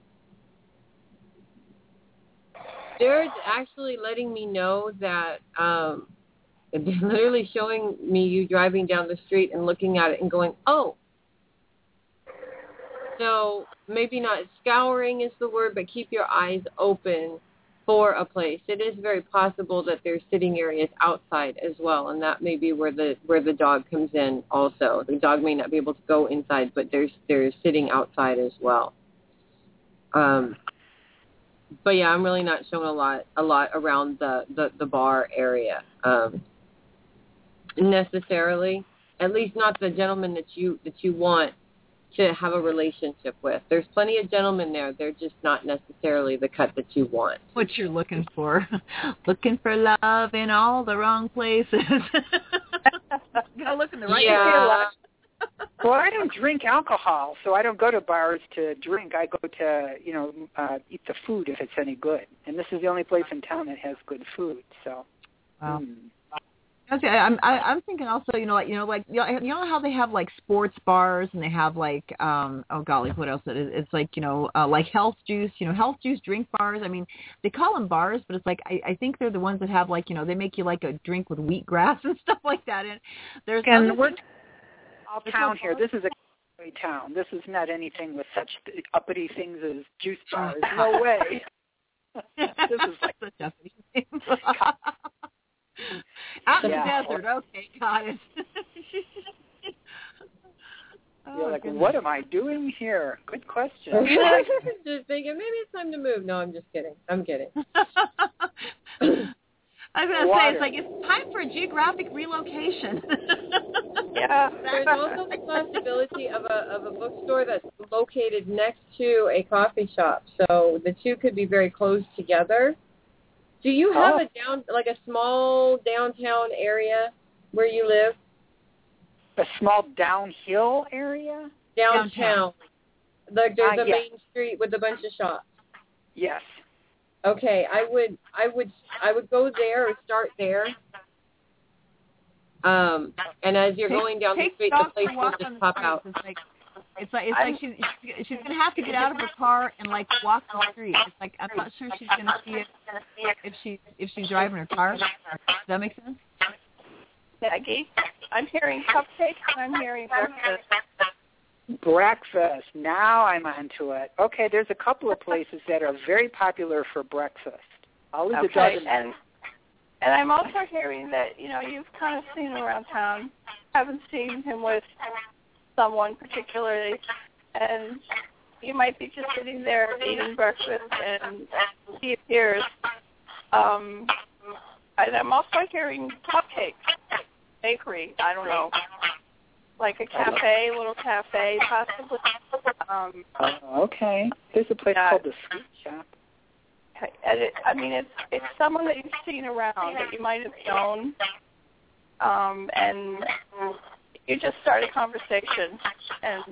They're actually letting me know that um, they're literally showing me you driving down the street and looking at it and going, oh. So maybe not scouring is the word, but keep your eyes open for a place. It is very possible that there's sitting areas outside as well, and that may be where the where the dog comes in also. The dog may not be able to go inside, but there's there's sitting outside as well. Um, but yeah, I'm really not showing a lot a lot around the, the, the bar area um, necessarily. At least not the gentleman that you that you want to have a relationship with. There's plenty of gentlemen there. They're just not necessarily the cut that you want. What you're looking for. Looking for love in all the wrong places. Gotta look in the right yeah. Well, I don't drink alcohol, so I don't go to bars to drink. I go to, you know, uh, eat the food if it's any good. And this is the only place in town that has good food. So. Wow. Hmm. Okay, I'm I, I'm thinking also, you know, like you know, like you know, you know how they have like sports bars and they have like um oh golly, what else? It is, it's like you know, uh, like health juice, you know, health juice drink bars. I mean, they call them bars, but it's like I, I think they're the ones that have like you know, they make you like a drink with wheatgrass and stuff like that. And there's and other we're things- all town here. This is a country town. This is not anything with such uppity things as juice bars. No way. This is like such uppity things. Out in Yeah. the desert. Okay, got it. Oh, You're like, goodness. what am I doing here? Good question. Just thinking maybe it's time to move. No, I'm just kidding. I'm kidding. I was going to say, Water. it's like, it's time for a geographic relocation. Yeah. There's also the possibility of a of a bookstore that's located next to a coffee shop, so the two could be very close together. Do you have Oh. a down like a small downtown area where you live? A small downhill area? Downtown, Downtown. like there's Uh, a yeah. main street with a bunch of shops. Yes. Okay, I would I would I would go there or start there. Um, and as you're Take- going down the take street, dogs the place for a will walk on just the pop streets. out. It's like it's like it's I'm- like she's she's gonna have to get out of her car and like walk the street. It's like I'm not sure she's gonna see it if she if she's driving her car. Does that make sense? Maggie, I'm hearing cupcakes and I'm hearing breakfast. Breakfast. Now I'm onto it. Okay, there's a couple of places that are very popular for breakfast. I'll leave the Okay, dog in and and I'm also hearing that you know you've kind of seen him around town. Haven't seen him with someone particularly, and you might be just sitting there eating breakfast, and he appears. Um, and I'm also hearing cupcakes, bakery. I don't know, like a cafe, a little cafe, possibly. Um, Oh, okay. There's a place Yeah. called the Sweet Shop. and it, I mean, it's it's someone that you've seen around that you might have known, um, and you just start a conversation, and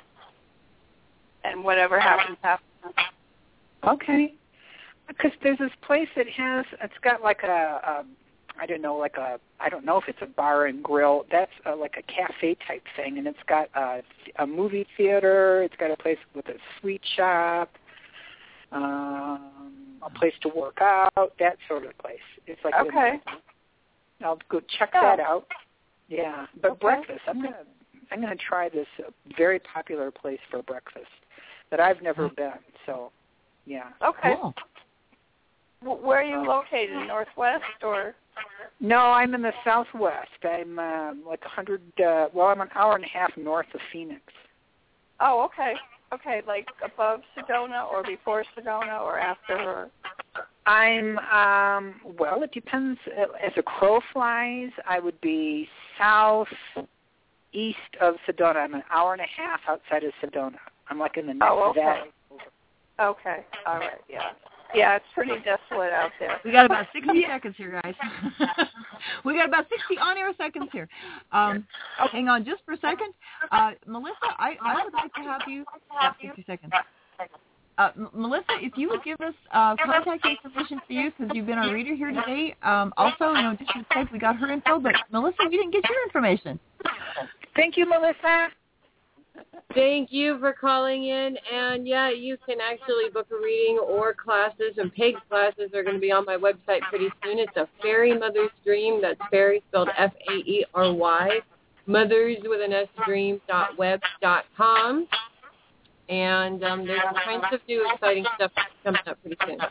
and whatever happens happens. Okay. Because there's this place that has, it's got like a, a, I don't know, like a, I don't know if it's a bar and grill. That's a, like a cafe type thing, and it's got a, a movie theater. It's got a place with a sweet shop, um, a place to work out, that sort of place. It's like Okay. I'll go check Oh. that out. Yeah, but Okay. breakfast. I'm gonna I'm gonna try this uh, very popular place for breakfast that I've never been. So, yeah. Okay. Cool. W- Where are you located? Northwest or? No, I'm in the Southwest. I'm uh, like a hundred. Uh, well, I'm an hour and a half north of Phoenix. Oh, okay. Okay, like above Sedona or before Sedona or after? Or... I'm um, well. It depends. As a crow flies, I would be south east of Sedona. I'm an hour and a half outside of Sedona. I'm like in the next Oh, okay. valley. Okay. All right. Yeah. Yeah, it's pretty desolate out there. We got about sixty seconds here, guys. We got about sixty on-air seconds here. Um, hang on just for a second. Uh, Melissa, I, I would like to have you, yeah, sixty seconds. Uh, M- Melissa, if you would give us uh, contact information for you, because you've been our reader here today. Um, also, you know, just in case we got her info, but Melissa, we didn't get your information. Thank you, Melissa. Thank you for calling in. And, yeah, you can actually book a reading or classes, and paid classes are going to be on my website pretty soon. It's a Fairy Mother's Dream. That's Fairy spelled F A E R Y. Mothers with an S dream dot web dot com. And um, there's all kinds of new exciting stuff coming up pretty soon.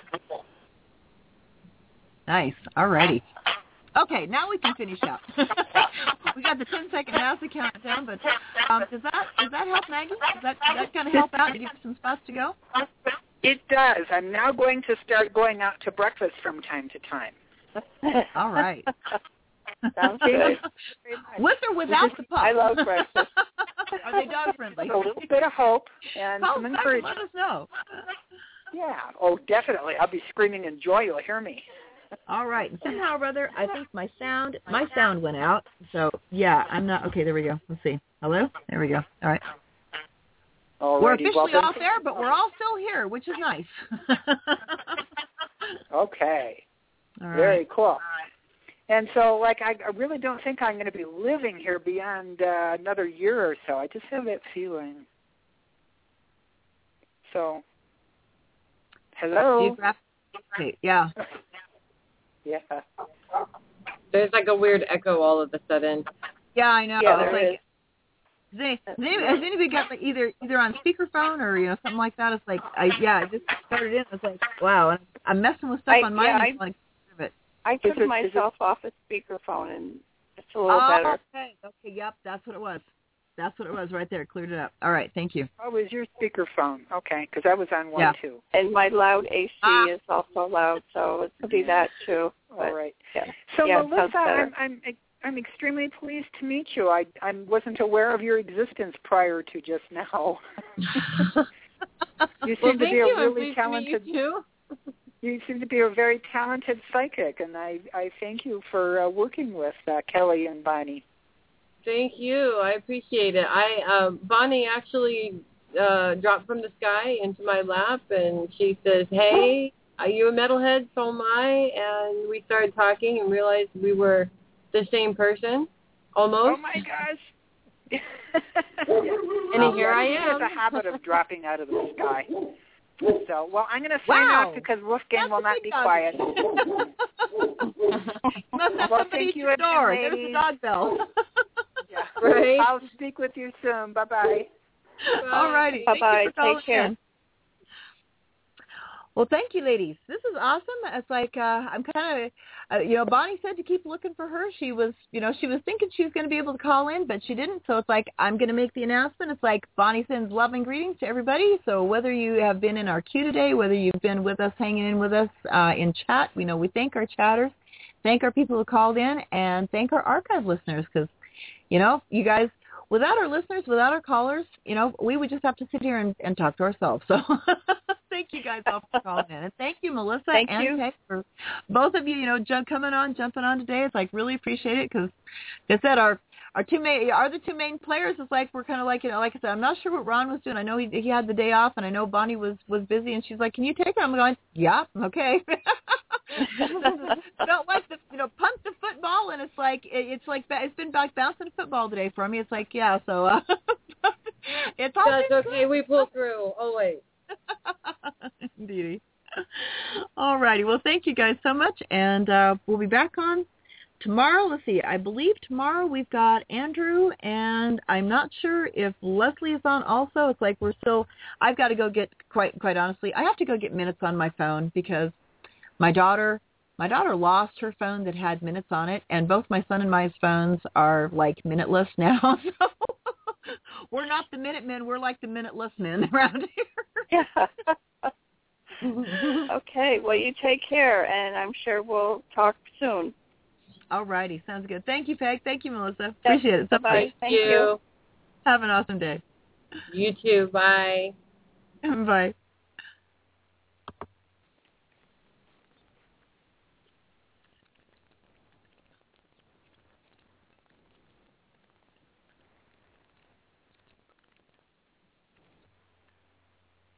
Nice. All righty. Okay, now we can finish up. We got the ten second NASA countdown, but um, does that does that help, Maggie? Does that does that kind of help out? Give you some spots to go? It does. I'm now going to start going out to breakfast from time to time. All right. Sounds good. With or without the pup? I love breakfast. Are they dog friendly? A little bit of hope and Call some us back and encouragement. let us know. Yeah. Oh, definitely. I'll be screaming in joy. You'll hear me. All right. Somehow or other, I think my sound my sound went out. So yeah, I'm not okay. There we go. Let's see. Hello. There we go. All right. Alrighty, we're officially well, off air, but we're all still here, which is nice. Okay. All right. Very cool. And so, like, I, I really don't think I'm going to be living here beyond uh, another year or so. I just have that feeling. So, hello. Geographic. Okay, yeah. Yeah. There's like a weird echo all of a sudden. Yeah, I know. Yeah, It's there like, is. Has any- has anybody, has anybody got like either either on speakerphone or you know something like that? It's like I yeah, I just started in. It's like wow, I'm messing with stuff I- on mine. yeah, and I- I want to get rid of it. I took it- is myself off a speakerphone, and it's a little Oh, better. okay, okay, yep, that's what it was. That's what it was right there. Cleared it up. All right, thank you. Oh, it was your speakerphone. Okay, because I was on one Yeah. too. And my loud A C Ah. is also loud, so it could be that too. But, All right. Yeah. So, Yeah, it sounds Melissa, better. I'm, I'm I'm extremely pleased to meet you. I I wasn't aware of your existence prior to just now. You seem well, to thank be a you. I'm really pleased to meet talented. you too. You seem to be a very talented psychic, and I I thank you for uh, working with uh, Kelly and Bonnie. Thank you. I appreciate it. I uh, Bonnie actually uh, dropped from the sky into my lap, and she says, "Hey, are you a metalhead? So am I." And we started talking and realized we were the same person, almost. Oh my gosh! And Oh, here yeah, I he am. has a habit of dropping out of the sky. So, well, I'm going to sign Wow. off because Wolfgang That's will a not big be dog. quiet. Must have Well, somebody thank at you your door. again, There's the ladies. dog bell. Yeah. Right. I'll speak with you soon. Bye-bye. All righty. Bye-bye. Thank you for calling Take care. in. Well, thank you, ladies. This is awesome. It's like uh, I'm kind of, uh, you know, Bonnie said to keep looking for her. She was, you know, she was thinking she was going to be able to call in, but she didn't. So it's like I'm going to make the announcement. It's like Bonnie sends love and greetings to everybody. So whether you have been in our queue today, whether you've been with us, hanging in with us uh, in chat, we know we thank our chatters, thank our people who called in, and thank our archive listeners because, you know, you guys. Without our listeners, without our callers, you know, we would just have to sit here and, and talk to ourselves. So thank you guys all for calling in. And thank you, Melissa Thank and you. Peg, for both of you, you know, jump, coming on, jumping on today. It's like really appreciate it because, like I said, our, our two main, are the two main players. It's like we're kind of like, you know, like I said, I'm not sure what Ron was doing. I know he he had the day off, and I know Bonnie was, was busy, and she's like, can you take her? I'm going, yeah, okay. Don't like the, you know, punt the football, and it's like, it, it's like, it's been like bouncing a football today for me. It's like, yeah, so uh, it's all That's okay. We pull through always. Indeedy. All righty. Well, thank you guys so much, and uh, we'll be back on tomorrow. Let's see. I believe tomorrow we've got Andrew, and I'm not sure if Leslie is on also. It's like we're still, I've got to go get, quite quite honestly, I have to go get minutes on my phone because my daughter, my daughter lost her phone that had minutes on it, and both my son and my phones are like minuteless now. So we're not the Minutemen. We're like the minuteless men around here. Yeah. Okay. Well, you take care, and I'm sure we'll talk soon. All righty. Sounds good. Thank you, Peg. Thank you, Melissa. Appreciate it so Bye-bye. much. Thank you. Have an awesome day. You too. Bye. Bye.